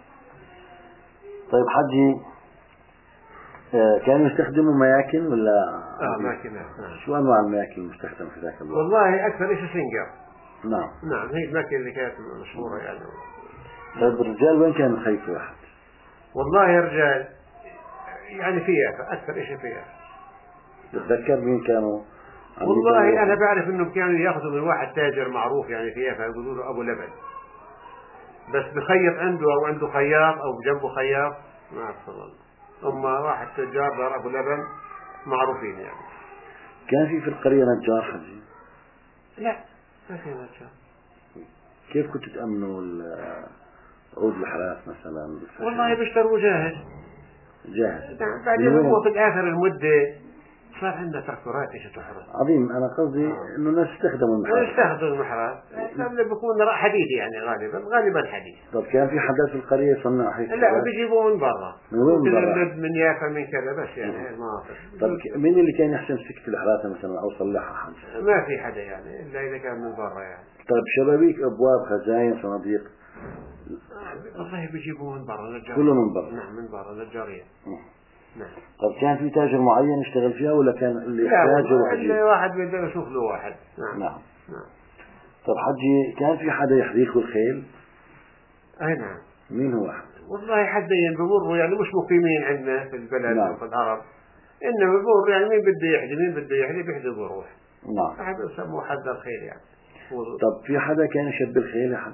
طيب حجي، آه كانوا يستخدموا مياكن ولا؟ اه ماكينات. شو أنواع المياكن المستخدمة في ذاك الوقت؟ والله أكثر شيء سنجر. نعم. نعم هي الماكينة اللي كانت مشهورة يعني. طيب الرجال وين كانوا يخيطوا واحد؟ والله يا رجال يعني فيها أكثر شيء فيها. تتذكر مين كانوا؟ والله أنا بعرف إنهم كانوا يأخذوا من واحد تاجر معروف يعني فيها، فيقولوا له أبو لبن، بس بخيط عنده أو عنده خياط أو بجنبه خياط ما أعرف والله. أما واحد تجار دار أبو لبن معروفين يعني. كان في في القرية نجار حجي؟ لا ما في نجار. كيف كنتوا تأمنوا عود الحراس مثلا؟ والله بيشتروا جاهز. جاهز. بعدين هو في الآخر المدة صار عندنا تراكتورات ايش تحرس. عظيم. انا قصدي آه. انه الناس يستخدموا المحراث. يستخدموا المحراث لما بيكون حديد يعني غالبا غالبا حديد. طب كان في حدا في القرية يصنع هيك؟ لا بيجيبوه من برا. من وين من برا؟ من يافا من كذا بس يعني هاي المناطق. طب مين اللي كان يحسن سكة الحراثة مثلا او يصلحها حد؟ ما في حدا يعني الا اذا كان من برا يعني. طيب شبابيك ابواب خزاين صناديق؟ والله بيجيبوه من برا نجار. كله من برا؟ نعم من برا نجارية. نعم. طب كان في تاجر معين يشتغل فيها ولا كان اللي يحتاجه واحد؟ لا واحد بده يشوف له واحد. نعم. نعم. نعم. طب حجي كان في حدا يحريك الخيل؟ اي نعم. مين هو واحد؟ والله حدين بمروا يعني مش مقيمين عندنا في البلد. نعم. في العرب انما بمر يعني مين بده يحدي مين بده يحدي بيحدي بروح. نعم. أحد يسموه حد الخيل يعني. طب في حدا كان يشب الخيل يا حج؟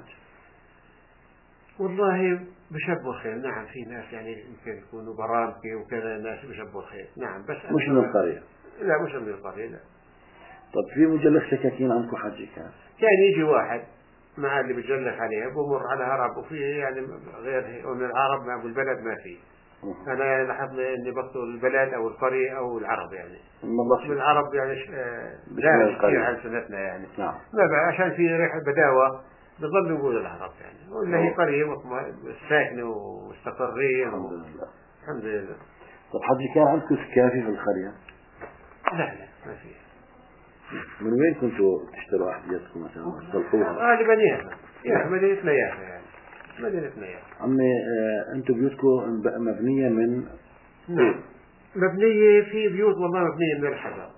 والله بشبوا الخيل. نعم في ناس يعني يمكن يكونوا برامكي وكذا ناس بشبوا الخيل. نعم بس مش من القرية؟ لا مش من القرية لا. طب في مجلخ سكاكين عندكم حجي كان؟ كان يجي واحد مع اللي بتجلخ عليها بمر على هرب وفي يعني غير من العرب ما بالبلد ما في. أنا لاحظت إني بقتل البلد أو القرية أو العرب يعني. من العرب يعني دارج كثير عن سنتنا يعني. نعم. ما بقى عشان في ريحة بداوة بظل نقول العرب يعني. ولا هي قرية ساكنة ومستقرين. الحمد لله. الحمد لله. طب حجي كان عندكم سكافي في القرية؟ لا لا ما في. من وين كنتوا تشتروا أحذيتكم مثلا تصلحوها؟ غالبا يافا. يافا مدينتنا يافا يعني. مدينتنا يافا. عمي آه أنتم بيوتكم مبنية من؟ نعم. مبنية في بيوت والله مبنية من الحجر.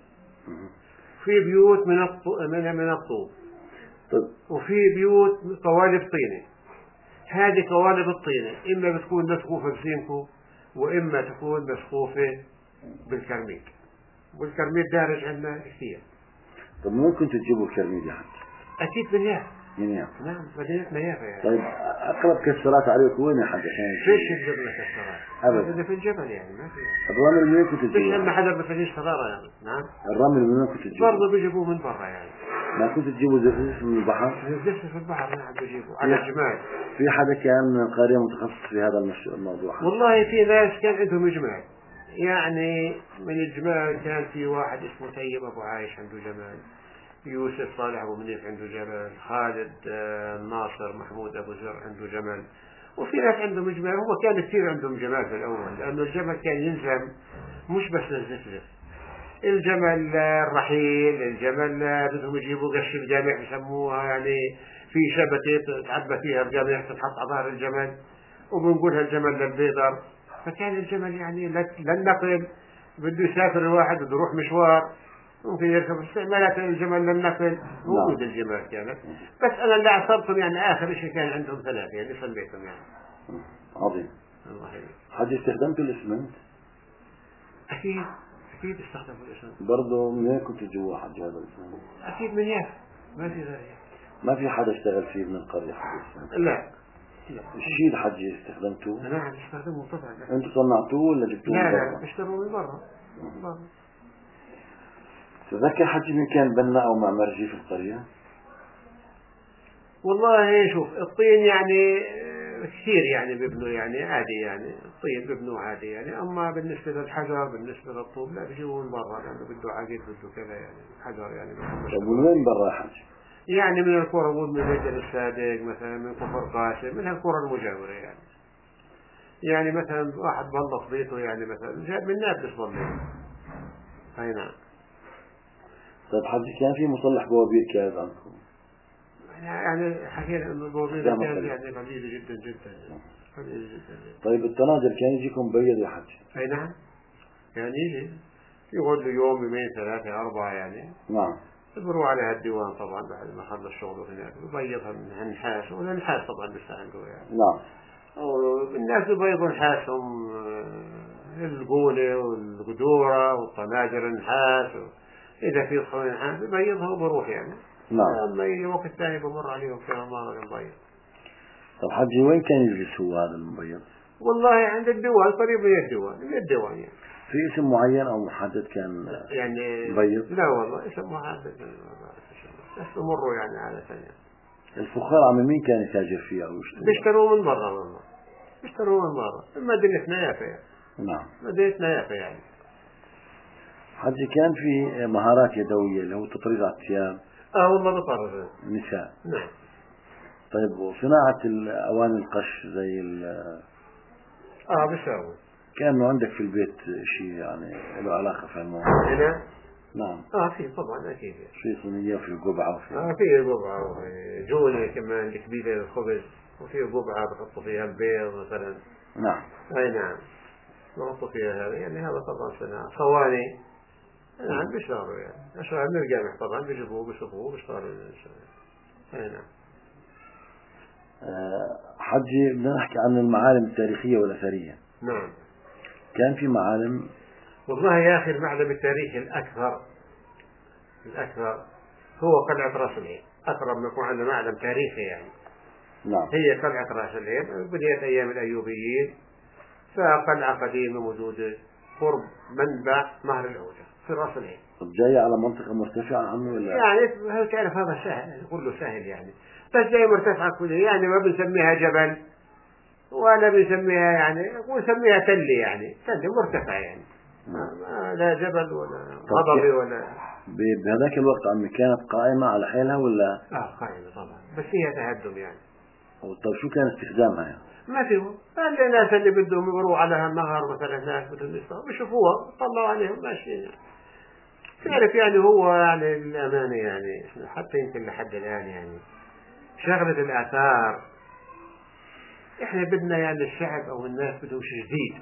في بيوت من الطوب من من الطوب. طب. وفي بيوت قوالب طينة. هذه قوالب الطينة إما بتكون مسقوفة بسيمكو وإما تكون مسقوفة بالكرميد. والكرميد دارج عندنا كثير. طب مين كنتوا تجيبوا الكرميد يا حج؟ أكيد من يافا. من يافا. نعم مدينتنا يافا يعني. طيب أقرب كسرات عليكم وين يا حج عشان؟ فيش الجبل كسرات. أبدا. في الجبل يعني ما في. الرمل من وين كنتوا تجيبوه؟ فيش عندنا حدا بفنيش حضارة يعني. نعم. الرمل من وين كنتوا تجيبوه؟ برضه بيجيبوه من برا يعني. ما كنتوا تجيبوا زفاف من البحر؟ زفاف في البحر نعم بيجيبوا على الجمال. في حدا كان من القرية متخصص في هذا الموضوع؟ والله في ناس كان عندهم جمال يعني. من الجمال كان في واحد اسمه طيب أبو عايش عنده جمال. يوسف صالح أبو منيف عنده جمال. خالد الناصر محمود أبو زر عنده جمال. وفي ناس عندهم جمال. هو كان كثير عندهم جمال في الأول لأنه الجمل كان يلزم مش بس للزفزف. الجمل الرحيل الجمل بدهم يجيبوا قش الجامع يسموها يعني في شبكة تعبى فيها الجامع تنحط على ظهر الجمل وبنقولها الجمل للبيضر. فكان الجمل يعني للنقل بده يسافر الواحد بده يروح مشوار ممكن يركب استعمالات الجمل للنقل موجود الجمال كانت، بس أنا اللي عصرتهم يعني آخر شيء كان عندهم ثلاثة يعني صليتهم يعني. عظيم. الله يحييك. حد استخدمتوا الإسمنت؟ أكيد أكيد استخدموا الإسمنت. برضه من وين كنت جوا حد هذا الإسمنت؟ أكيد من يافا، ما في غير. ما في حدا اشتغل فيه من القرية حد الإسمنت؟ لا. الشيء الحجي استخدمتوه؟ نعم استخدموه طبعا. أنتوا صنعتوه ولا جبتوه من برا؟ لا برا؟ لا اشتروه من برا. برا. تذكر حجي من كان بنا أو معمرجي في القرية؟ والله شوف الطين يعني كثير يعني بيبنوا يعني عادي يعني الطين بيبنوا عادي يعني، أما بالنسبة للحجر بالنسبة للطوب لا بيجيبوا من برا لأنه بده عقيد بده كذا يعني الحجر يعني. طيب من وين برا حجي؟ يعني من القرى من مجد الصادق مثلا من كفر قاسم من هالقرى المجاورة يعني. يعني مثلا واحد بلط بيته يعني مثلا جاب من نابلس بلط. أي نعم. طيب حجي كان في مصلح بوابير كاز عندكم؟ يعني حكينا انه البوابير كانت يعني قليلة جدا جدا يعني. قليلة جدا جدا. طيب التناجر كان يجيكم مبيض يا حجي؟ اي نعم. يعني يجي يقعد له يوم يومين ثلاثة أربعة يعني. نعم. بروح على هالديوان طبعا بعد ما خلص شغله هناك ببيضها من النحاس والنحاس طبعا بيستعملوا يعني. نعم. والناس بيبيضوا نحاسهم القولة والقدورة والطناجر النحاس إذا في صحون نحاس بيبيضها وبروح يعني. نعم. أما يجي وقت ثاني بمر عليهم كمان مرة مبيض. طب حجي وين كان يجلس هو هذا المبيض؟ والله عند الديوان قريب من الديوان من الديوان يعني. في اسم معين أو محدد كان يعني مبيض؟ لا والله اسم محدد بس بمروا يعني على ثانية. الفخار عم مين كان يتاجر فيه أو يشتري؟ بيشتروه من مرة والله. بيشتروه من مرة. مدينتنا يافا يعني. نعم. مدينتنا يافا يعني. حجي كان في مهارات يدوية اللي هو تطريز على الثياب. اه والله بطرز. نساء. نعم. طيب وصناعة الأواني القش زي ال اه بيساوي. كأنه عندك في البيت شيء يعني له علاقة في الموضوع. هنا؟ نعم. اه في طبعا اكيد. في صينية وفي قبعة وفي اه في قبعة وفي جونة كمان كبيرة للخبز وفي قبعة بحطوا فيها البيض مثلا. نعم. اي نعم. بحطوا فيها هذا يعني هذا طبعا صناعة. صواني. نعم بيشتغلوا يعني. أشغال من الجامع طبعا بيجيبوه بيشوفوه بيشتغلوا. اي نعم. أه حجي بدنا نحكي عن المعالم التاريخية والأثرية. نعم. كان في معالم. والله يا أخي المعلم التاريخي الأكثر الأكثر هو قلعة رأس العين. أقرب ما يكون عندنا معلم تاريخي يعني. نعم. هي قلعة رأس العين بداية أيام الأيوبيين، فقلعة قديمة موجودة قرب منبع نهر العوجة في رأس العين. طب جاية على منطقة مرتفعة عنه ولا؟ يعني تعرف هذا سهل كله سهل يعني، بس جاي مرتفعة كلها يعني ما بنسميها جبل ولا بنسميها يعني ونسميها تل يعني تل مرتفع يعني. ما لا جبل ولا هضبة ولا. بهذاك الوقت عمي كانت قائمة على حيلها ولا؟ اه قائمة طبعا بس فيها تهدم يعني. طيب شو كان استخدامها يعني؟ ما فيه الناس اللي بدهم يمروا على هالنهر مثلا ناس بدهم يشوفوها بيشوفوها طلعوا عليهم ماشيين يعني. تعرف يعني هو يعني الأمانة يعني حتى يمكن لحد الآن يعني شغلة الآثار إحنا بدنا يعني الشعب أو الناس بدهم شيء جديد،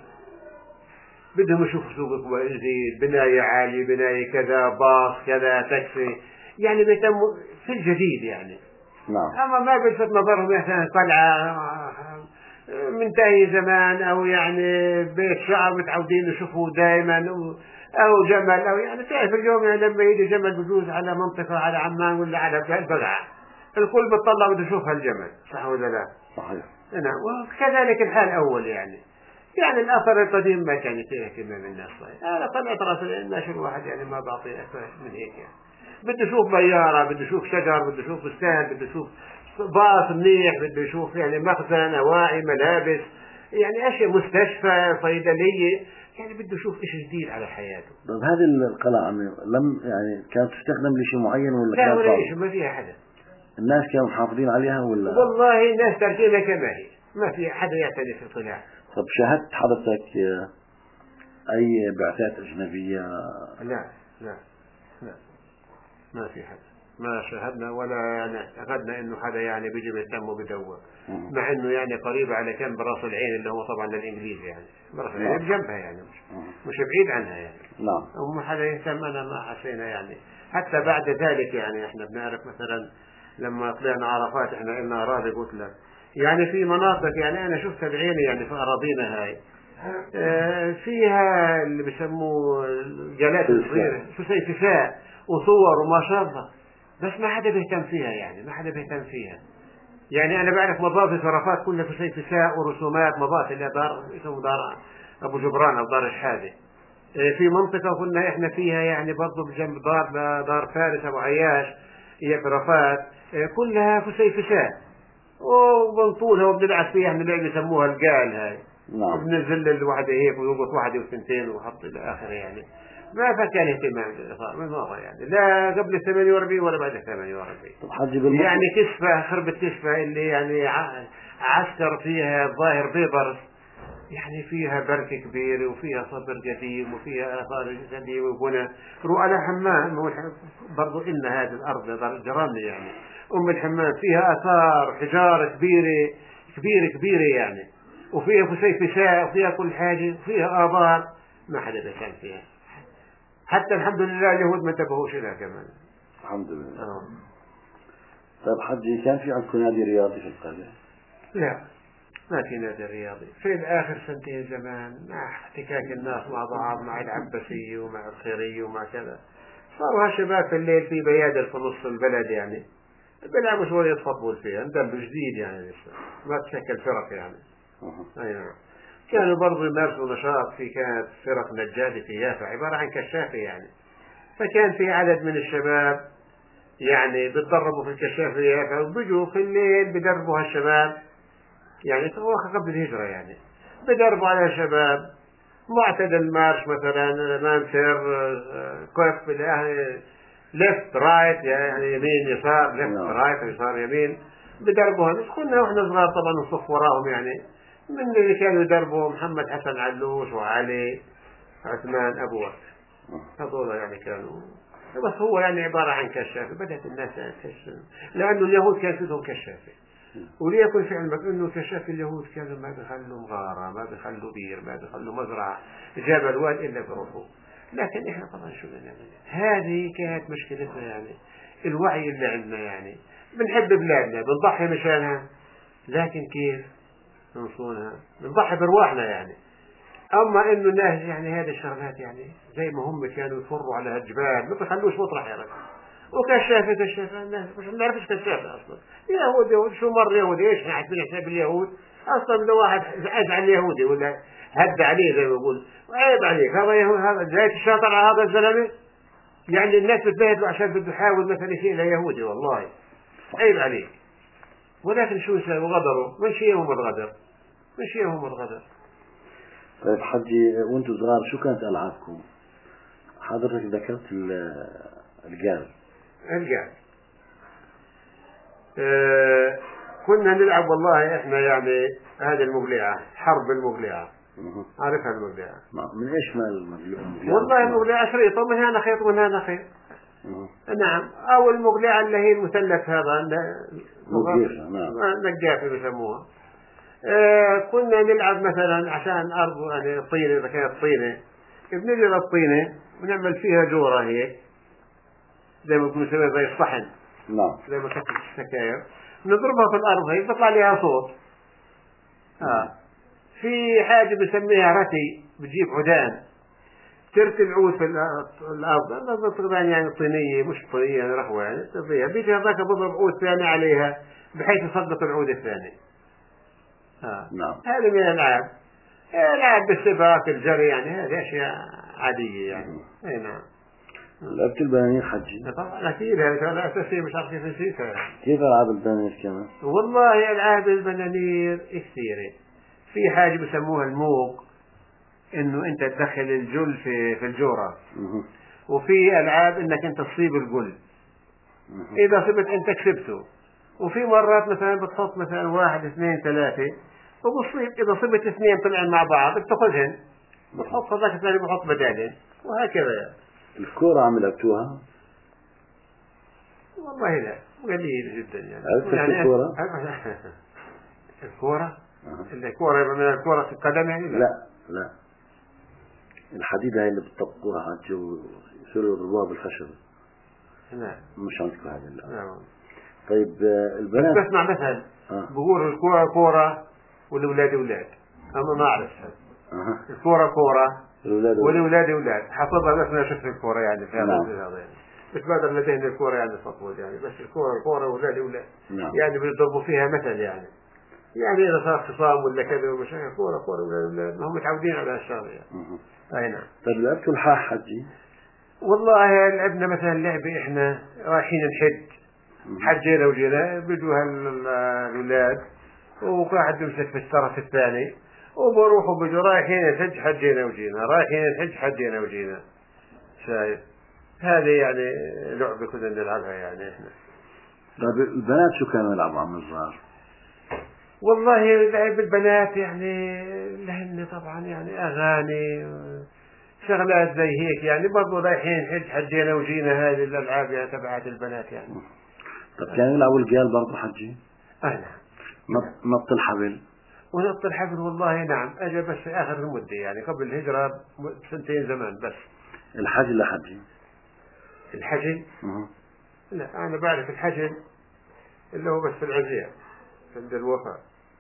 بدهم يشوفوا سوق جديد بناية عالية بناية كذا باص كذا تاكسي يعني بيهتموا في الجديد يعني. نعم. أما ما بيلفت نظرهم مثلا قلعة منتهي زمان أو يعني بيت شعب متعودين يشوفوه دائما أو جمل أو يعني تعرف اليوم يعني لما يجي جمل بجوز على منطقة على عمان ولا على البقعة الكل بتطلع بده يشوف هالجمل صح ولا لا؟ صحيح. نعم. وكذلك الحال أول يعني يعني الأثر القديم ما كان فيه اهتمام الناس صحيح. أنا طلعت رأس الناس الواحد يعني ما بعطي أكثر من هيك يعني. بده يشوف بيارة بده يشوف شجر بده يشوف بستان بده يشوف باص منيح بده يشوف يعني مخزن أواعي ملابس يعني أشياء مستشفى صيدلية يعني بده يشوف إشي جديد على حياته. طيب هذه القلعة لم يعني كانت تستخدم لشيء معين ولا لا كان ولا إيش ما فيها حدا. الناس كانوا محافظين عليها ولا؟ والله الناس تركيبها كما هي ما في حدا يعتني في القلاع. طب شاهدت حضرتك أي بعثات أجنبية؟ لا لا لا ما في حدا. ما شاهدنا ولا يعني اعتقدنا انه حدا يعني بيجي بيهتم وبيدور، مع انه يعني قريب على كم براس العين اللي هو طبعا للانجليز يعني براس العين بجنبها يعني مش, مش بعيد عنها يعني. نعم. وما حدا يهتم، انا ما حسينا يعني. حتى بعد ذلك يعني احنا بنعرف مثلا لما طلعنا عرفات احنا قلنا اراضي قلت لك يعني في مناطق يعني انا شفتها بعيني يعني في اراضينا هاي فيها اللي بيسموه الجالات الصغيره فسيفساء وصور وما شاء الله، بس ما حدا بيهتم فيها يعني ما حدا بيهتم فيها يعني. انا بعرف مضافي شرفات كلها فسيفساء ورسومات مضافي اللي دار اسمه دار ابو جبران او دار الشهاده. في منطقه كنا احنا فيها يعني برضه بجنب دار دار فارس ابو عياش هي برفات كلها فسيفساء وبنطولها وبنلعب فيها احنا اللي يسموها القال هاي. نعم. وبنزل الواحدة هيك ويوقف واحدة وثنتين وحط إلى آخره يعني. ما فكان اهتمام بالإطار من مرة يعني لا قبل ثمانية وأربعين ولا بعد ثمانية وأربعين. يعني كسفة خربة كسفة اللي يعني عسكر فيها الظاهر بيبرس يعني فيها بركة كبيرة وفيها صدر قديم وفيها آثار قديمة وبنى رؤى لها حمام برضو إن هذه الأرض جرمي يعني أم الحمام فيها آثار حجارة كبيرة كبيرة كبيرة يعني وفيها فسيفساء وفيها كل حاجة وفيها آبار ما حدا بيهتم فيها. حتى الحمد لله اليهود ما انتبهوش لها كمان الحمد لله. آه. طيب حجي كان في عندكم نادي رياضي في القرية؟ لا ما في نادي رياضي في الآخر سنتين زمان مع احتكاك الناس مع بعض مع العباسية ومع الخيرية ومع كذا صاروا هالشباب في الليل في بيادر في نص البلد يعني بيلعبوا شوية فوتبول فيها ندب جديد يعني لسه ما تشكل فرق يعني. أي نعم. كانوا برضو يمارسوا نشاط في كانت فرق نجادة في يافا عبارة عن كشافة يعني. فكان في عدد من الشباب يعني بتدربوا في الكشافة في يافا وبيجوا في الليل بدربوا هالشباب يعني قبل الهجرة يعني بدربوا على الشباب معتدل مارش مثلا مانسير كوف ليفت رايت يعني يمين يسار ليفت رايت يسار يمين بدربوها. بس كنا واحنا صغار طبعا نصف وراهم يعني من اللي كانوا يدربوا محمد حسن علوش وعلي عثمان ابو بكر هذول يعني كانوا. بس هو يعني عبارة عن كشافة بدأت الناس تكشف لأنه اليهود كان فيهم كشافة وليكن في علمك انه كشاف اليهود كانوا ما بيخلوا مغارة ما بيخلوا بير ما بيخلوا مزرعة جبل واد الا بروحوا. لكن احنا طبعا شو بدنا نعمل هذه كانت مشكلتنا يعني الوعي اللي عندنا يعني بنحب بلادنا بنضحي مشانها لكن كيف نصونها بنضحي برواحنا يعني. اما انه الناس يعني هذه الشغلات يعني زي ما هم كانوا يفروا على الجبال ما بيخلوش مطرح يا رجل وكشافة كشافة الناس مش بنعرفش كشافة أصلا يهود يهود شو مر يهودي إيش نحن حساب اليهود أصلا لو واحد زعج عن يهودي ولا هد عليه زي ما يقول عيب عليك هذا يهود هذا زي الشاطر على هذا الزلمة يعني الناس بتبهدلوا عشان بده يحاول مثلا يشيل يهودي والله عيب عليك. ولكن شو يسوي غدروا من شيءهم الغدر من شيءهم الغدر. طيب حجي وانتم صغار شو كانت ألعابكم؟ حضرتك ذكرت الجال الجال آه كنا نلعب والله احنا يعني هذه المقلعة حرب المقلعة عارفها المقلعة من ايش ما المقلعة؟ والله المقلعة شريطة من هنا خيط ومن هنا خيط. نعم او المقلعة اللي هي المثلث هذا نجافة نعم نجافة بيسموها. آه كنا نلعب مثلا عشان أرض يعني طينة إذا كانت طينة بنجي للطينة ونعمل فيها جورة هيك زي ما كنا نسويها زي الصحن نعم زي ما كانت السكاير نضربها في الأرض هي بيطلع لها صوت. آه. في حاجة بسميها رتي بتجيب عدان ترتي العود في الأرض طبعا يعني طينية مش طينية يعني رخوة يعني تضيع بيجي هذاك بضرب عود ثاني عليها بحيث يصدق العود الثاني. آه. نعم. هذه من الألعاب العاب بالسباق الجري يعني هذه أشياء عادية يعني. أي نعم. لعبت البنانير حجي؟ طبعا أكيد هذه شغلة أساسية مش عارف كيف نسيتها. كيف ألعاب البنانير كمان؟ والله ألعاب البنانير كثيرة. في حاجة بسموها الموق إنه أنت تدخل الجل في في الجورة. وفي ألعاب إنك أنت تصيب الجل. إذا صبت أنت كسبته. وفي مرات مثلا بتحط مثلا واحد اثنين ثلاثة وبصيب إذا صبت اثنين طلعن مع بعض بتاخذهن بتحط هذاك الثاني بحط بدالين وهكذا. الكورة عم لعبتوها؟ والله لا قليل جدا يعني. يعني الكورة؟ الكورة؟ الكورة من الكورة القدم يعني؟ لا لا, لا. الحديدة هي اللي بتطبقوها حاجة ويصيروا يضربوها بالخشب. لا مش عندكم هذا. لا. لا. طيب البنات بس بسمع مثل آه. بقول الكورة كورة والأولاد أولاد. أنا ما أعرف أه. الكورة كورة والأولاد أولاد حفظها بس ما شفت الكورة يعني في هذا نعم. يعني. بس بدل لدينا الكورة يعني فطول يعني بس الكورة الكورة وأولاد أولاد. نعم. يعني بيضربوا فيها مثل يعني. يعني إذا صار خصام ولا كذا ومشاكل كورة كورة وأولاد أولاد هم متعودين على هالشغلة يعني. أه. أي نعم. طيب لعبتوا الحاح حجي؟ والله لعبنا مثلا لعبة إحنا رايحين نحج حجينا وجينا بدوا هالولاد وواحد يمسك في الطرف الثاني وبروحوا بدوا رايحين نحج حجينا وجينا رايحين نحج حجينا وجينا. شايف هذه يعني لعبة كنا نلعبها يعني إحنا. طيب البنات شو كانوا يلعبوا عم الصغار؟ والله لعب البنات يعني لهن طبعا يعني أغاني شغلات زي هيك يعني برضو رايحين حج حجينا وجينا هذه الألعاب يعني تبعات البنات يعني. طب كانوا يلعبوا الرجال برضو حجي؟ آه نعم. نط الحبل؟ ونط الحبل والله نعم أجا بس في آخر المدة يعني قبل الهجرة بسنتين زمان بس. الحجل لحجي؟ الحجل؟ أه. لا أنا بعرف الحجل اللي هو بس العزية عند الوفاة.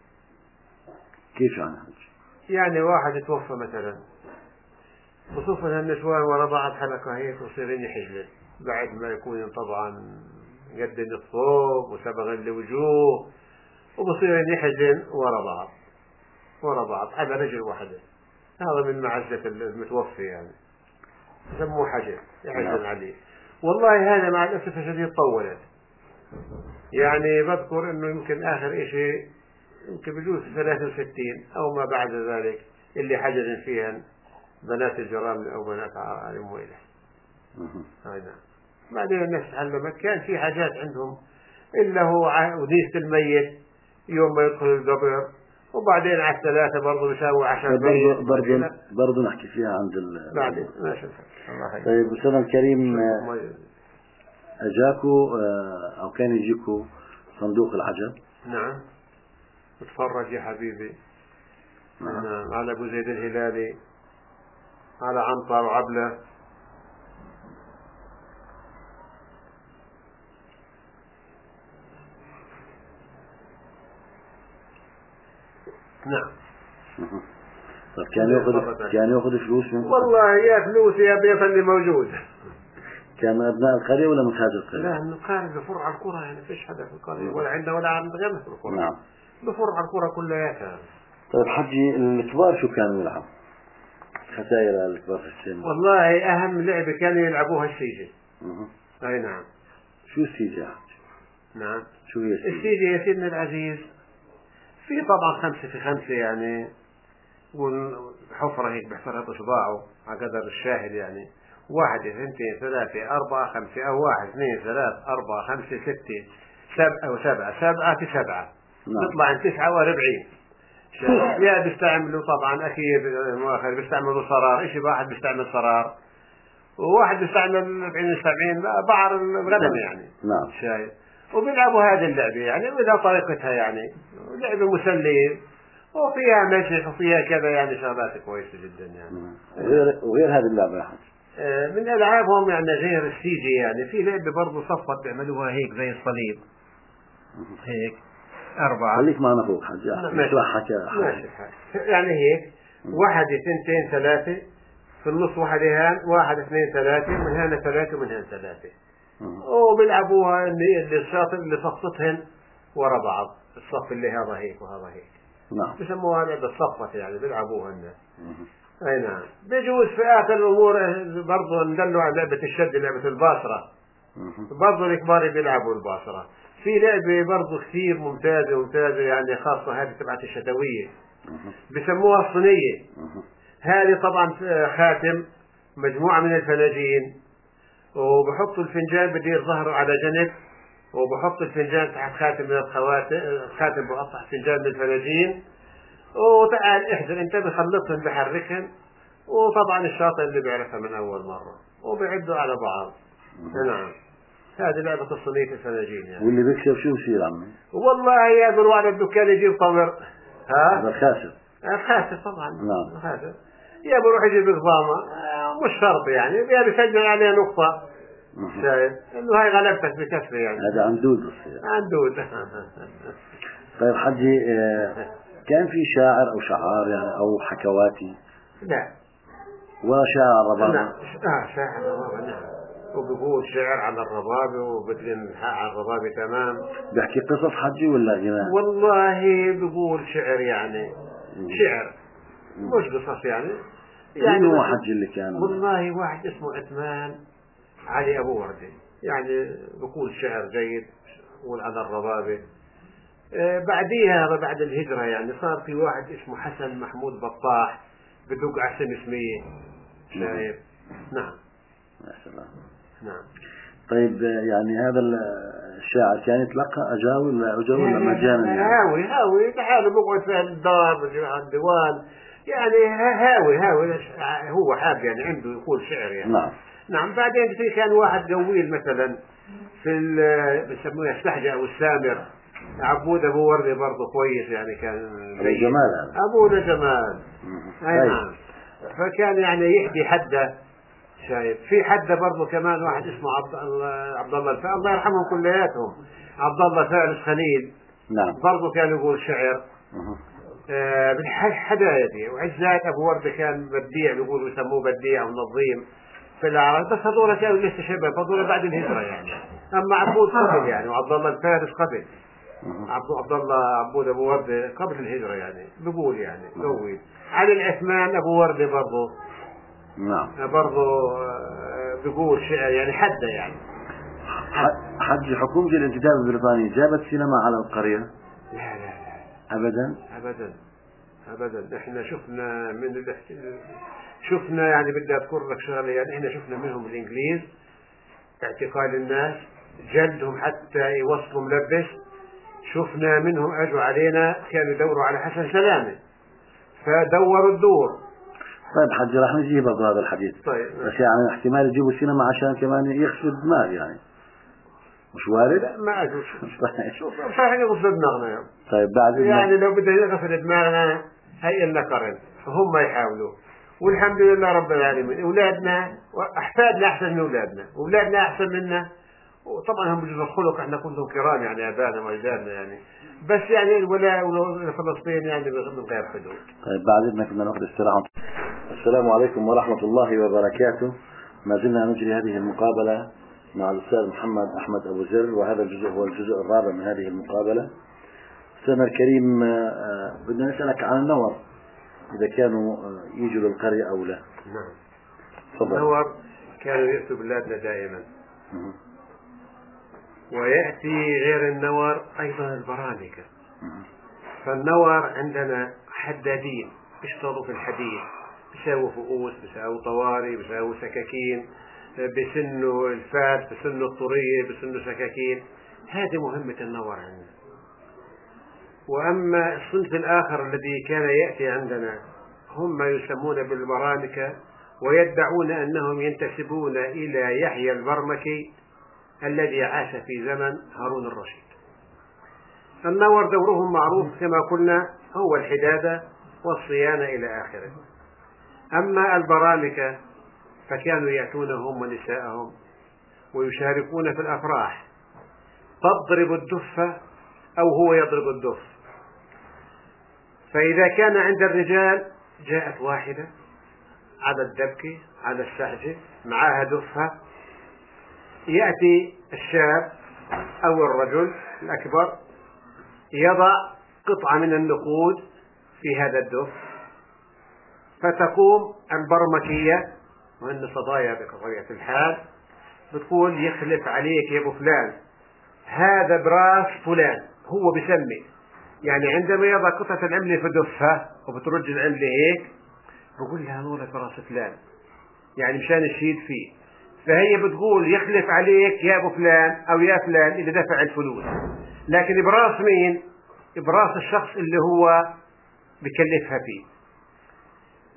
كيف يعني حجي؟ يعني واحد يتوفى مثلا خصوصا النسوان ورا بعض حلقة هيك وصيرين يحجلن بعد ما يكون طبعا قدن الصوب وسبغ الوجوه وبصيرين يحجلن ورا بعض ورا بعض على رجل واحدة. هذا من معزة المتوفي يعني يسموه حجل يحجلن عليه. والله هذا مع الأسف الشديد طولت يعني بذكر انه يمكن اخر اشي يمكن بجوز ثلاثة وستين او ما بعد ذلك اللي حجزن فيها بنات الجيران او بنات المويلة. هاي نعم. بعدين الناس تعلمت كان في حاجات عندهم الا هو وديسة الميت يوم ما يدخل القبر وبعدين على الثلاثة برضه بيساوي عشر برضه برضه برضه نحكي فيها عند ال بعدين ما شفت. طيب أستاذ الكريم أجاكوا أو كان يجيكوا صندوق العجب؟ نعم اتفرج يا حبيبي. نعم. على أبو زيد الهلالي على عنتر وعبلة. نعم. طيب كان يأخذ كان يأخذ فلوس من والله يا فلوس يا بيت اللي موجود. كان من أبناء القرية ولا من خارج القرية؟ لا من القرية بفرع القرى يعني فيش حدا في القرية ولا عندنا ولا عند غيرنا في القرى. نعم. بفرع القرى كلها. طيب حجي الكبار شو كانوا يلعبوا؟ خسائر الكبار في السن. والله أهم لعبة كانوا يلعبوها السيجة. أه. أي نعم. شو السيجة يا حجي؟ نعم. شو هي السيجة؟ السيجة يا سيدنا العزيز في طبعا خمسة في خمسة يعني والحفرة هيك بحفرها بإصبعه على قدر الشاهد يعني واحد اثنين ثلاثة أربعة خمسة أو واحد اثنين ثلاثة أربعة خمسة ستة سبعة أو سبعة سبعة في سبعة تطلع عن تسعة وأربعين. يا بيستعملوا طبعا أكيد مؤخر بيستعملوا صرار إشي واحد بيستعمل صرار وواحد بيستعمل أربعين سبعين بعر الغنم يعني. نعم. شايف وبيلعبوا هذه اللعبة يعني وإذا طريقتها يعني لعبة مسلية وفيها مشي وفيها كذا يعني شغلات كويسة جدا يعني. وغير وغير هذه اللعبة يا حجي من ألعابهم يعني غير السيجي يعني في لعبة برضو صفت بيعملوها هيك زي الصليب هيك أربعة. خليك معنا فوق حجي اشرح حكى ماشي يعني هيك واحد اثنين ثلاثة في النص واحد هان واحد اثنين ثلاثة من هنا ثلاثة ومن هنا ثلاثة وبيلعبوها اللي اللي الشاطئ اللي صفتهن ورا بعض الصف اللي هذا هيك وهذا هيك. نعم. بسموها لعبة الصفة يعني بيلعبوها الناس. اي نعم. بيجوز في اخر الامور برضه ندلوا على لعبة الشد لعبة الباصرة. برضه الكبار بيلعبوا الباصرة. في لعبة برضه كثير ممتازة ممتازة يعني خاصة هذه تبعت الشتوية بسموها الصينية. هذه طبعا خاتم مجموعة من الفناجين وبحطوا الفنجان بدير ظهره على جنب وبحط الفنجان تحت خاتم من الخواتم خاتم بحط تحت فنجان من الفناجين وتعال احذر انت بخلصهم بحركهم وطبعا الشاطئ اللي بيعرفها من اول مرة وبيعدوا على بعض. نعم. هذه لعبة الصينية الفلاجين يعني. واللي بيكسب شو بصير عمي؟ والله يقول واحد الدكان يجيب تمر، ها؟ هذا الخاسر. الخاسر طبعا. نعم. الخاسر. يا بروح يجيب قضامة، مش شرط يعني، يا بيسجل عليه نقطة. شايف؟ إنه هاي غلبتك بكسر يعني. هذا عنده بصير. عنده. طيب حجي، كان في شاعر أو شعار يعني أو حكواتي؟ لا. ولا شاعر الربابة؟ لا. آه شاعر الربابة نعم. وبيقول شعر على الربابة وبدل على الربابة تمام. بيحكي قصص حجي ولا غناء؟ والله بيقول شعر يعني. مم. شعر. مم. مش قصص يعني. يعني مين هو حجي اللي كان؟ والله واحد اسمه عثمان علي أبو وردة، يعني بيقول شعر جيد، بيقول على الربابة. آه بعديها بعد الهجرة يعني صار في واحد اسمه حسن محمود بطاح بدق أحسن اسمية. شايف؟ نعم. يا سلام. نعم. طيب يعني هذا الشاعر كان يتلقى أجاوي ولا أجاوي ولا مجانا يعني؟ هاوي هاوي تعالوا بقعد في الدار على الديوان يعني هاوي هاوي هو حاب يعني عنده يقول شعر يعني. نعم. نعم. بعدين في كان واحد قويل مثلا في بسموها السحجة أو السامر، عبود أبو وردة برضه كويس يعني، كان أبو جمال. أبونا جمال. أي نعم. فكان يعني يحكي حده. شايف؟ في حده برضه كمان واحد اسمه عبد الله عبد الله الفارس، الله يرحمهم كلياتهم، عبد الله فارس خليل. نعم. برضه كان يقول شعر. آه بالحدايا دي. وعزات ابو ورده كان بديع، بيقولوا يسموه بديع او نظيم في العراق، بس هذول كانوا لسه شباب، هذول بعد الهجره يعني. اما عبود قبل يعني، وعبد الله الفارس قبل. عبد عبد الله عبود ابو ورده قبل الهجره يعني، بيقول يعني قوي. علي العثمان ابو ورده برضه. نعم. برضه بيقول شعر يعني حده يعني. حج حكومة الانتداب البريطاني جابت سينما على القرية؟ لا لا لا أبدا أبدا أبدا. إحنا شفنا من الاحتلال، شفنا يعني بدي أذكر لك شغلة يعني، إحنا شفنا منهم الإنجليز اعتقال الناس، جلدهم حتى يوصلوا ملبس. شفنا منهم أجوا علينا كانوا يدوروا على حسن سلامة فدوروا الدور. طيب حجي راح نجي برضه هذا الحديث. طيب. بس يعني احتمال يجيبوا سينما عشان كمان يغسلوا الدماغ يعني، مش وارد؟ لا ما أدري. شوف صحيح يغسل دماغنا يعني. طيب بعد يعني لو بدنا نغسل دماغنا هي لنا قرن، فهم يحاولوا والحمد لله رب العالمين. أولادنا وأحفادنا أحسن من أولادنا، أولادنا أحسن منا، وطبعا هم بجوز الخلق احنا كلهم كرام يعني، أبانا وأجدادنا يعني، بس يعني الولاء لفلسطين يعني من غير حدود. طيب بعد إذنك بدنا ناخذ استراحة. السلام عليكم ورحمة الله وبركاته. ما زلنا نجري هذه المقابلة مع الأستاذ محمد أحمد أبو زر، وهذا الجزء هو الجزء الرابع من هذه المقابلة. أستاذنا الكريم، بدنا نسألك عن النور، إذا كانوا يجوا للقرية أو لا. نعم. تفضل. النور كانوا يأتوا بلادنا دائما. م- ويأتي غير النور أيضا البرامكة. فالنور عندنا حدادين يشتغلوا في الحديد، بيساووا فؤوس، بيساووا طواري، بيساووا سكاكين، بسنوا الفاس، بسنوا الطرية، بسنوا سكاكين. هذه مهمة النور عندنا. وأما الصنف الآخر الذي كان يأتي عندنا هم ما يسمون بالبرامكة، ويدعون أنهم ينتسبون إلى يحيى البرمكي الذي عاش في زمن هارون الرشيد. النور دورهم معروف كما قلنا، هو الحدادة والصيانة إلى آخره. أما البرامكة فكانوا يأتون هم ونساءهم ويشاركون في الأفراح، تضرب الدفة أو هو يضرب الدف. فإذا كان عند الرجال جاءت واحدة على الدبكة على السحجة معها دفها، يأتي الشاب أو الرجل الأكبر يضع قطعة من النقود في هذا الدف، فتقوم البرمكية وهن صبايا بطبيعة الحال بتقول يخلف عليك يا ابو فلان، هذا براس فلان، هو بسمي يعني عندما يضع قطعة العملة في دفها وبترج العملة هيك بقول لها نورك براس فلان، يعني مشان الشيد فيه. فهي بتقول يخلف عليك يا ابو فلان او يا فلان اللي دفع الفلوس، لكن براس مين؟ براس الشخص اللي هو بكلفها فيه.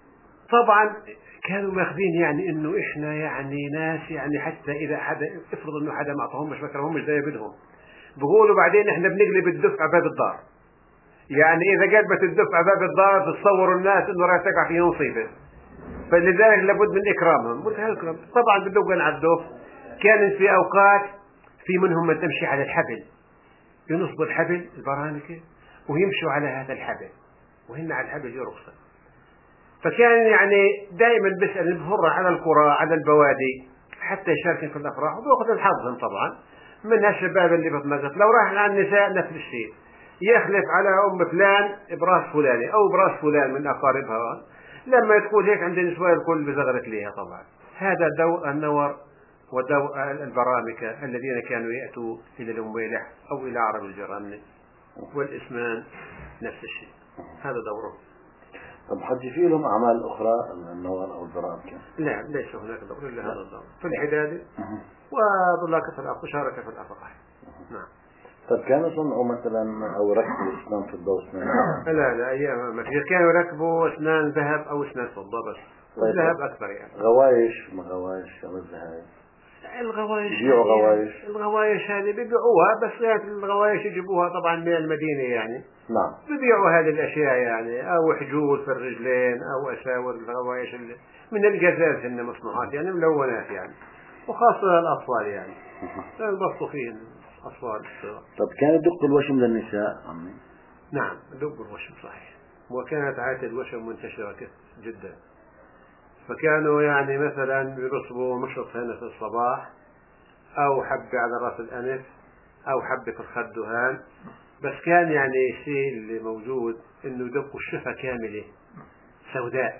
طبعا كانوا ماخذين يعني انه احنا يعني ناس يعني حتى اذا حدا افرض انه حدا ما اعطاهم مش فكرهم مش زي بدهم بقولوا بعدين احنا بنقلب الدف على باب الدار. يعني اذا قلبت الدف على باب الدار تتصوروا الناس انه راح تقع فيهم مصيبه. فلذلك لابد من اكرامهم. طبعا بدقن على الدف. كانت في اوقات في منهم من تمشي على الحبل ينصب الحبل البرامكه ويمشوا على هذا الحبل وهن على الحبل يرقصوا. فكان يعني دائما بيسأل الفرة على القرى على البوادي حتى يشاركن في الأفراح وبيأخذ الحظهم طبعا من هالشباب اللي بتمزق. لو راح على النساء نفس الشيء يخلف على أم فلان براس فلاني أو براس فلان من أقاربها. لما تقول هيك عند النسوان الكل بزغرت ليها. طبعا هذا ضوء النور وضوء البرامكة الذين كانوا يأتوا إلى الأمويلح أو إلى عرب الجرامنة والإسمان نفس الشيء. هذا دوره. طب حجي في لهم أعمال أخرى النوار أو البرامكة؟ لا ليس هناك دور إلا هذا الدور في الحداد وضلاكة في الأفراح وشاركة في الأفراح. نعم. طب كانوا صنعوا مثلا أو ركبوا أسنان فضة وأسنان؟ لا لا أيام ما في. كانوا يركبوا أسنان ذهب أو أسنان فضة بس. الذهب أكثر يعني. غوايش ما غوايش مثل هاي. الغوايش يبيعوا غوايش. الغوايش هذه بيبيعوها بس الغوايش يجيبوها طبعا من المدينة يعني. نعم. بيبيعوا هذه الأشياء يعني أو حجول في الرجلين أو أساور الغوايش من الجزاز هن مصنوعات يعني ملونات يعني وخاصة الأطفال يعني ينبسطوا فيه الأطفال. طب كان يدق الوشم للنساء عمي؟ نعم يدق الوشم صحيح. وكانت عادة الوشم منتشرة جدا. فكانوا يعني مثلا يرصبوا مشرط هنا في الصباح أو حبة على رأس الأنف أو حبة في الخد دهان. بس كان يعني الشيء اللي موجود انه يدقوا الشفة كاملة سوداء.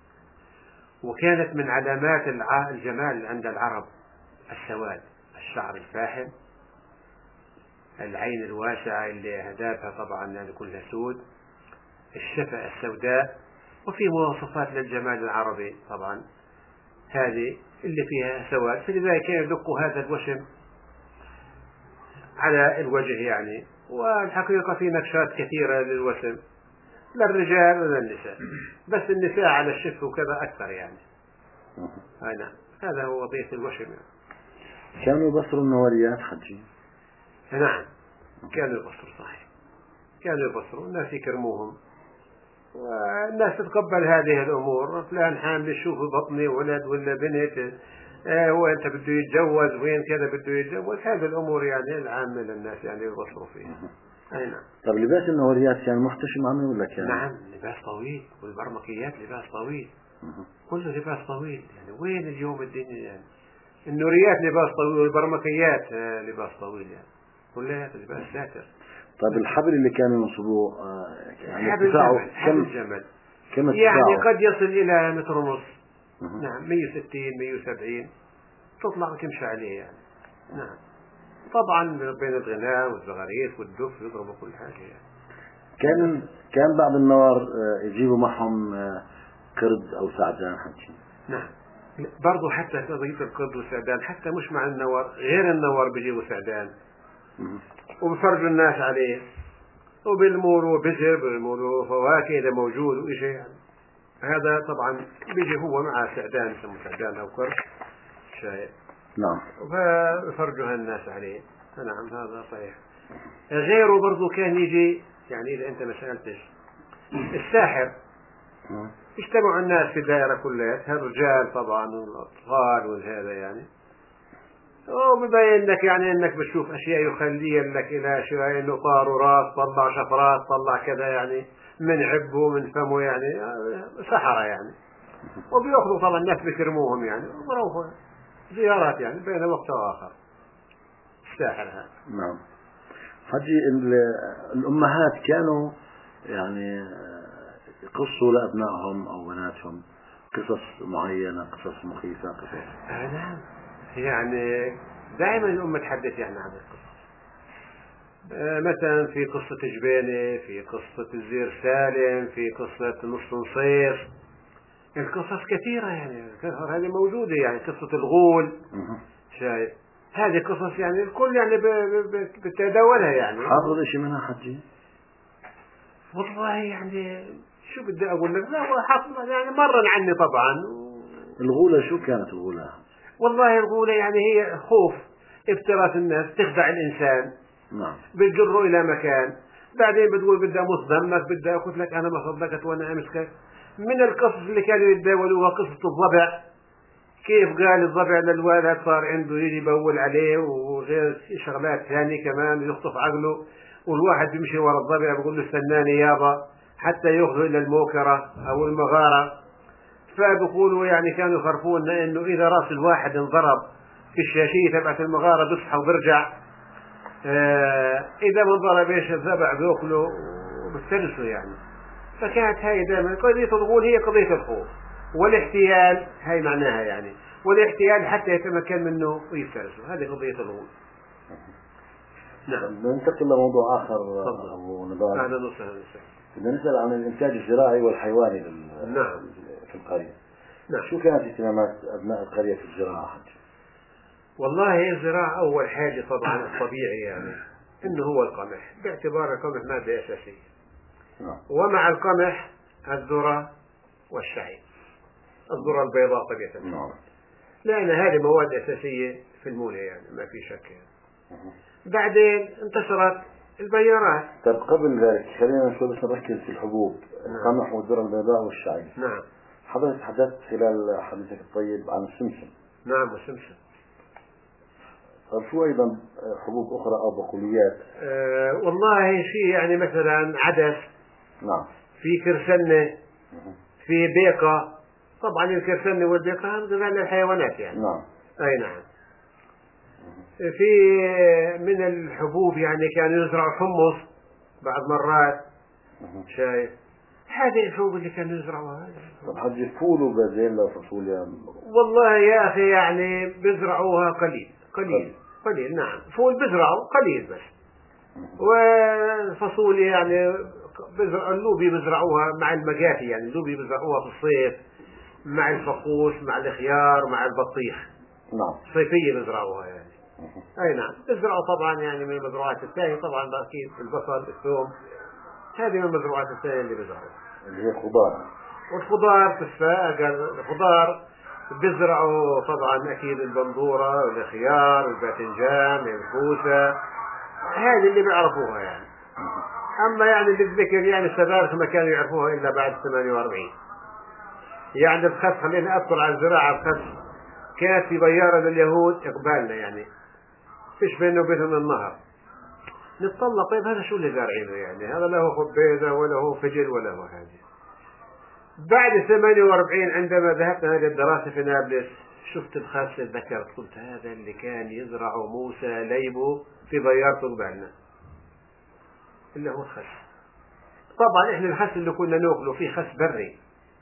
وكانت من علامات الجمال عند العرب السواد الشعر الفاحم العين الواسعة اللي أهدافها طبعا يعني كلها سود الشفة السوداء. وفي مواصفات للجمال العربي طبعا هذه اللي فيها سواد. فلذلك كانوا يدقوا هذا الوشم على الوجه يعني. والحقيقة في نكشات كثيرة للوسم للرجال وللنساء بس النساء على الشف وكذا أكثر يعني. أي نعم هذا هو وظيفة الوشم يعني. كانوا يبصروا النواريات حجي؟ نعم كانوا يبصروا صحيح. كانوا يبصروا الناس يكرموهم والناس تتقبل هذه الأمور. فلان حامل يشوف بطني ولد ولا بنت آه هو أنت بده يتجوز وين كذا بده يتجوز. هذه الأمور يعني العامة للناس يعني يبصروا فيها. أي نعم. طب لباس النواريات كان محتشم عمي ولا كان؟ نعم لباس طويل والبرمكيات لباس طويل. كله لباس طويل يعني. وين اليوم الدنيا يعني النوريات لباس طويل والبرمكيات آه لباس طويل يعني كلها لباس ساتر. طيب الحبل اللي كانوا ينصبوه آه يعني حبل جمل حبل جمل كم يعني قد يصل إلى متر ونص. نعم مية وستين مية وسبعين تطلع وتمشي عليه يعني. نعم طبعا بين الغناء والزغاريت والدف يضربوا كل حاجة يعني. كان كان بعض النوار يجيبوا معهم قرد أو سعدان حكي. نعم برضو حتى قضية القرد والسعدان حتى مش مع النوار غير النوار بيجيبوا سعدان وبفرجوا الناس عليه وبالمولوا بزر بالمولوا فواكه إذا موجود وإشي يعني. هذا طبعا بيجي هو مع سعدان يسموه سعدان أو قرد شاي. نعم. ففرجها الناس عليه. نعم هذا صحيح. غيره برضو كان يجي يعني إذا أنت ما سألتش الساحر اجتمعوا الناس في الدائرة كلها الرجال طبعا والأطفال والهذا يعني. وبيبين لك يعني انك بتشوف اشياء يخلي لك الى شيء انه طار وراس طلع شفرات طلع كذا يعني من عبه من فمه يعني سحرة يعني. وبيأخذوا طبعا الناس بيكرموهم يعني وبروحوا زيارات يعني بين وقت واخر. الساحر هذا. نعم. حجي الامهات كانوا يعني يقصوا لابنائهم او بناتهم قصص معينة قصص مخيفة قصص. نعم يعني دائما الأمة تحدث يعني عن القصص. مثلا في قصة جبينة في قصة الزير سالم في قصة نص نصير القصص كثيرة يعني هذه موجودة يعني قصة الغول شايف هذه قصص يعني الكل يعني بتداولها يعني. حافظ شيء منها حجي؟ والله يعني شو بدي أقول لك؟ لا هو حصل يعني مرن عني طبعا. الغولة شو كانت الغولة؟ والله الغولة يعني هي خوف، افتراس الناس، تخدع الإنسان. نعم. بتجره إلى مكان، بعدين بتقول بدي أمص دمك، بدي أقول لك أنا ما صدقت وأنا أمسكك. من القصص اللي كانوا يتداولوها قصة الضبع، كيف قال الضبع للولد صار عنده يجي يبول عليه وغير شغلات ثانية كمان يخطف عقله، والواحد بيمشي ورا الضبع بيقول له استناني يابا حتى يأخذه إلى الموكرة أو المغارة. فبقولوا يعني كانوا يخرفون إنه إذا رأس الواحد انضرب في الشاشية تبعت المغارة بيصحى وبرجع. آه إذا ما انضرب إيش الضبع بيأكله وبيفترسه يعني. فكانت هاي دائما قضية الغول هي قضية الخوف والاحتيال، هاي معناها يعني، والاحتيال حتى يتمكن منه ويفترسه، هذه قضية الغول. نعم. ننتقل لموضوع آخر أبو نضال. أهلا وسهلا. بدنا نسأل عن الإنتاج الزراعي والحيواني نعم. في القرية. نعم. شو كانت اهتمامات أبناء القرية في الزراعة؟ والله الزراعة أول حاجة طبعا الطبيعي يعني إنه هو القمح، باعتبار القمح مادة أساسية. نعم. ومع القمح الذرة والشعير، الذرة البيضاء طبيعة. نعم. لأن هذه مواد أساسية في المونة يعني ما في شك يعني. بعدين انتشرت البيارات. طيب قبل ذلك خلينا شوي بس نركز في الحبوب. نعم. القمح والذرة البيضاء والشعير. نعم. حضرتك تحدثت خلال حديثك الطيب عن السمسم. نعم والسمسم. طيب شو أيضا حبوب أخرى أو بقوليات؟ أه والله في يعني مثلا عدس. نعم. في كرسنة. في بيقة. طبعا الكرسنة والبيقة هم غذاء للحيوانات يعني. نعم. أي نعم. في من الحبوب يعني كانوا يزرعوا حمص بعض مرات. شايف هذه الحبوب اللي كانوا يزرعوها. طب حجي فول وبازيلا وفاصوليا؟ والله يا أخي يعني بيزرعوها قليل قليل قليل. نعم فول بيزرعوا قليل بس. والفاصوليا يعني اللوبي بيزرعوها مع المقاتي يعني، اللوبي بيزرعوها في الصيف مع الفقوس مع الخيار مع البطيخ. نعم. صيفية بيزرعوها يعني. أي نعم. بيزرعوا طبعا يعني من المزروعات الثانية طبعا أكيد البصل الثوم، هذه من المزروعات الثانية اللي بيزرعوها اللي هي خضار. والخضار تفاح الخضار بيزرعوا طبعا أكيد البندورة والخيار والباذنجان الكوسة، هذه اللي بيعرفوها يعني. أما يعني اللي بذكر يعني السبارخ ما كانوا يعرفوها إلا بعد ثمانية وأربعين يعني. الخس خلينا أذكر عن الزراعة. الخس كانت في بيارة لليهود إقبالنا يعني فيش بينه وبينهم النهر. نتطلع طيب هذا شو اللي زارعينه يعني، هذا له خبيزة ولا هو فجل ولا هو هذه. بعد ثمانية وأربعين عندما ذهبت هذه الدراسة في نابلس شفت الخس ذكرت قلت هذا اللي كان يزرع موسى ليبو في بيارته قبالنا اللي هو الخس. طبعا احنا الخس اللي كنا ناكله فيه خس بري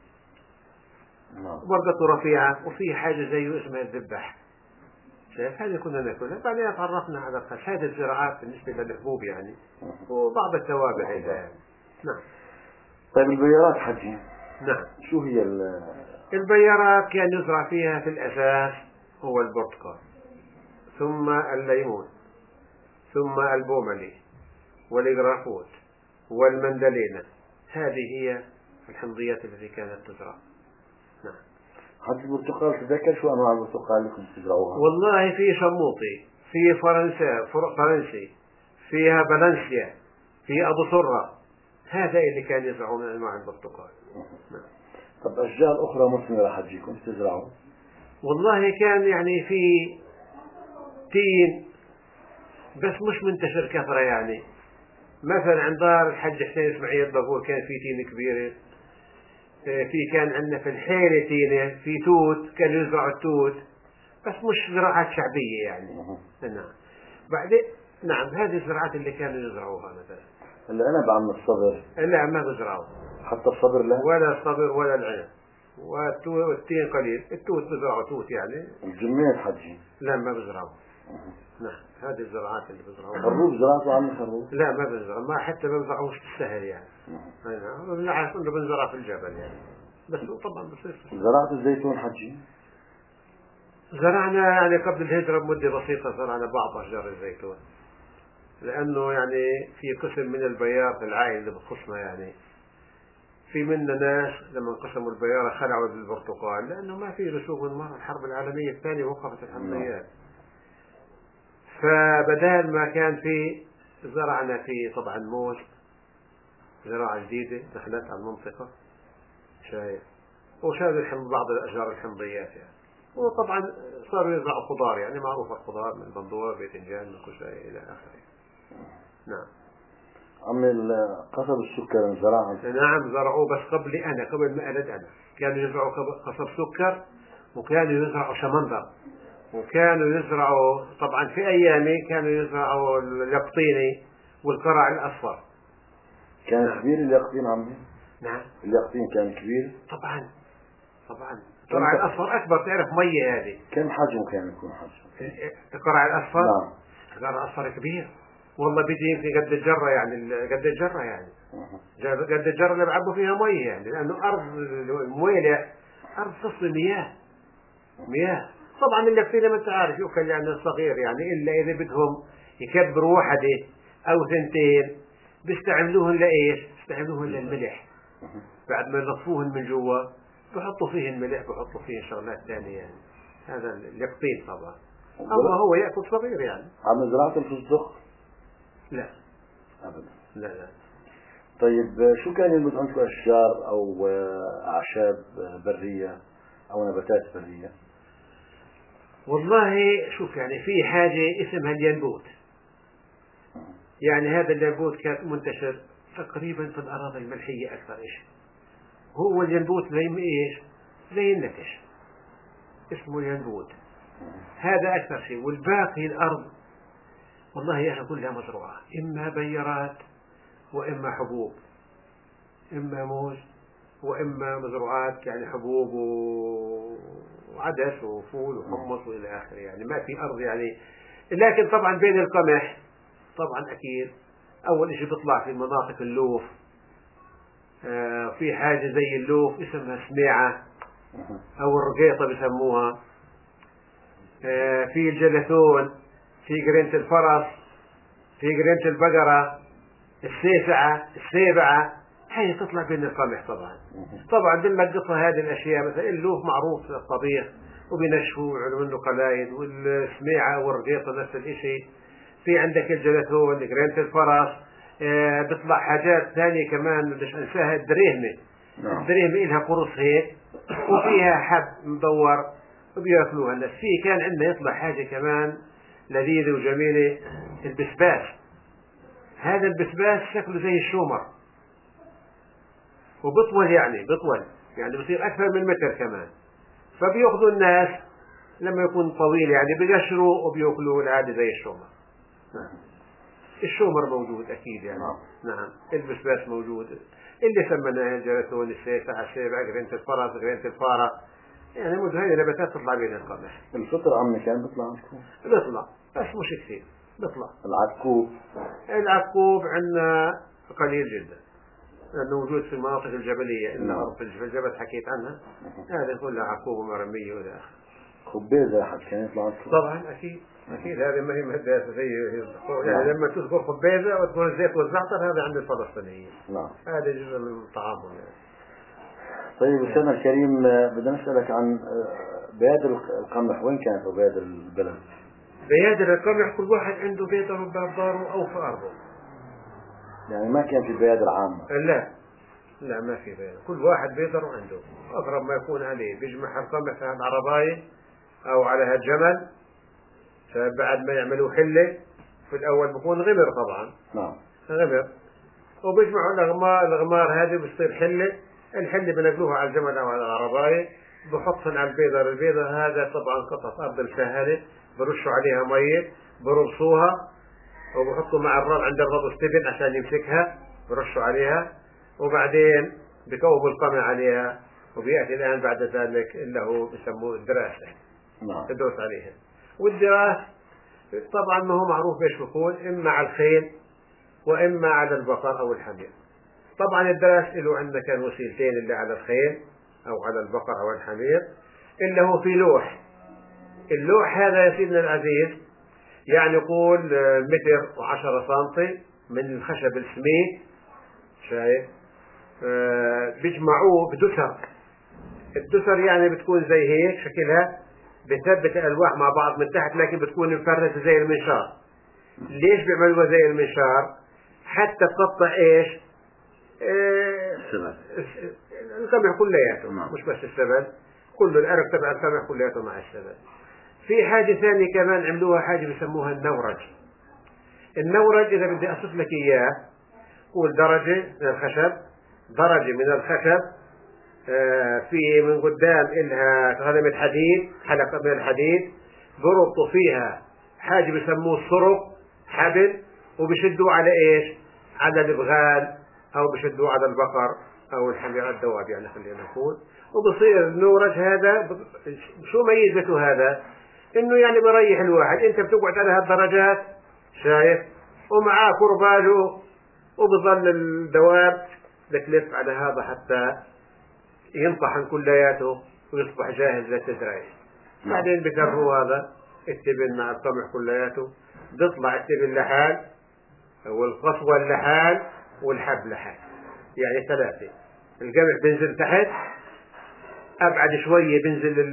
ورقته رفيعة وفي حاجة زيه اسمها الذبح. شايف هذه كنا ناكلها. بعدين تعرفنا على الخس. هذه الزراعات بالنسبة للحبوب يعني وبعض التوابع يعني. نعم. طيب البيارات حجي. نعم. شو هي البيارات؟ كان يزرع فيها في الأساس هو البرتقال ثم الليمون ثم البوملي والإغرافوت والمندلينة، هذه هي الحمضيات التي كانت تزرع. نعم. حتى البرتقال تذكر شو أنواع البرتقال اللي كنت تزرعوها؟ والله في شموطي، في فرنسا فرنسي، فيها بلنسيا، في أبو صرة، هذا اللي كان يزرعوا من أنواع البرتقال. نعم. طب أشجار أخرى مثمرة حجي كنت تزرعوا؟ والله كان يعني في تين بس مش منتشر كثرة يعني. مثلا عند دار الحج حسين اسماعيل بقول كان في تين كبيرة. في كان عندنا في الحيرة تينة، في توت كان يزرعوا التوت بس مش زراعات شعبية يعني. نعم. بعدين نعم هذه الزراعات اللي كانوا يزرعوها مثلا. العنب عم الصبر؟ لا ما بزرعوه. حتى الصبر لا؟ ولا الصبر ولا العنب. والتين قليل. التوت بزرعوا توت يعني. الجميل حجي؟ لا ما بزرعوه. نعم هذه الزراعات اللي بزرعوها. خروف زرعته عم خروف؟ لا ما بنزرع، ما حتى ما بنزرعوش بالسهل يعني. نعم نعرف انه بنزرع في الجبل يعني بس طبعا بصير. زرعت الزيتون حجي؟ زرعنا يعني قبل الهجرة بمدة بسيطة زرعنا بعض أشجار الزيتون لأنه يعني في قسم من البيار في العائلة اللي بخصنا يعني في منا ناس لما انقسموا البيارة خلعوا البرتقال لأنه ما في رسوب المرة. الحرب العالمية الثانية وقفت الحمضيات. فبدال ما كان في زرعنا في طبعا موز، زراعة جديدة دخلت على المنطقة، شايف، وشادوا الحمض بعض الأشجار الحمضيات يعني. وطبعا صاروا يزرعوا خضار، يعني معروف الخضار من بندورة، باذنجان، من كشري إلى آخره. نعم. عم قصب السكر زرعهم؟ نعم زرعوه، بس قبل أنا قبل ما ألد أنا كانوا يزرعوا قصب سكر، وكانوا يزرعوا شمندر، وكانوا يزرعوا طبعا في أيامي كانوا يزرعوا اليقطيني والقرع الأصفر. كان نعم. كبير اليقطين عمي؟ نعم اليقطين كان كبير؟ طبعا طبعا. القرع الأصفر أكبر، تعرف مية هذه. كم حجمه كان يكون حجمه؟ القرع الأصفر؟ نعم. القرع الأصفر كبير والله، بيجي يمكن قد الجرة، يعني قد الجرة يعني قد الجرة اللي بعبوا فيها مية، يعني لأنه أرض مويلة، أرض تصل مياه مياه. طبعا اليقطين ما أنت عارف يؤكل يعني صغير، يعني إلا إذا بدهم يكبروا واحدة أو ثنتين بيستعملوهن لإيش؟ بيستعملوهن للملح. بعد ما ينظفوهن من جوا بحطوا فيهن ملح، بحطوا فيهن شغلات ثانية يعني. هذا اليقطين طبعا. أما هو يأكل صغير يعني. عم زراعة الفستق؟ لا أبدا. لا لا. طيب شو كان ينبت عندكم، أشجار أو أعشاب برية أو نباتات برية؟ والله شوف، يعني في حاجة اسمها الينبوت، يعني هذا الينبوت كان منتشر تقريبا في الأراضي الملحية أكثر شيء. هو الينبوت زي إيش؟ زي النكش، اسمه الينبوت، هذا أكثر شيء. والباقي الأرض والله يا أخي كلها مزروعة، إما بيرات وإما حبوب، إما موز وإما مزروعات يعني حبوب وعدس وفول وحمص وإلى آخره، يعني ما في أرض يعني. لكن طبعا بين القمح طبعا أكيد أول شيء بيطلع في مناطق اللوف، آه في حاجة زي اللوف اسمها سميعة أو الرقيطة بسموها، آه في الجلثون، في قرينة الفرس، في قرينة البقرة، السيسعة، السيبعة، هي تطلع بين القمح. طبعا طبعا بنلقطها هذه الأشياء، مثلا اللوف معروف في الطبيخ وبنشفوا ويعملوا منه قلايد، والسميعة والرقيطة نفس الشيء. في عندك الجلثون، قرينة الفرس، آه بيطلع حاجات ثانية كمان بديش أنساها، الدريهمة. الدريهمة إلها قرص هيك وفيها حب مدور وبياكلوها الناس. في كان عندنا يطلع حاجة كمان لذيذة وجميلة، البسباس. هذا البسباس شكله زي الشومر وبطول، يعني بطول يعني بصير أكثر من متر كمان. فبيأخذوا الناس لما يكون طويل يعني بيقشروا وبيأكلوه العادي زي الشومر. نعم. الشومر موجود أكيد يعني. نعم. نعم. البسباس موجود، اللي سمناه الجلثون، السيسعة، السيبعة، قرينة الفرس، قرينة الفارة، يعني مو هذه نباتات تطلع بين القمح. الفطر عمي كان بيطلع عندكم؟ بيطلع بس مش كثير بيطلع. العكوب؟ العكوب عندنا قليل جدا لأنه موجود في المناطق الجبلية، نعم. في الجبل حكيت عنها، هذه كلها عكوب ومرمية وإلى آخره. خبيزة حد كان يطلع عندكم؟ طبعا أكيد أكيد، هذه ما هي مهدئة زي يعني لما تذكر خبيزة وتكون الزيت والزعتر هذا عند الفلسطينيين. نعم. هذا جزء من طعامهم يعني. طيب أستاذنا الكريم، بدنا نسألك عن بيادر القمح، وين كانت بيادر البلد؟ بيادر القمح كل واحد عنده بيدره بباب داره أو في أرضه، يعني ما كان في بيادر عامة؟ لا لا ما في بيادر، كل واحد بيدره عنده، أقرب ما يكون عليه بيجمع القمح في العرباية أو على هالجمل، بعد ما يعملوا حلة في الأول بكون غمر طبعا. نعم. غمر وبيجمعوا الأغمار، الأغمار هذه بتصير حلة، الحلة بنقلوها على الجمل أو على العرباية، بحطهم على البيضة. البيضة هذا طبعا قطعة أرض مسهلة، برشوا عليها مية، برصوها وبحطوا مع الرب عند الرب ستيفن عشان يمسكها، برشوا عليها وبعدين بكوبوا القمع عليها. وبيأتي الآن بعد ذلك اللي هو بسموه الدراسة. نعم. تدرس عليها. والدراس طبعا ما هو معروف ايش بيكون، اما على الخيل واما على البقر او الحمير. طبعا الدراس له عندنا كان وسيلتين، اللي على الخيل او على البقر او الحمير، اللي هو في لوح. اللوح هذا يا سيدنا العزيز يعني يقول متر وعشرة سنتي من الخشب السميك، شايف، آه بيجمعوه بدسر. الدسر يعني بتكون زي هيك شكلها، بثبت الألواح مع بعض من تحت، لكن بتكون مفرسة زي المنشار. ليش بيعملوها زي المنشار؟ حتى تقطع ايش؟ آه القمح كلياته، مش بس السبل، كل الأرق تبع القمح كلياته مع السبل. في حاجة ثانية كمان عملوها، حاجة بيسموها النورج. النورج إذا بدي أصف لك إياه، قول درجة من الخشب، درجة من الخشب، آه في من قدام إلها خدمة حديد، حلقة من الحديد، بربطوا فيها حاجة بيسموه السرق، حبل، وبشدوا على إيش؟ على البغال، أو بشدوا على البقر أو الحمير الدواب يعني خلينا نقول. وبصير النورج هذا شو ميزته هذا؟ إنه يعني بريح الواحد. أنت بتقعد على هالدرجات شايف، ومعاه كرباجه، وبظل الدواب بتلف على هذا حتى ينطحن كلياته ويصبح جاهز للتزريع. بعدين بكرهوا هذا التبن مع القمح كلياته، بيطلع التبن لحال والقصوى لحال والحب لحال، يعني ثلاثة. القمح بينزل تحت، أبعد شوية بينزل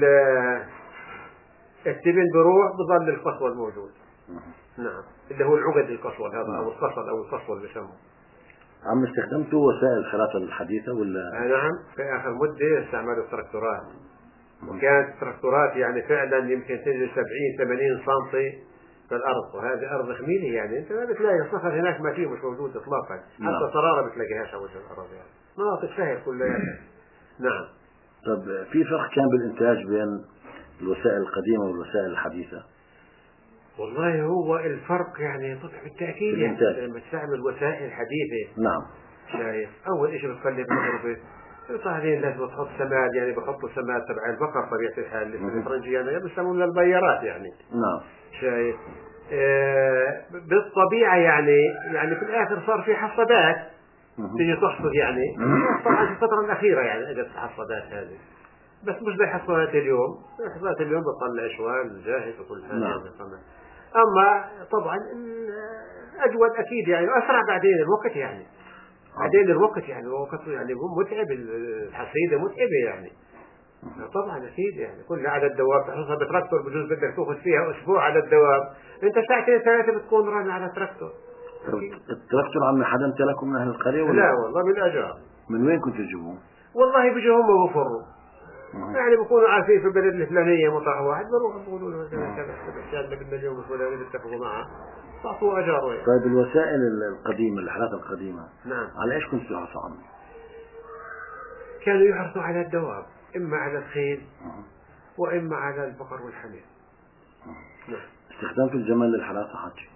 التبن بروح، بظل القصوى الموجود. نعم، اللي هو العقد القصوى هذا، أو القصل أو القصوى اللي بيسموه. عم استخدمتوا وسائل الخراطة الحديثة ولا؟ نعم، في آخر مدة استعملوا التراكتورات، وكانت التراكتورات يعني فعلا يمكن تنزل سبعين ثمانين سنتي في الأرض، وهذه أرض خميلة يعني أنت ما بتلاقي الصخر هناك، ما فيه، مش موجود إطلاقا. حتى صرارة بتلاقيهاش على وجه الأرض يعني، مناطق سهل كلها. نعم. طب في فرق كان بالإنتاج بين الوسائل القديمة والوسائل الحديثة؟ والله هو الفرق يعني طبعا بالتأكيد يعني لما تستعمل وسائل حديثة. نعم. شايف أول شيء بتخلي بالغربة، بعدين لازم تحط سماد، يعني بحطوا سماد تبع البقر طبيعة الحال، الفرنجي يعني بيسموه البيارات يعني. نعم. شايف آه بالطبيعة يعني يعني في الآخر صار في حصادات تيجي تحصد يعني. طبعا في الفترة الأخيرة يعني أجت الحصادات هذه، بس مش زي حصادات اليوم. حصادات اليوم بتطلع شوال جاهز وكل حاجة. نعم. أما طبعا أجود أكيد يعني، وأسرع بعدين الوقت يعني. بعدين الوقت يعني وقت يعني متعب، الحصيدة متعبة يعني. طبعا أكيد يعني كل عدد دواب تحصلها بتراكتور بجوز بدك تأخذ فيها أسبوع على الدواب، أنت ساعتين ثلاثة بتكون رامي على تراكتور. التراكتور عم حدا امتلكه من أهل القرية ولا؟ لا والله من الأجار. من وين كنتوا تجيبوه؟ والله بيجوا هم وبفروا، يعني بيكونوا عارفين في البلد الفلانية مطرح واحد، بروحوا بيقولوا له مثلا كذا كذا بدنا اليوم الفلاني، بيتفقوا معه تعطوه أجار. يعني. طيب الوسائل القديمة، الحالات القديمة، نعم، على إيش كنتوا تحرصوا عنه؟ كانوا يحرصوا على الدواب، إما على الخيل وإما على البقر والحمير. نعم. استخدمتوا الجمال للحراسة حاجة؟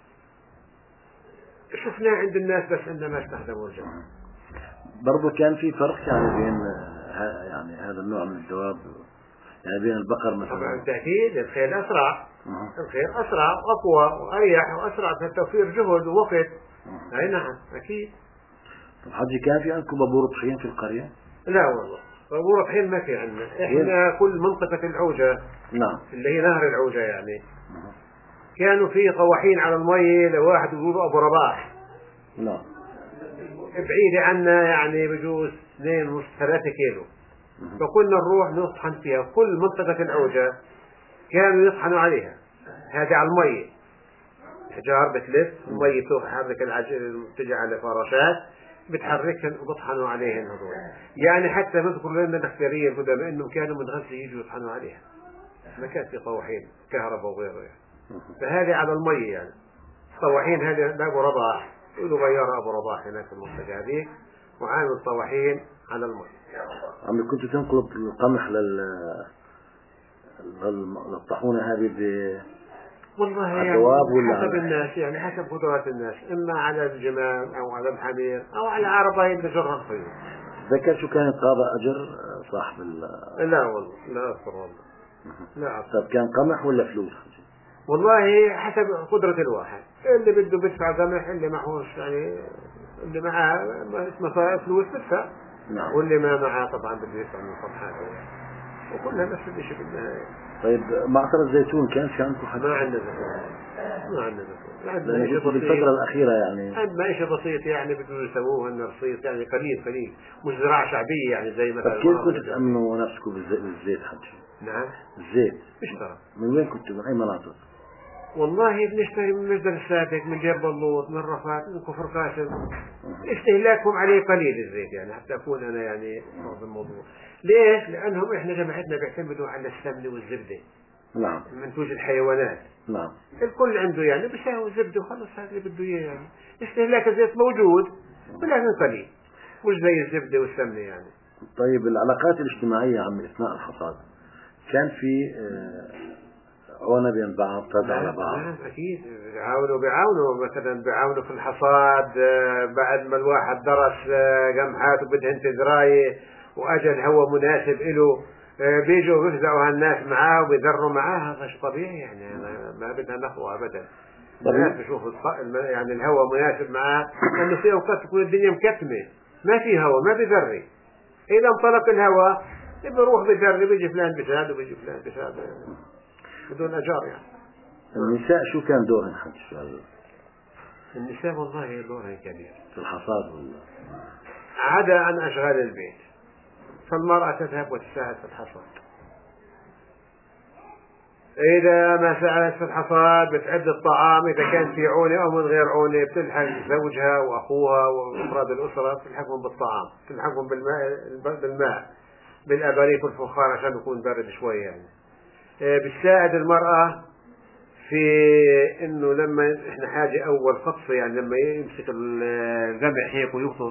شفناه عند الناس بس عندما استخدموا الجمال. برضو كان في فرق يعني بين يعني هذا النوع من الدواب، يعني بين البقر مثلا؟ طبعا بالتأكيد الخيل أسرع. الخيل أسرع وأقوى وأريح وأسرع في توفير جهد ووقت. أي نعم أكيد. طب حجي كان في عندكم بابور طحين في القرية؟ لا والله بابور طحين ما في عندنا، إحنا كل منطقة العوجة. نعم. اللي هي نهر العوجة يعني. مه. كانوا في قواحين على المية لواحد يقول أبو رباح. نعم. بعيدة عنا يعني بجوز اثنين ونص ثلاثة كيلو. مه. فكنا نروح نطحن فيها، كل منطقة العوجة كانوا يطحنوا عليها. هذه على المية حجار بتلف، المية بتحرك العجل، بتجي على فراشات بتحركهن وبطحنوا عليهن هذول. يعني حتى بذكر لنا الاختيارية القدماء انهم كانوا من غزة يجوا يطحنوا عليها، ما كانت في طواحين كهرباء وغيره يعني. فهذه على المية يعني. طواحين هذه لابو رباح، يقولوا غيار ابو رباح هناك في المنطقة هذه، وعامل طواحين على المية. عم كنتوا تنقلوا القمح لل للطاحونة هذه ب والله يعني حسب الناس، يعني حسب قدرات الناس، إما على الجمال أو على الحمير أو على عربين بجرها الخيول. ذكر شو كانت قاضى أجر صاحب ال لا والله لا أذكر والله. لا أذكر. طب كان قمح ولا فلوس؟ والله حسب قدرة الواحد، اللي بده بدفع قمح، اللي معهوش يعني اللي معاه اسمه فلوس بدفع. نعم. واللي ما معاه طبعا بده يدفع من صفحات وكلها نفس الشيء بالنهاية. طيب معصرة الزيتون كان في عندكم حد؟ ما عندنا زيتون. ما عندنا بترول، عندنا لأن شيء في بسيط. الفترة الأخيرة يعني عندنا شيء بسيط يعني بدهم يسووه إنه رصيص يعني قليل قليل، مش زراعة شعبية يعني زي مثلا. طيب كيف كنتوا تأمنوا نفسكم بالزيت حجي؟ نعم. الزيت اشترى. من وين كنتوا؟ من أي مناطق؟ والله بنشتري من مصدر السابق، من جير بلوط، من رفات، من كفر قاسم. استهلاكهم عليه قليل الزيت يعني، حتى أكون أنا يعني في الموضوع. ليش؟ لأنهم إحنا جماعتنا بيعتمدوا على السمن والزبدة. نعم. منتوج الحيوانات. نعم. الكل عنده يعني بيساوي زبده وخلص، هذا اللي بده إياه يعني. استهلاك الزيت موجود ولكن قليل، مش زي الزبدة والسمنة يعني. طيب العلاقات الاجتماعية عم أثناء الحصاد كان في عونة بين بعض، تابع على بعض؟ نعم أكيد بيعاونوا بيعاونوا مثلا بيعاونوا في الحصاد. بعد ما الواحد درس قمحات وبدهن تزراية وأجى الهواء مناسب له، بيجوا بيفزعوا هالناس معاه وبيذروا معاه. هذا شيء طبيعي يعني، ما بدنا نخوة أبدا. الناس بيشوفوا يعني الهواء مناسب معاه، لأنه في أوقات تكون الدنيا مكتمة ما في هواء ما بيذري. إذا انطلق الهواء بيروح بيذري، بيجي فلان بساد وبيجي فلان بساد بدون أجار يعني. النساء شو كان دورهم حج؟ النساء والله دورهم كبير في الحصاد ولا عدا عن أشغال البيت، فالمرأة تذهب وتساعد في الحصاد. إذا ما ساعدت في الحصاد بتعد الطعام، إذا كان في عونة أو من غير عونة بتلحق زوجها وأخوها وأفراد الأسرة، بتلحقهم بالطعام، بتلحقهم بالماء بالماء بالأباريق والفخار عشان يكون بارد شوي يعني. بتساعد المرأة في إنه لما إحنا حاجة أول خطفة يعني، لما يمسك القمح هيك ويخطف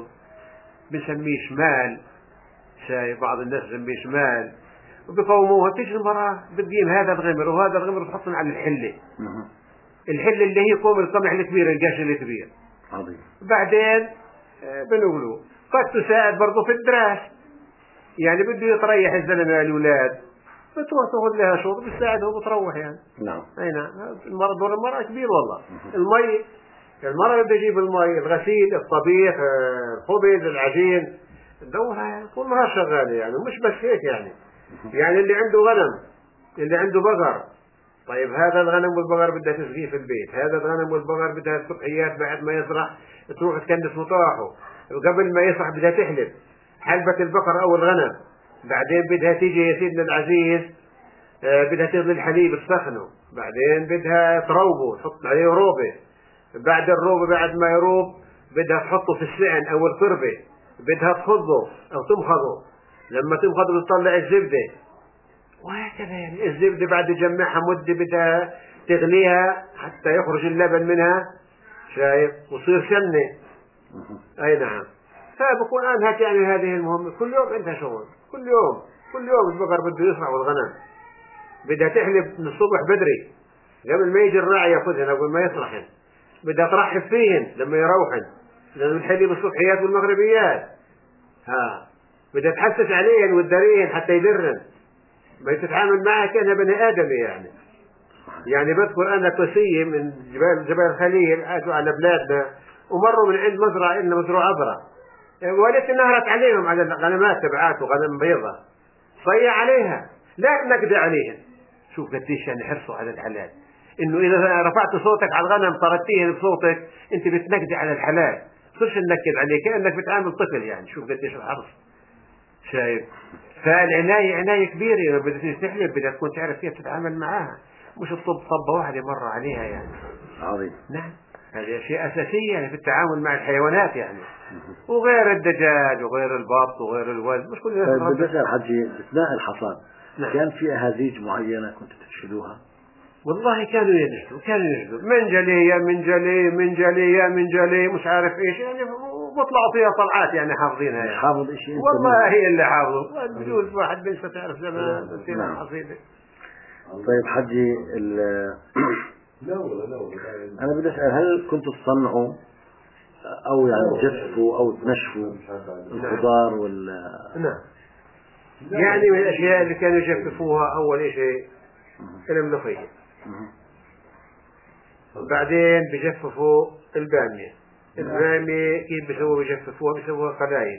بنسميه شمال. شايف بعض الناس بنسميه شمال وبقوموها. تيجي المرأة بتجيب هذا الغمر وهذا الغمر بتحطهم على الحلة. الحلة اللي هي قوم القمح الكبير، القش الكبير. عظيم. بعدين بنقولوا قد تساعد برضو في الدراس يعني، بده يتريح الزلمة الأولاد بتروح تاخذ لها شغل بتساعدها وبتروح يعني. نعم. أي نعم. المرأة دور المرأة كبير والله. المي، المرأة بدها تجيب المي، الغسيل، الطبيخ، الخبز، العجين، دورها يعني طول النهار شغالة يعني. مش بس هيك يعني، يعني اللي عنده غنم، اللي عنده بقر، طيب هذا الغنم والبقر بدها تسقيه في البيت، هذا الغنم والبقر بدها الصبحيات بعد ما يزرع تروح تكنس مطاحه، وقبل ما يصح بدها تحلب حلبة البقر أو الغنم، بعدين بدها تيجي يا سيدنا العزيز بدها تغلي الحليب تسخنه، بعدين بدها تروبه تحط عليه روبه، بعد الروبه بعد ما يروب بدها تحطه في السعن أو القربة، بدها تخضه أو تمخضه، لما تمخضه بتطلع الزبدة، وهكذا يعني. الزبدة بعد تجمعها مدة بدها تغليها حتى يخرج اللبن منها، شايف، وصير سمنة. أي نعم. فبكون أنهك يعني هذه المهمة. كل يوم عندها شغل، كل يوم كل يوم البقر بده يصرع والغنم بدها تحلب من الصبح بدري قبل ما يجي الراعي ياخذهن قبل ما يصرحن، بدها ترحب فيهن لما يروحن، لأنه الحليب الصبحيات والمغربيات. ها بدها تحسس عليهن وتداريهن حتى يدرن، ما تتعامل معها كأنها بني آدم يعني. يعني بذكر أنا قصية من جبال جبال الخليل، أتوا على بلادنا ومروا من عند مزرعة إن مزروع أبرة، ولكن نهرت عليهم على الغنمات تبعاته، غنم بيضة صيع عليها لا نقدر عليهم. شوف قديش يعني حرصوا على الحلال، إنه إذا رفعت صوتك على الغنم طردتيهن بصوتك أنت بتنقدي على الحلال، صرش ننكد عليه كأنك بتعامل طفل يعني. شوف قديش الحرص، شايف. فالعناية عناية كبيرة، بدها تحلب بدها تكون تعرف كيف تتعامل معاها، مش الطب طبة واحدة مرة عليها يعني. عظيم. نعم. هذه أشياء أساسية يعني في التعامل مع الحيوانات يعني، وغير الدجاج وغير البط وغير الوز مش كل الناس. طيب بدي أسأل حجي، أثناء الحصاد نعم. كان في أهازيج معينة كنت تشهدوها؟ والله كانوا ينجدوا كانوا ينجدوا من جلي يا من جلي من جلي يا من جلي مش عارف ايش يعني، بطلعوا فيها طلعات يعني حافظينها يعني. حافظ شيء والله هي اللي حافظه بجوز واحد بنسى تعرف زمان نسينا نعم. الحصيدة. طيب حجي ال أنا بدي أسأل، هل كنتوا تصنعوا أو يعني تجفوا أو تنشفوا الخضار وال نعم. يعني من الأشياء اللي كانوا يجففوها أول شيء الملوخية، بعدين بيجففوا البامية. البامية كيف بيسووا بيجففوها؟ بيسووها قلايد.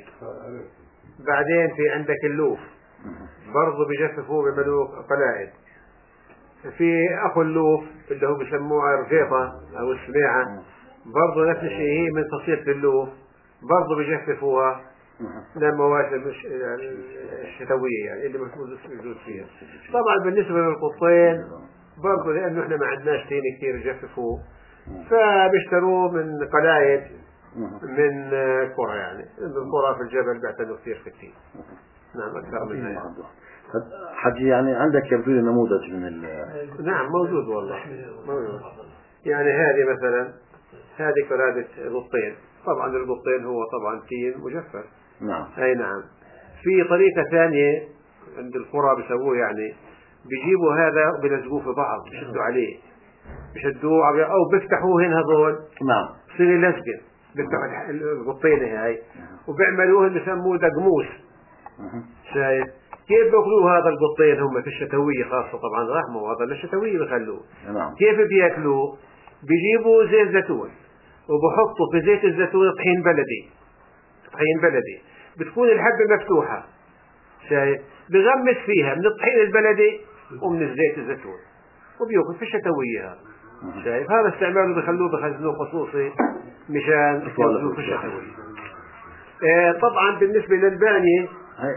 بعدين في عندك اللوف برضو بيجففوه بملوك قلائد. في أخو اللوف اللي هو بسموها رجيطة أو السميعة، برضه نفس الشيء، هي من فصيلة اللوف، برضه بيجففوها للمواسم الشتوية يعني اللي مفروض يجوز فيها. طبعا بالنسبة للقطين برضه لأنه احنا ما عندناش تين كثير يجففوه، فبيشتروه من قلايد من قرى، يعني القرى في الجبل بيعتنوا كثير في التين. نعم أكثر منها يعني. حجي يعني عندك يبدو لي نموذج من ال نعم موجود والله موجود. يعني هذه مثلا هذه قلادة القطين، طبعا القطين هو طبعا تين مجفف. نعم. أي نعم. في طريقة ثانية عند القرى بيسووه، يعني بيجيبوا هذا وبيلزقوه في بعض، بيشدوا عليه بيشدوه أو بيفتحوه هنا هذول. نعم. بصير يلزقن، بيفتحوا القطينة هاي وبيعملوه بيسموه دقموس. شايف كيف بياكلوه هذا القطين هم في الشتوية خاصة، طبعا رحمه هذا للشتوية بيخلوه. نعم. كيف بياكلوه؟ بيجيبوا زيت زيتون وبحطوا في زيت الزيتون طحين بلدي، طحين بلدي بتكون الحبة مفتوحة، شايف بغمس فيها من الطحين البلدي ومن الزيت الزيتون وبياكل في الشتوية هذا. شايف هذا استعماله بيخلوه بخزنوه خصوصي مشان ياكلوه في الشتوية. آه طبعا بالنسبة للبانية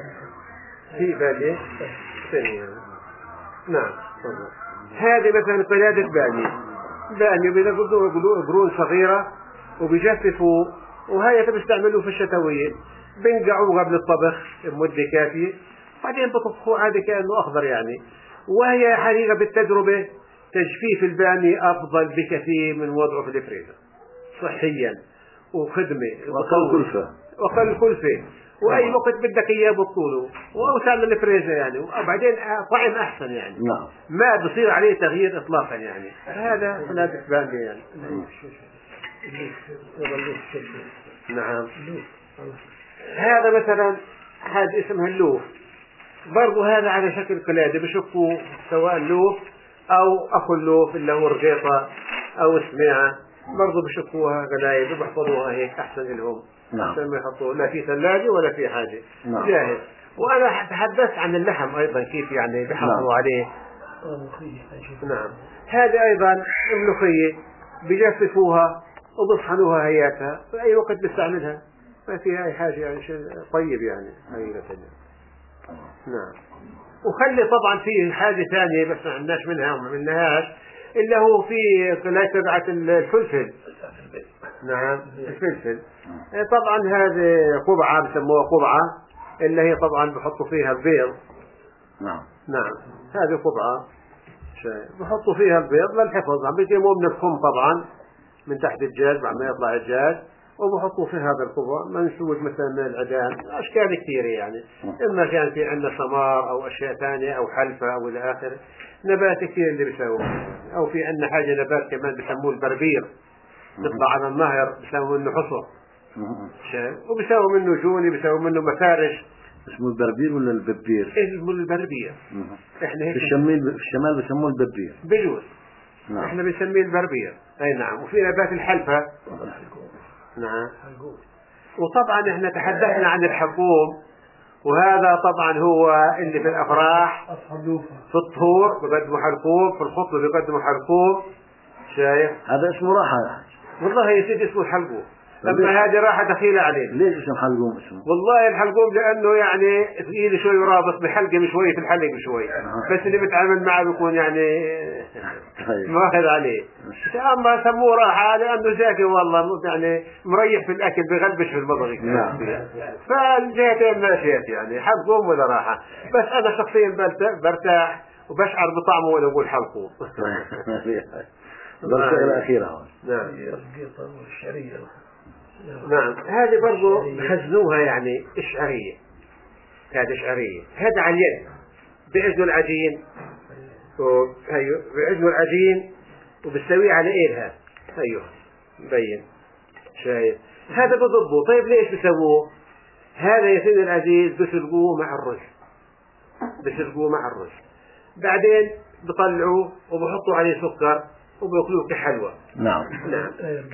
في بانية ثانية. نعم. هذه مثلا قلادة بانية، بانية بياخذوا قرون صغيرة وبيجففوا، وهي بيستعملوه في الشتوية، بنقعوه قبل الطبخ بمدة كافية، بعدين بطبخوه عادي كأنه أخضر يعني. وهي حقيقة بالتجربة تجفيف البانية أفضل بكثير من وضعه في الفريزر صحيا وخدمة وأقل كلفة وأقل كلفة، وأي وقت بدك إياه بطوله وأوسع من الفريزر يعني، وبعدين طعم أحسن يعني. نعم. ما بصير عليه تغيير إطلاقا يعني. هذا قلادة بانية يعني. نعم. هذا مثلا هذا اسمها اللوف، برضو هذا على شكل قلادة بشكوا سواء اللوف أو أخو اللوف اللي هو رجيطة أو السميعة، برضو بشكوها قلايد وبحفظوها هيك أحسن لهم. نعم. أحسن ما يحطوه لا في ثلاجة ولا في حاجة. نعم. جاهز. وأنا تحدثت عن اللحم أيضا كيف يعني بحفظوا. نعم. عليه. نعم. هذه أيضا الملوخية بيجففوها وبيطحنوها هياتها في أي وقت بيستعملها، ما فيها أي حاجة يعني، شيء طيب يعني حقيقة. نعم. وخلي طبعا فيه حاجة ثانية بس ما عندناش منها وما منهاش، إلا هو في قلاية تبعت الفلفل. نعم الفلفل. طبعا هذه قبعة بسموها قبعة، اللي هي طبعا بحطوا فيها البيض. نعم. نعم هذه قبعة بحطوا فيها البيض للحفظ، عم بيجيبوه من الخم طبعا من تحت الجاج بعد ما يطلع الجاج، وبحطوا في هذا القبع منسوج مثلا من العدان، أشكال كثيرة يعني. إما كان في عندنا سمار أو أشياء ثانية أو حلفة أو إلى آخره، نبات كثير اللي بيسووه. أو في عندنا حاجة نبات كمان بيسموه البربير، بيطلع على النهر بيسووا منه حصر، وبيسووا منه جوني، بيسووا منه مفارش. اسمه البربير ولا الببير؟ اسمه البربير. احنا هيك في الشمال في الشمال بسموه الببير. بجوز. نعم. احنا بنسميه البربير. اي نعم. وفي نبات الحلفة. نعم. وطبعا احنا تحدثنا عن الحلقوم، وهذا طبعا هو اللي في الافراح في الطهور بقدموا حلقوم، في الخطبة بقدموا حلقوم. شايف هذا اسمه راحة والله يا سيدي اسمه الحلقوم، لما هذه راحة دخيلة عليه. ليش اسم حلقوم اسمه؟ والله الحلقوم لأنه يعني ثقيل شوي ورابط بحلقة بشوي في الحلق بشوي. بس اللي بتعامل معه بيكون يعني ماخذ عليه. أما سموه راحة لأنه زاكي والله يعني مريح في الأكل بغلبش في المضغ. نعم. فالجهتين ماشيات يعني حلقوم ولا راحة، بس أنا شخصيا برتاح وبشعر بطعمه ولا أقول حلقوم. الدرجة الأخيرة. نعم. نعم. هذه برضو خزنوها يعني إشعرية، هذه إشعرية، هذا على اليد بإذن العجين، أيوه بإذن العجين وبتسويه على إيدها. أيوه مبين شايف هذا بضبه. طيب ليش بسووه؟ هذا يا سيدي العزيز بسلقوه مع الرز، بسلقوه مع الرز، بعدين بطلعوه وبحطوا عليه سكر وبيأكلوه كحلوى. نعم. نعم.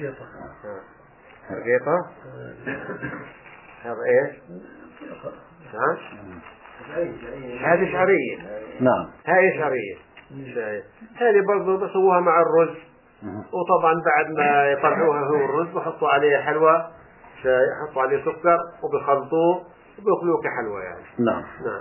رقيقة. هذا ايش؟ ها؟ هذه شعرية. نعم. هذه شعرية. شايف هذه برضه بسووها مع الرز. وطبعا بعد ما يطلعوها هو الرز بحطوا عليه حلوى، يحطوا عليه سكر وبيخلطوه وبياكلوه كحلوى يعني. نعم نعم.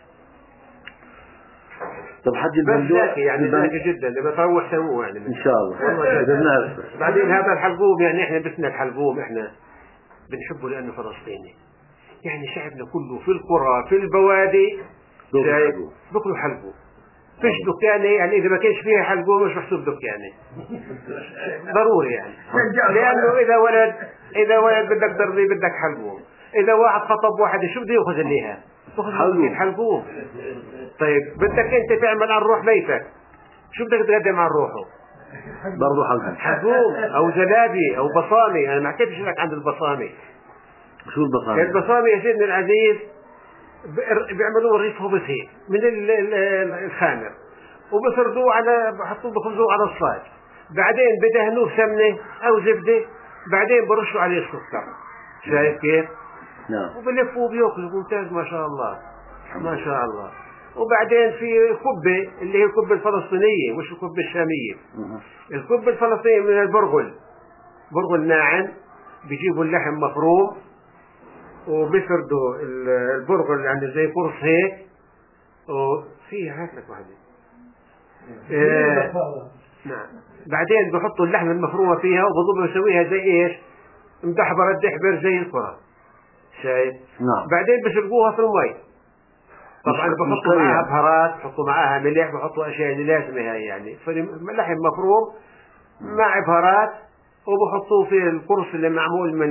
طب حجي بس البندور ذكي يعني ذكي جدا اللي بتروح سووه يعني ان شاء الله. بعدين هذا الحلقوم يعني احنا بسنا الحلقوم احنا بنحبه لانه فلسطيني، يعني شعبنا كله في القرى في البوادي بياكلوا حلقوم. فيش دكانة يعني إذا ما كانش فيها حلقوم مش محسوب دكانة ضروري يعني، لأنه إذا ولد إذا ولد بدك ترضي بدك حلقوم. إذا واحد خطب واحد شو بده يأخذ ليها؟ يأخذ حلقوم. طيب بدك أنت تعمل عن روح ميتك شو بدك تقدم عن روحه؟ برضو حلقوم حلقوم أو زلابي أو بصامي. أنا ما حكيتش لك عن البصامي. شو البصامي؟ البصامي يا سيدنا العزيز بيعملوا رغيف خبز هيك من الخامر وبفردوه على بحطوه بخبزوه على الصاج، بعدين بدهنوه سمنه او زبده، بعدين برشوا عليه السكر. شايف كيف؟ نعم. وبلفوا وبياكلوا ممتاز ما شاء الله ما شاء الله. وبعدين في كبه اللي هي الكبه الفلسطينيه مش الكبه الشاميه. الكبه الفلسطينيه من البرغل، برغل ناعم، بيجيبوا اللحم مفروم وبيفردوا البرغل يعني زي قرص هيك وفيها هات لك واحدة. آه نعم. بعدين بحطوا اللحمة المفرومة فيها وبضبوا يسويها زي ايش؟ مدحبرة دحبر زي الكرة. شايف؟ نعم. بعدين بشربوها في المي. طبعا بحطوا معاها بهارات، بحطوا معاها ملح، بحطوا اشياء اللي لازمة هاي يعني. فاللحم مفروم مع بهارات وبحطوه في القرص اللي معمول من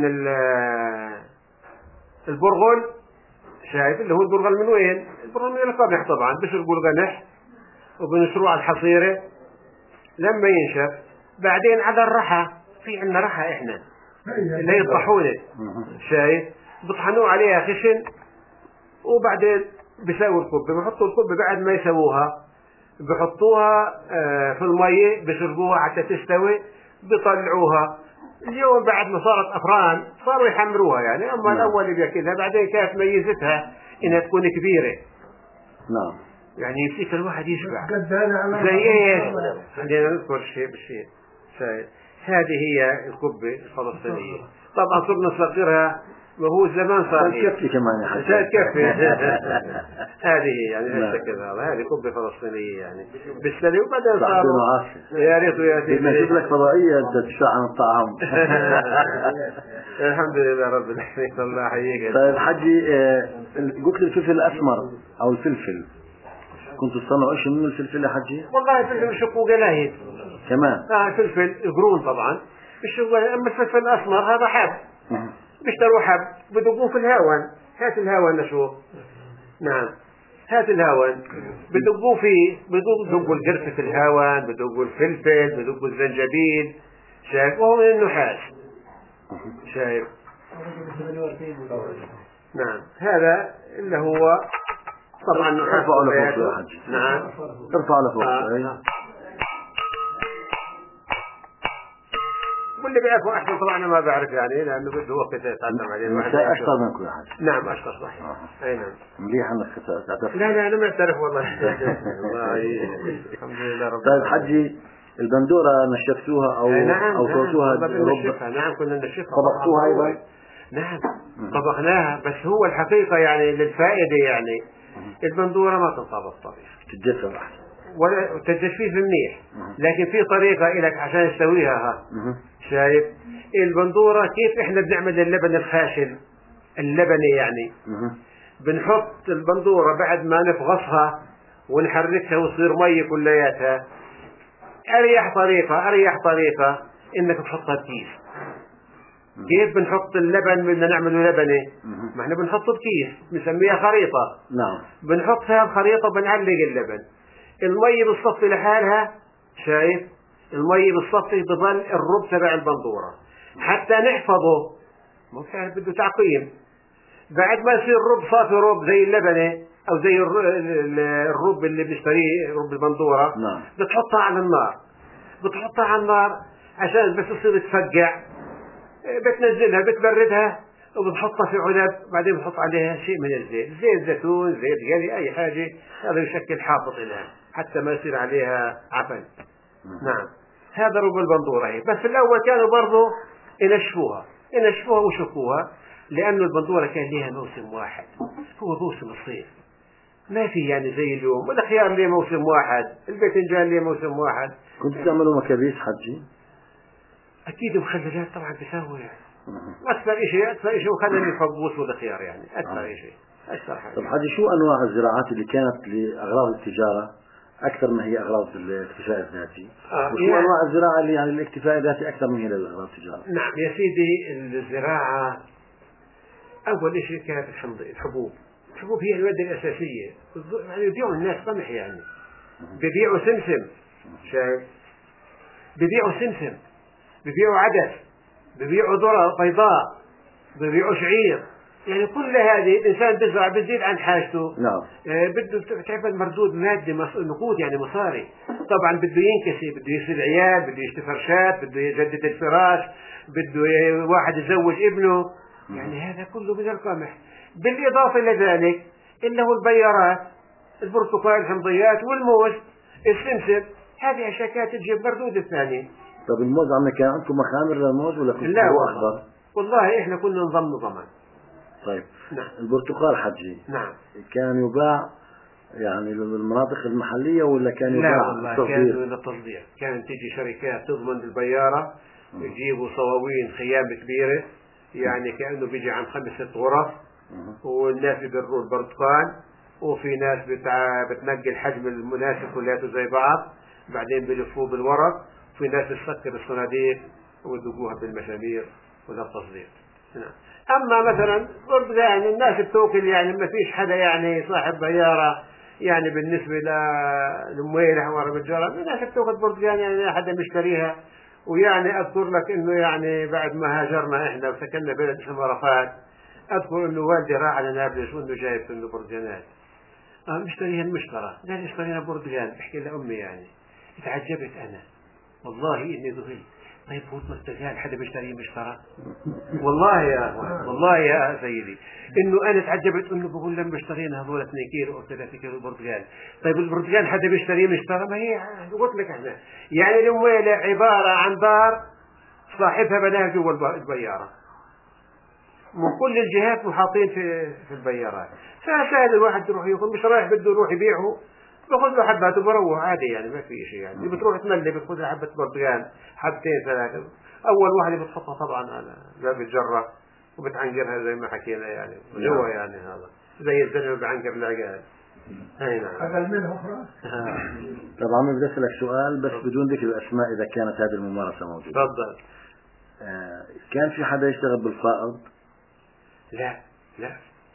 البرغل. شايف اللي هو البرغل من وين؟ البرغل من القمح طبعا. بشربوا القمح وبنشروه على الحصيرة لما ينشف. بعدين على الرحى، في عندنا رحى احنا اللي هي الطحونة. شايف بطحنوه عليها خشن وبعدين بيسووا الكبة. بحطوا الكبة بعد ما يسووها بحطوها في المية بشربوها حتى تستوي، بيطلعوها. اليوم بعد ما صارت أفران صاروا يحمروها يعني. أما نعم. الأول اللي بيأكلها بعدين كانت ميزتها إنها تكون كبيرة. نعم. يعني يمسك الواحد يشبع. زي إيش؟ خلينا نذكر شيء بالشيء. هذه هي الكبة الفلسطينية. طبعا صرنا نصغرها وهو زمان صار كفي كمان يا حاج كفي. هذه يعني الشكل هذا هذه كبة فلسطينية يعني بالسلي. وبعدين صاروا يا ريت ويا سيدي بدنا نجيب لك فضائية انت تشتاق عن الطعام. الحمد لله رب العالمين. الله يحييك. طيب حجي قلت لي الفلفل الأسمر أو الفلفل كنت تصنعوا ايش من الفلفل يا حجي؟ والله الفلفل شقوق لاهي كمان. اه الفلفل قرون طبعا الشقوق. اما الفلفل الاسمر هذا حب بيشتروا حب بدقوه في الهاون. هات الهاون نشوف. نعم هات الهاون بدقوه فيه. بدقوا القرفة في الهاون، بدقوا الفلفل، بدقوا الزنجبيل. شايف وهو من النحاس. شايف. نعم هذا اللي هو طبعا ارفعوا لفوق يا حج. نعم ارفعوا لفوق. آه. واللي بيعرفوا احسن طبعا انا ما بعرف يعني لانه بده وقت يتعلم عليه. انت اشطر منكم يا حج. نعم اشطر صحيح. آه. اي نعم. مليح انك تعترف. لا لا انا ما اعترف والله. الله الحمد لله رب طيب حجي البندورة نشفتوها او نعم او صوتوها رب. نعم كنا نشفها. طبختوها ايضا. نعم طبخناها. بس هو الحقيقة يعني للفائدة يعني البندورة ما تنطبخ طبيعي تتجفف احسن ولا تجفيف منيح. لكن في طريقة لك عشان تسويها. ها شايف البندورة كيف احنا بنعمل اللبن الخاشن اللبني يعني. بنحط البندورة بعد ما نفغصها ونحركها وتصير مية كلياتها. اريح طريقة اريح طريقة انك تحطها بكيس. كيف بنحط اللبن بدنا نعمله لبني؟ ما احنا بنحطه بكيس بنسميها خريطة. نعم. بنحط فيها الخريطة وبنعلق اللبن. المية بالصفي لحالها. شايف المية بالصفي بظل الرب تبع البندورة حتى نحفظه. مو بده تعقيم. بعد ما يصير رب صافي رب زي اللبنة او زي الرب اللي بنشتريه رب البندورة. نعم. بتحطها على النار. بتحطها على النار عشان بس تصير تفقع. بتنزلها بتبردها وبنحطها في علب، بعدين بنحط عليها شيء من الزيت، زيت زيتون، زيت قلي، أي حاجة، هذا يشكل حافظ لها حتى ما يصير عليها عفن. نعم، هذا رب البندورة هي. بس الأول كانوا برضو ينشفوها ينشفوها وشكوها، لأنه البندورة كان لها موسم واحد، هو موسم الصيف، ما في يعني زي اليوم، والخيار ليه موسم واحد، الباذنجان ليه موسم واحد. كنت تعملوا مكابيس حجي؟ أكيد مخللات طبعا بسوي يعني. أكثر شيء أكثر شيء وخلل الفقوس والخيار يعني أكثر آه. شيء أكثر حاجة. طب حجي شو أنواع الزراعات اللي كانت لأغراض التجارة أكثر ما هي أغراض الاكتفاء الذاتي؟ آه. وشو يعني أنواع الزراعة اللي يعني الاكتفاء الذاتي أكثر من هي للأغراض التجارة؟ نعم يا سيدي، الزراعة أول شيء كانت الحبوب. الحبوب هي المادة الأساسية، يعني يبيعوا الناس قمح، يعني بيبيعوا سمسم، شايف، بيبيعوا سمسم، بيبيعوا عدس، بيبيعوا ذرة بيضاء، بيبيعوا شعير، يعني كل هذه الإنسان بيزرع بيزيد عن حاجته. نعم. آه بده تعمل مردود مادي، نقود يعني مصاري. طبعا بده ينكسي، بده يشتري عيال، بده يشتري فرشات، بده يجدد الفراش، بده واحد يزوج ابنه، يعني هذا كله من القمح. بالإضافة إلى ذلك إنه البيارات، البرتقال، الحمضيات، والموز، السمسم، هذه أشياء كانت تجيب مردود الثاني. طب الموز عم كان عندكم مخامر للموز ولا كنت لا هو والله. أخضر؟ والله إحنا كنا نظام نظاما. طيب. نعم. البرتقال حجي. نعم. كان يباع يعني بالمناطق المحلية ولا كان يباع؟ لا والله كان للتصدير، كانت تيجي شركات تضمن البيارة، يجيبوا صواوين خيام كبيرة، يعني كأنه بيجي عن خمس ست غرف، والناس يقروا البرتقال، وفي ناس بتع... بتنقي الحجم المناسب كلياته زي بعض، بعدين بلفوه بالورق، وفي ناس تسكر الصناديق ويدقوها بالمسامير، وده التصدير. نعم. أما مثلا برتقال الناس بتوكل، يعني ما فيش حدا يعني صاحب بيارة يعني بالنسبة للمويلة ورا الجرة، الناس بتوكل برتقال يعني حدا مشتريها. ويعني أذكر لك إنه يعني بعد ما هاجرنا إحنا وسكننا بلد اسمه رفات، أذكر إنه والدي راح على نابلس وإنه جايب إنه برتقانات، آه مشتريها المشترى، قال اشترينا برتقال، بحكي لأمي يعني، تعجبت أنا والله إني ذهلت. طيب هو برتقال حدا بيشتريه مشترى؟ والله يا أخوان، والله يا سيدي إنه أنا تعجبت إنه بقول لما اشترينا هذول اثنين كيلو أو ثلاثة كيلو برتقال. طيب البرتقال حدا بيشتريه مشترى؟ ما هي قلت لك إحنا يعني الأمويلة عبارة عن دار صاحبها بناها جوا البيارة من كل الجهات وحاطين في في البيارات، فسهل الواحد يروح ياخذ، مش رايح بده يروح يبيعه، باخذ له حبات وبروح عادي، يعني ما في شيء، يعني بتروح تملي بتاخذ له حبه برتقال، حبتين ثلاثه، اول واحده بتحطها طبعا على باب الجره وبتعنقرها زي ما حكينا يعني جوا، يعني هذا زي الزلمه بعنقر العقال. اي نعم. أقل منها أخرى. طبعا بدي أسألك سؤال بس بدون ذكر الأسماء إذا كانت هذه الممارسة موجودة. تفضل. آه كان في حدا يشتغل بالفائض؟ لا لا،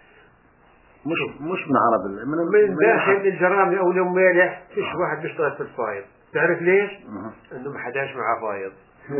مش مش من عرب من, من داخل الجرامي او المالح، فيش آه. واحد بيشتغل في الفايض، تعرف ليش؟ آه. انه ما حداش معه فايض.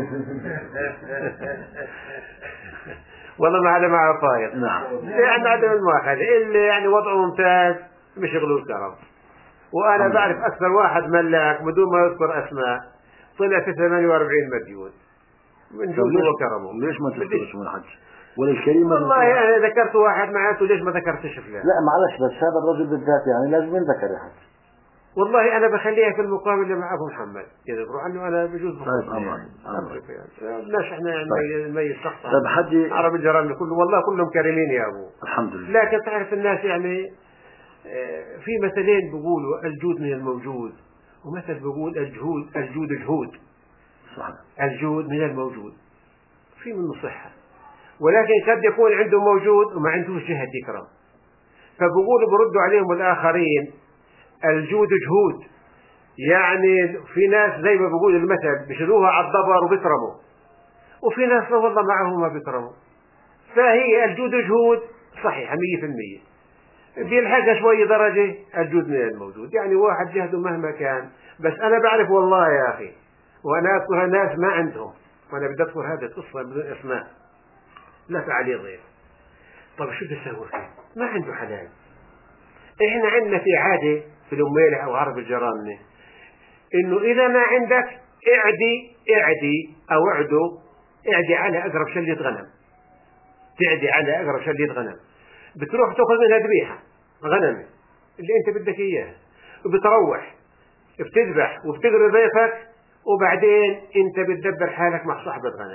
والله ما حدا معه فايض. نعم. يعني عدم المؤاخذة اللي يعني وضعه ممتاز بيشغلوا الكرم. وانا بعرف اكثر واحد ملاك بدون ما يذكر اسماء طلع في ثمانية وأربعين مليون من جوده وكرمه. ليش ما تذكر اسمه الحج ولا الكريمة؟ والله أنا ذكرت واحد معناته ليش ما ذكرتش فلان؟ لا معلش، بس هذا الرجل بالذات يعني لازم ينذكر يا حج. والله أنا بخليها في المقابلة مع أبو محمد يذكروا عنه، أنا بجوز بخص طيب أمر يعني ليش إحنا يعني نميز شخصا. طيب حجي عرب الجرام كله والله كلهم كريمين يا أبو الحمد لله. لكن تعرف الناس يعني في مثلين بيقولوا الجود من الموجود، ومثل بيقول الجهود الجود جهود. صحيح. الجود من الموجود في منه صحة، ولكن قد يكون عنده موجود وما عندوش جهة يكرم، فبقولوا بردوا عليهم الآخرين الجود جهود، يعني في ناس زي ما بقول المثل بيشيلوها على الضبر وبيكرموا، وفي ناس لا والله معهم ما بيكرموا. فهي الجود جهود صحيحة مية في المية، بيلحقها شوية درجة الجود من الموجود، يعني واحد جهده مهما كان. بس أنا بعرف والله يا أخي، وأنا أذكر ناس ما عندهم، وأنا بدي أذكر هذه القصة بدون أسماء لا فعليه ضيف. طب شو بيسوي فيه؟ ما عنده حلال. إحنا عندنا في عادة في الأميلة أو عرب الجرامنة إنه إذا ما عندك اعدي اعدي أو اعدو اعدي على أقرب شلة غنم، تعدي على أقرب شلية غنم، بتروح تأخذ منها ذبيحة غنم اللي أنت بدك إياه، وبتروح بتذبح وبتقري ضيفك، وبعدين أنت بتدبر حالك مع صاحب الغنم،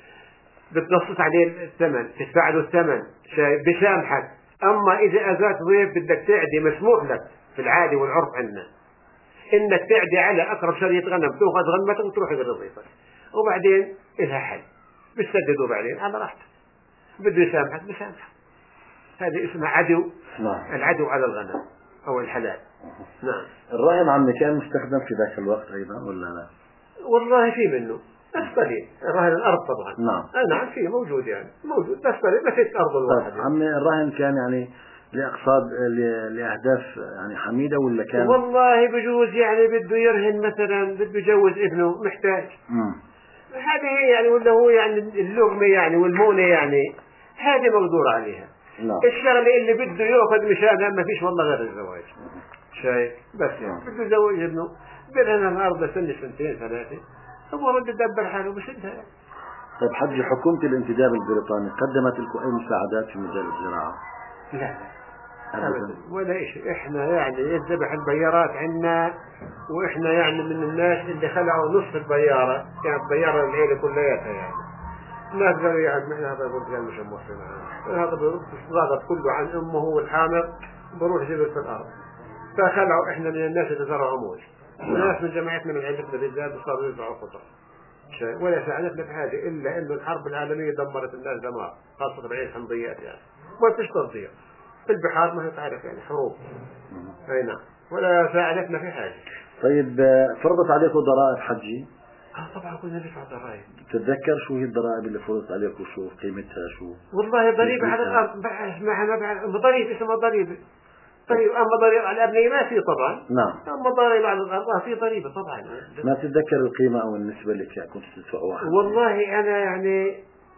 بتنصص عليه الثمن، تدفع له الثمن، بسامحك. أما إذا أذاك ضيف بدك تعدي، مسموح لك في العادي والعرف عندنا إنك تعدي على أقرب شرية غنم، تأخذ غنمتك وتروح تقري ضيفك، وبعدين إلها حل بتسدده بعدين على راحتك، بده يسامحك بسامحك. هذه اسمها عدو. نعم. العدو على الغنم أو الحلال. نعم. الرهن عمي كان مستخدم في ذاك الوقت أيضا ولا لا؟ والله في منه بس قليل. رهن الأرض طبعا. نعم. آه نعم في موجود يعني موجود بس قليل، بس الأرض الواحد. طيب عمي الرهن كان يعني لأقصاد لأهداف يعني حميدة ولا كان؟ والله بجوز يعني بده يرهن مثلا، بده يجوز ابنه محتاج. امم هذه يعني ولا هو يعني اللقمة يعني والمونة يعني هذه مقدور عليها. نعم. الشغلة اللي بده يأخذ مشانها ما فيش والله غير الزواج. شايف بس يعني بده يزوج ابنه بدنا الأرض سنة سنتين ثلاثة، هو رد يدبر حاله بسدها. طيب حجي حكومة الانتداب البريطاني قدمت لكم أي مساعدات في مجال الزراعة؟ لا لا أبدا ولا شيء. إحنا يعني يذبح البيارات عنا، وإحنا يعني من الناس اللي خلعوا نصف البيارة، يعني البيارة العيلة كلياتها يعني الناس قالوا يعني نحن هذا الرجال مش موفي معنا، هذا بيضغط كله عن أمه والحامل بروح جبل في الأرض. فخلعوا إحنا من الناس اللي زرعوا موز، وناس من جماعتنا من عيلتنا بالذات صاروا يزرعوا خضار، ولا ساعدتنا في حاجة إلا إنه الحرب العالمية دمرت الناس دمار، خاصة بعيد حمضيات يعني ما فيش تغطية في البحار، ما هي تعرف يعني حروب. أي نعم. ولا ساعدتنا في حاجة. طيب فرضت عليكم ضرائب حجي؟ آه طبعا كنا ندفع ضرائب. تتذكر شو هي الضرائب اللي فرضت عليكم، شو قيمتها شو؟ والله ضريبة على الأرض اسمها ضريبة، اسمها ضريبة. طيب أما ضريبة على الأبنية ما في طبعا. نعم. أما ضريبة على الأرض في ضريبة طبعا. ما تتذكر القيمة أو النسبة اللي كنت تدفعوها؟ والله أنا يعني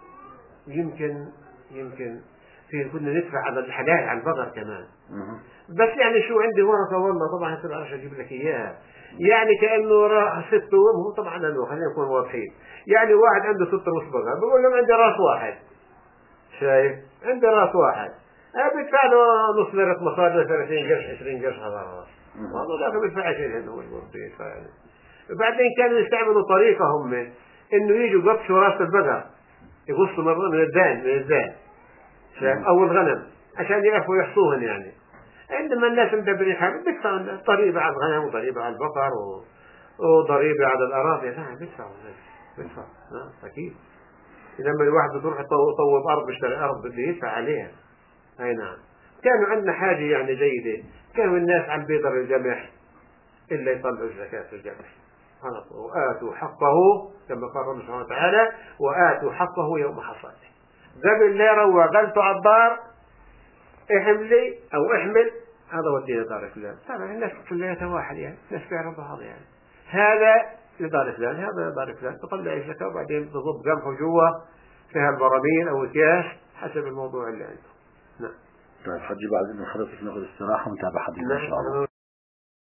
يمكن يمكن في كنا ندفع على الحلال على البقر كمان. مه. بس يعني شو عندي ورقة والله طبعا هسه بعرفش أجيب لك إياها، يعني كأنه راح ست هو طبعا أنه خلينا نكون واضحين، يعني واحد عنده ست نص بقر بقول لهم عندي راس واحد، شايف عندي راس واحد بدفع له نص ليرة مصاري ثلاثين قرش عشرين قرش هذا الراس، والله لا بدفع شيء لأنه هو يدفع يعني. بعدين كانوا يستعملوا طريقة هم إنه يجوا قطشوا راس البقر يقصوا مرة من الدان من الدان أو الغنم عشان يعرفوا يحصوهن يعني. عندما الناس مدبرين حالهم بيدفعوا ضريبة على الغنم وضريبة على البقر وضريبة على الأراضي، نعم بيدفعوا بيدفعوا نعم أكيد. لما الواحد بيروح يطوب أرض بيشتري أرض بده يدفع عليها. أي نعم. كانوا عندنا حاجة يعني جيدة، كانوا الناس عم بيضروا الجمح إلا يطلعوا الزكاة الجمح، وآتوا حقه كما قال ربنا سبحانه وتعالى وآتوا حقه يوم حصاده. قبل لا يروى غلته على الدار احملي او احمل هذا ودينا دار فلان، طبعا الناس كلها واحد يعني الناس بيعرفوا بعض يعني، هذا لدار فلان هذا لدار فلان، تطلع الزكاة وبعدين تضب قمحه جوا فيها البراميل او اكياس حسب الموضوع اللي عنده. نعم. طيب حجي بعد إذن حضرتك ناخذ استراحة ونتابع حديثنا إن شاء الله.